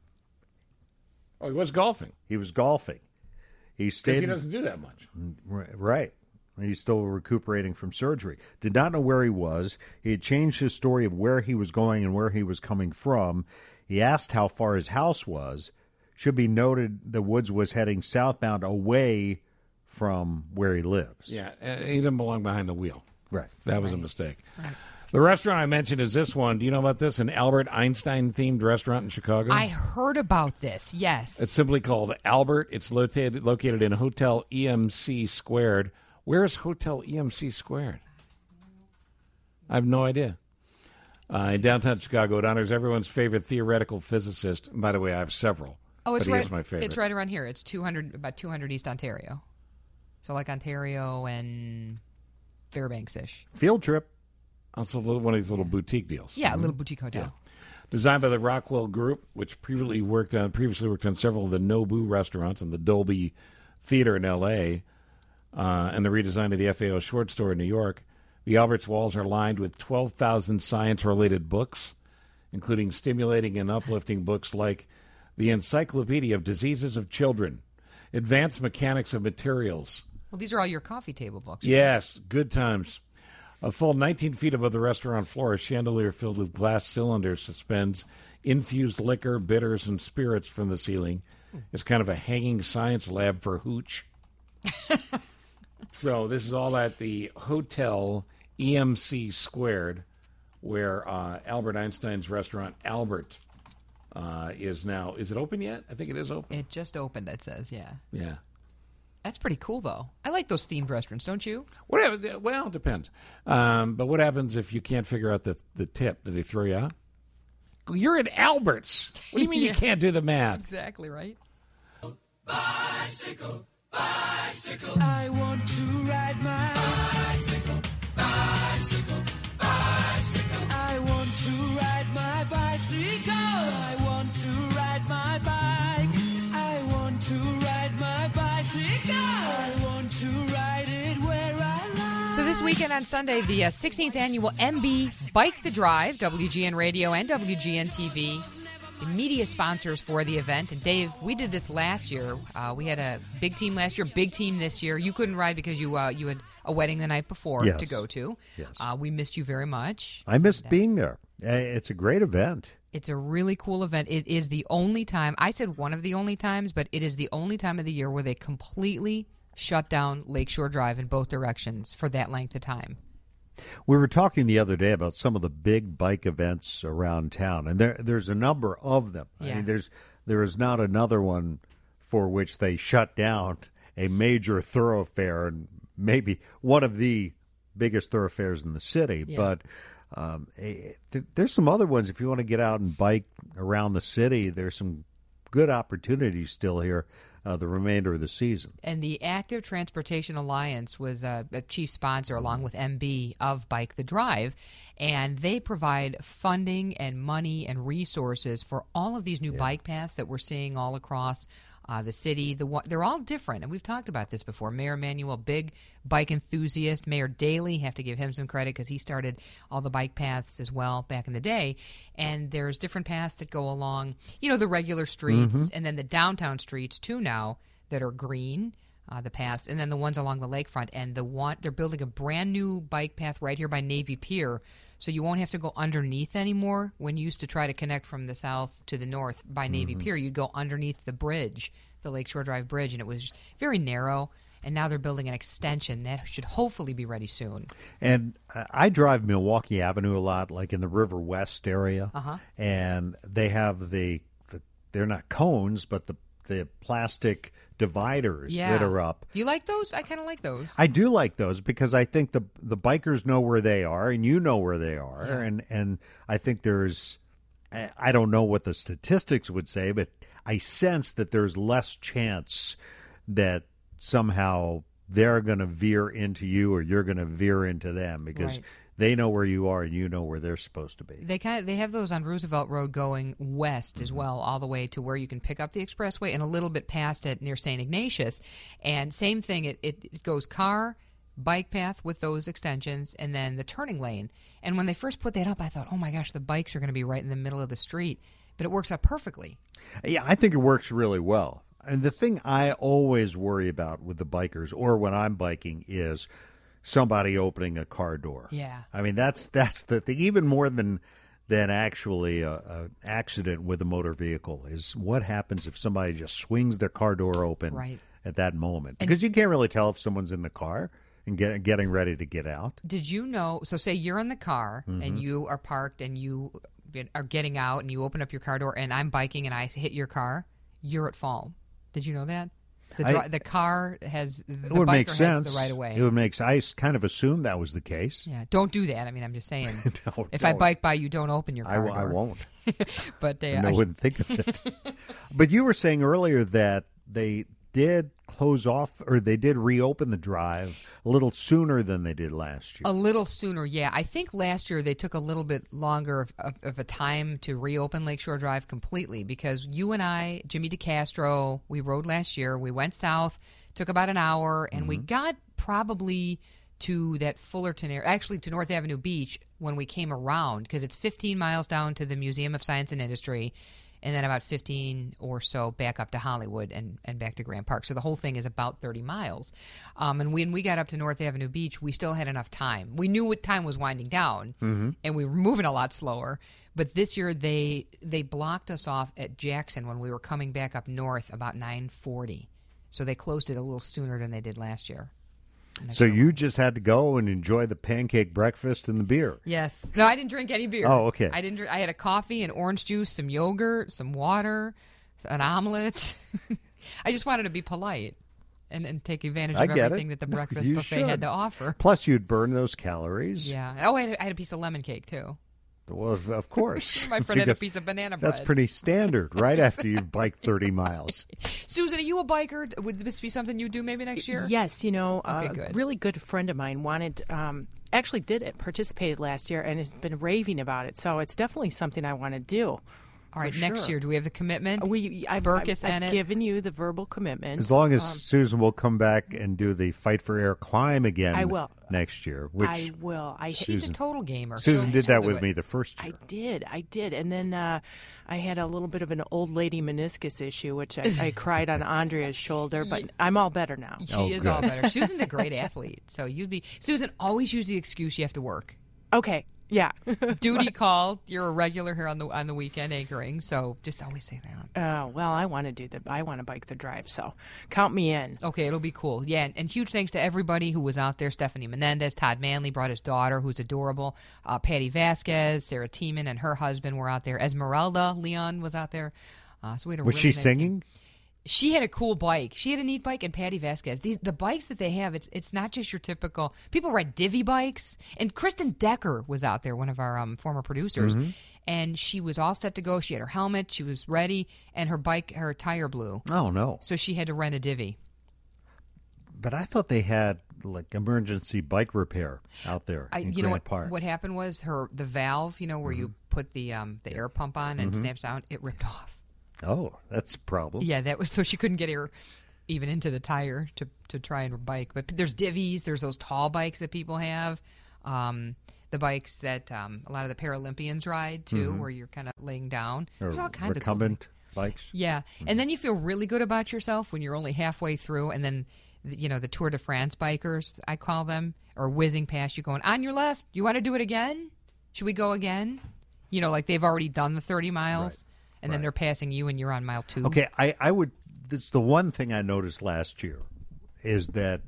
Oh, he was golfing. He was golfing. He Because stated he doesn't do that much. Right. He's still recuperating from surgery. Did not know where he was. He had changed his story of where he was going and where he was coming from. He asked how far his house was. Should be noted that Woods was heading southbound away from where he lives. Yeah, uh, he didn't belong behind the wheel. Right. That was a mistake. The restaurant I mentioned is this one. Do you know about this? An Albert Einstein-themed restaurant in Chicago? I heard about this. Yes. It's simply called Albert. It's located located in Hotel E M C Squared. Where is Hotel E M C Squared? I have no idea. Uh, in downtown Chicago, it honors everyone's favorite theoretical physicist. And by the way, I have several. Oh, it's but he right. is my favorite. It's right around here. It's two hundred, about two hundred East Ontario. So like Ontario and Fairbanks-ish. Field trip. Also, one of these little boutique deals. Yeah, a little boutique hotel. Designed by the Rockwell Group, which previously worked on previously worked on several of the Nobu restaurants and the Dolby Theater in L A, uh, and the redesign of the F A O Short Store in New York. The Albert's walls are lined with twelve thousand science-related books, including stimulating and uplifting books like The Encyclopedia of Diseases of Children, Advanced Mechanics of Materials. Well, these are all your coffee table books. right? Yes, good times. A full nineteen feet above the restaurant floor, a chandelier filled with glass cylinders suspends infused liquor, bitters, and spirits from the ceiling. It's kind of a hanging science lab for hooch. So this is all at the Hotel E M C Squared, where uh, Albert Einstein's restaurant, Albert, uh, is now. Is it open yet? I think it is open. It just opened, it says, yeah. Yeah. That's pretty cool, though. I like those themed restaurants, don't you? Whatever. Well, it depends. Um, but what happens if you can't figure out the, the tip? Do they throw you out? You're at Albert's. What do you mean Yeah. you can't do the math? Exactly, right? Bicycle, bicycle. I want to ride my bicycle, bicycle, bicycle. I want to ride my bicycle. I want to ride my bike. I want to ride my bicycle. I want to ride it where I like. So this weekend on Sunday, the uh, sixteenth annual M B Bike the Drive, W G N Radio and W G N T V, the media sponsors for the event. And Dave, we did this last year. Uh, we had a big team last year, big team this year. You couldn't ride because you uh, you had a wedding the night before Yes. to go to. Yes. Uh, we missed you very much. I missed being there. Uh, It's a great event. It's a really cool event. It is the only time, I said one of the only times, but it is the only time of the year where they completely shut down Lakeshore Drive in both directions for that length of time. We were talking the other day about some of the big bike events around town, and there there's a number of them. Yeah. I mean, there's there is not another one for which they shut down a major thoroughfare, and maybe one of the biggest thoroughfares in the city. Yeah. But um, eh, th- there's some other ones. If you want to get out and bike around the city, there's some good opportunities still here uh, the remainder of the season. And the Active Transportation Alliance was a, a chief sponsor, along with M B, of Bike the Drive, and they provide funding and money and resources for all of these new yeah. bike paths that we're seeing all across Uh, the city. The one, they're all different, and we've talked about this before. Mayor Emanuel, big bike enthusiast. Mayor Daley, have to give him some credit because he started all the bike paths as well back in the day. And there's different paths that go along, you know, the regular streets, Mm-hmm. and then the downtown streets too now that are green. Uh, the paths, and then the ones along the lakefront, and the one they're building a brand new bike path right here by Navy Pier, so you won't have to go underneath anymore. When you used to try to connect from the south to the north by Navy Mm-hmm. Pier, you'd go underneath the bridge, the Lakeshore Drive Bridge, and it was very narrow. And now they're building an extension that should hopefully be ready soon. And uh, I drive Milwaukee Avenue a lot, like in the River West area, Uh-huh. and they have the, the they're not cones, but the the plastic dividers Yeah. that are up. You like those? I kind of like those. I do like those because I think the the bikers know where they are, and you know where they are, Yeah. and and I think there's, I I don't know what the statistics would say, but I sense that there's less chance that somehow they're going to veer into you or you're going to veer into them because Right. they know where you are and you know where they're supposed to be. They kind of they have those on Roosevelt Road going west Mm-hmm. as well, all the way to where you can pick up the expressway and a little bit past it near Saint Ignatius. And same thing, it, it, it goes car, bike path with those extensions, and then the turning lane. And when they first put that up, I thought, oh my gosh, the bikes are going to be right in the middle of the street. But it works out perfectly. Yeah, I think it works really well. And the thing I always worry about with the bikers or when I'm biking is somebody opening a car door. Yeah. I mean, that's that's the thing, even more than than actually a, a accident with a motor vehicle is what happens if somebody just swings their car door open Right. at that moment. Because you can't really tell if someone's in the car and get, getting ready to get out. Did you know? So say you're in the car Mhm. and you are parked and you are getting out and you open up your car door and I'm biking and I hit your car, you're at fault. Did you know that? The, dri- I- the car has the It would biker make has sense. the right of way. It would make I kind of assumed that was the case. Yeah, don't do that. I mean, I'm just saying. No, if I don't. bike by you, don't open your I, car w- I door. won't. But uh, And I I- wouldn't think of it. But you were saying earlier that they did close off, or they did reopen the drive a little sooner than they did last year. A little sooner, yeah. I think last year they took a little bit longer of, of, of a time to reopen Lakeshore Drive completely because you and I, Jimmy DeCastro, we rode last year. We went south, took about an hour, and we got probably to that Fullerton area, actually to North Avenue Beach when we came around because it's fifteen miles down to the Museum of Science and Industry and then about fifteen or so back up to Hollywood and, and back to Grant Park. So the whole thing is about thirty miles. Um, and when we got up to North Avenue Beach, we still had enough time. We knew what time was winding down, Mhm. and we were moving a lot slower. But this year, they they blocked us off at Jackson when we were coming back up north about nine forty. So they closed it a little sooner than they did last year. So you just had to go and enjoy the pancake breakfast and the beer. Yes. No, I didn't drink any beer. Oh, okay. I didn't. Drink, I had a coffee, and orange juice, some yogurt, some water, an omelet. I just wanted to be polite and, and take advantage I of get everything it. that the breakfast You buffet should. had to offer. Plus, you'd burn those calories. Yeah. Oh, I had, a, I had a piece of lemon cake too. Well, of- of course. My friend had a Because piece of banana That's bread. pretty standard right after you've biked thirty miles. Susan, are you a biker? Would this be something you do maybe next year? Yes, you know, Okay, a good. really good friend of mine wanted, um, actually did it, participated last year, and has been raving about it. So it's definitely something I want to do. All right, for next sure. year, do we have the commitment? We, I've, Burkus I've, and I've it? given you the verbal commitment. As long as Um, Susan will come back and do the Fight for Air climb again I will. next year. Which I will. I, She's a total gamer. Susan She'll- did that she'll do with it. me the first year. I did, I did, and then uh, I had a little bit of an old lady meniscus issue, which I, I cried on Andrea's shoulder, but I'm all better now. She Oh, is good. all better. Susan's a great athlete, so you'd be Susan. Always use the excuse you have to work. Okay, Yeah. Duty called. You're a regular here on the on the weekend anchoring, so just always say that. Oh, well, I want to do the I want to bike the drive, so count me in. Okay, it'll be cool. Yeah, and, and huge thanks to everybody who was out there. Stephanie Menendez, Todd Manley brought his daughter, who's adorable. Uh, Patty Vasquez, Sarah Tiemann, and her husband were out there. Esmeralda Leon was out there. Uh, so we had a Was really she nice singing? team. She had a cool bike. She had a neat bike, and Patty Vasquez. These the bikes that they have. It's it's not just your typical. People ride divvy bikes, and Kristen Decker was out there, one of our um, former producers, Mhm. and she was all set to go. She had her helmet, she was ready, and her bike, her tire blew. Oh, no. So she had to rent a divvy. But I thought they had like emergency bike repair out there I, in you know Grant what? Park. What happened was her the valve, you know, where you put the um the air pump on and Mhm. snaps down. It ripped off. Oh, that's a problem. Yeah, that was so she couldn't get air even into the tire to to try and bike. But there's divvies. There's those tall bikes that people have. Um, the bikes that um, a lot of the Paralympians ride too, Mhm. where you're kind of laying down. Or There's all kinds of cool recumbent bikes. Yeah, and then you feel really good about yourself when you're only halfway through, and then you know the Tour de France bikers, I call them, are whizzing past you, going on your left. You want to do it again? Should we go again? You know, like they've already done the thirty miles, and then they're passing you, and you're on mile two. Okay, I, I would. That's the one thing I noticed last year is that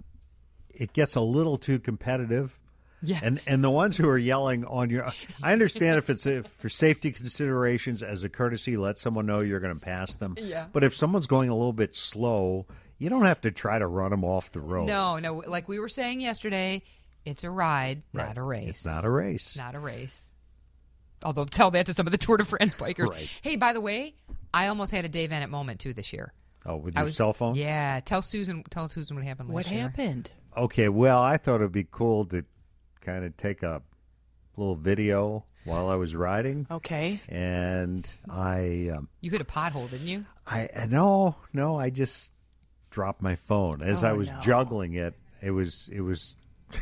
it gets a little too competitive. Yeah. And and the ones who are yelling on your, I understand if it's a, for safety considerations as a courtesy, let someone know you're going to pass them. Yeah. But if someone's going a little bit slow, you don't have to try to run them off the road. No, no. Like we were saying yesterday, it's a ride, Right. not a race. It's not a race. Not a race. Although tell that to some of the Tour de France bikers. Right. Hey, by the way, I almost had a Dave Ennett moment too this year. Oh, with I your was- cell phone? Yeah. Tell Susan. Tell Susan what happened last What year. happened? Okay, well, I thought it'd be cool to kind of take a little video while I was riding. Okay. And I, um, You hit a pothole, didn't you? I uh, no, no, I just dropped my phone as Oh, I was no. juggling it. It was, it was.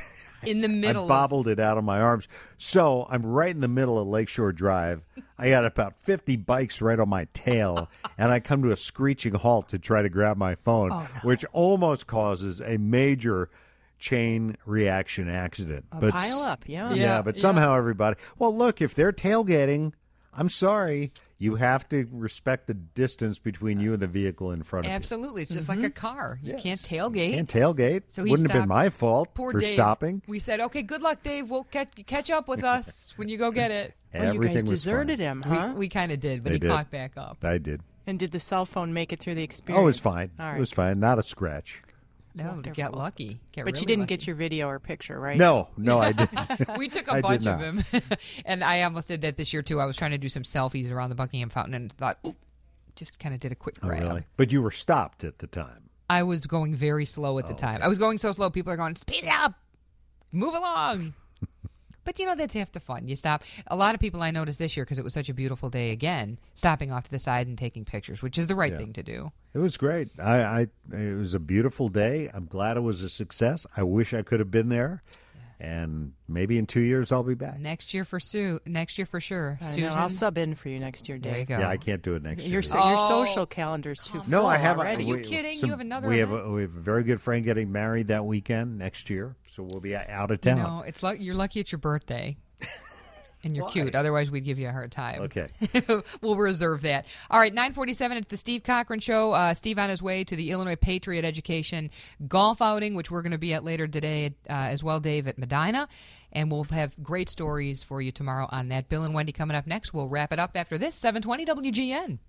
In the middle. I of- bobbled it out of my arms. So I'm right in the middle of Lakeshore Drive. I got about fifty bikes right on my tail, and I come to a screeching halt to try to grab my phone, Oh, no. which almost causes a major chain reaction accident. A pile up, yeah. Yeah, Yeah, but yeah. somehow everybody. Well, look, if they're tailgating, I'm sorry. You have to respect the distance between you and the vehicle in front of Absolutely. It's just like a car. You can't tailgate. you. Can't tailgate. So he Wouldn't have been stopped. my fault Poor for Dave. stopping. We said, okay, good luck, Dave. We'll catch catch up with us when you go get it. Well, you Everything guys was fine. deserted him, huh? We, we kind of did, but They he did. caught back up. I did. And did the cell phone make it through the experience? Oh, it was fine. All right. It was fine. Not a scratch. No, Wonderful. got lucky. Got but you really didn't lucky. get your video or picture, right? No, no, I didn't. We took a I did bunch of not. them, and I almost did that this year too. I was trying to do some selfies around the Buckingham Fountain, and thought, ooh, just kind of did a quick Oh, grab. really? But you were stopped at the time. I was going very slow at Oh, the time. I was going so slow, people are going, speed it up, move along. But, you know, that's half the fun. You stop. A lot of people I noticed this year, because it was such a beautiful day again, stopping off to the side and taking pictures, which is the right Yeah. thing to do. It was great. I, I, it was a beautiful day. I'm glad it was a success. I wish I could have been there. And maybe in two years I'll be back. Next year for Sue. Next year for sure. I know. Susan, I'll sub in for you next year, Dave. There you go. Yeah, I can't do it next Your, year. so, your Oh, social calendar's too No, full I have. already. Are you kidding? You have another We have event? a, we have a very good friend getting married that weekend next year, so we'll be out of You town. know, it's like you're lucky it's your birthday. And you're cute. Otherwise, we'd give you a hard time. Okay. We'll reserve that. All right, nine forty-seven. It's the Steve Cochran Show. Uh, Steve on his way to the Illinois Patriot Education golf outing, which we're going to be at later today uh, as well, Dave, at Medina. And we'll have great stories for you tomorrow on that. Bill and Wendy coming up next. We'll wrap it up after this. seven twenty W G N.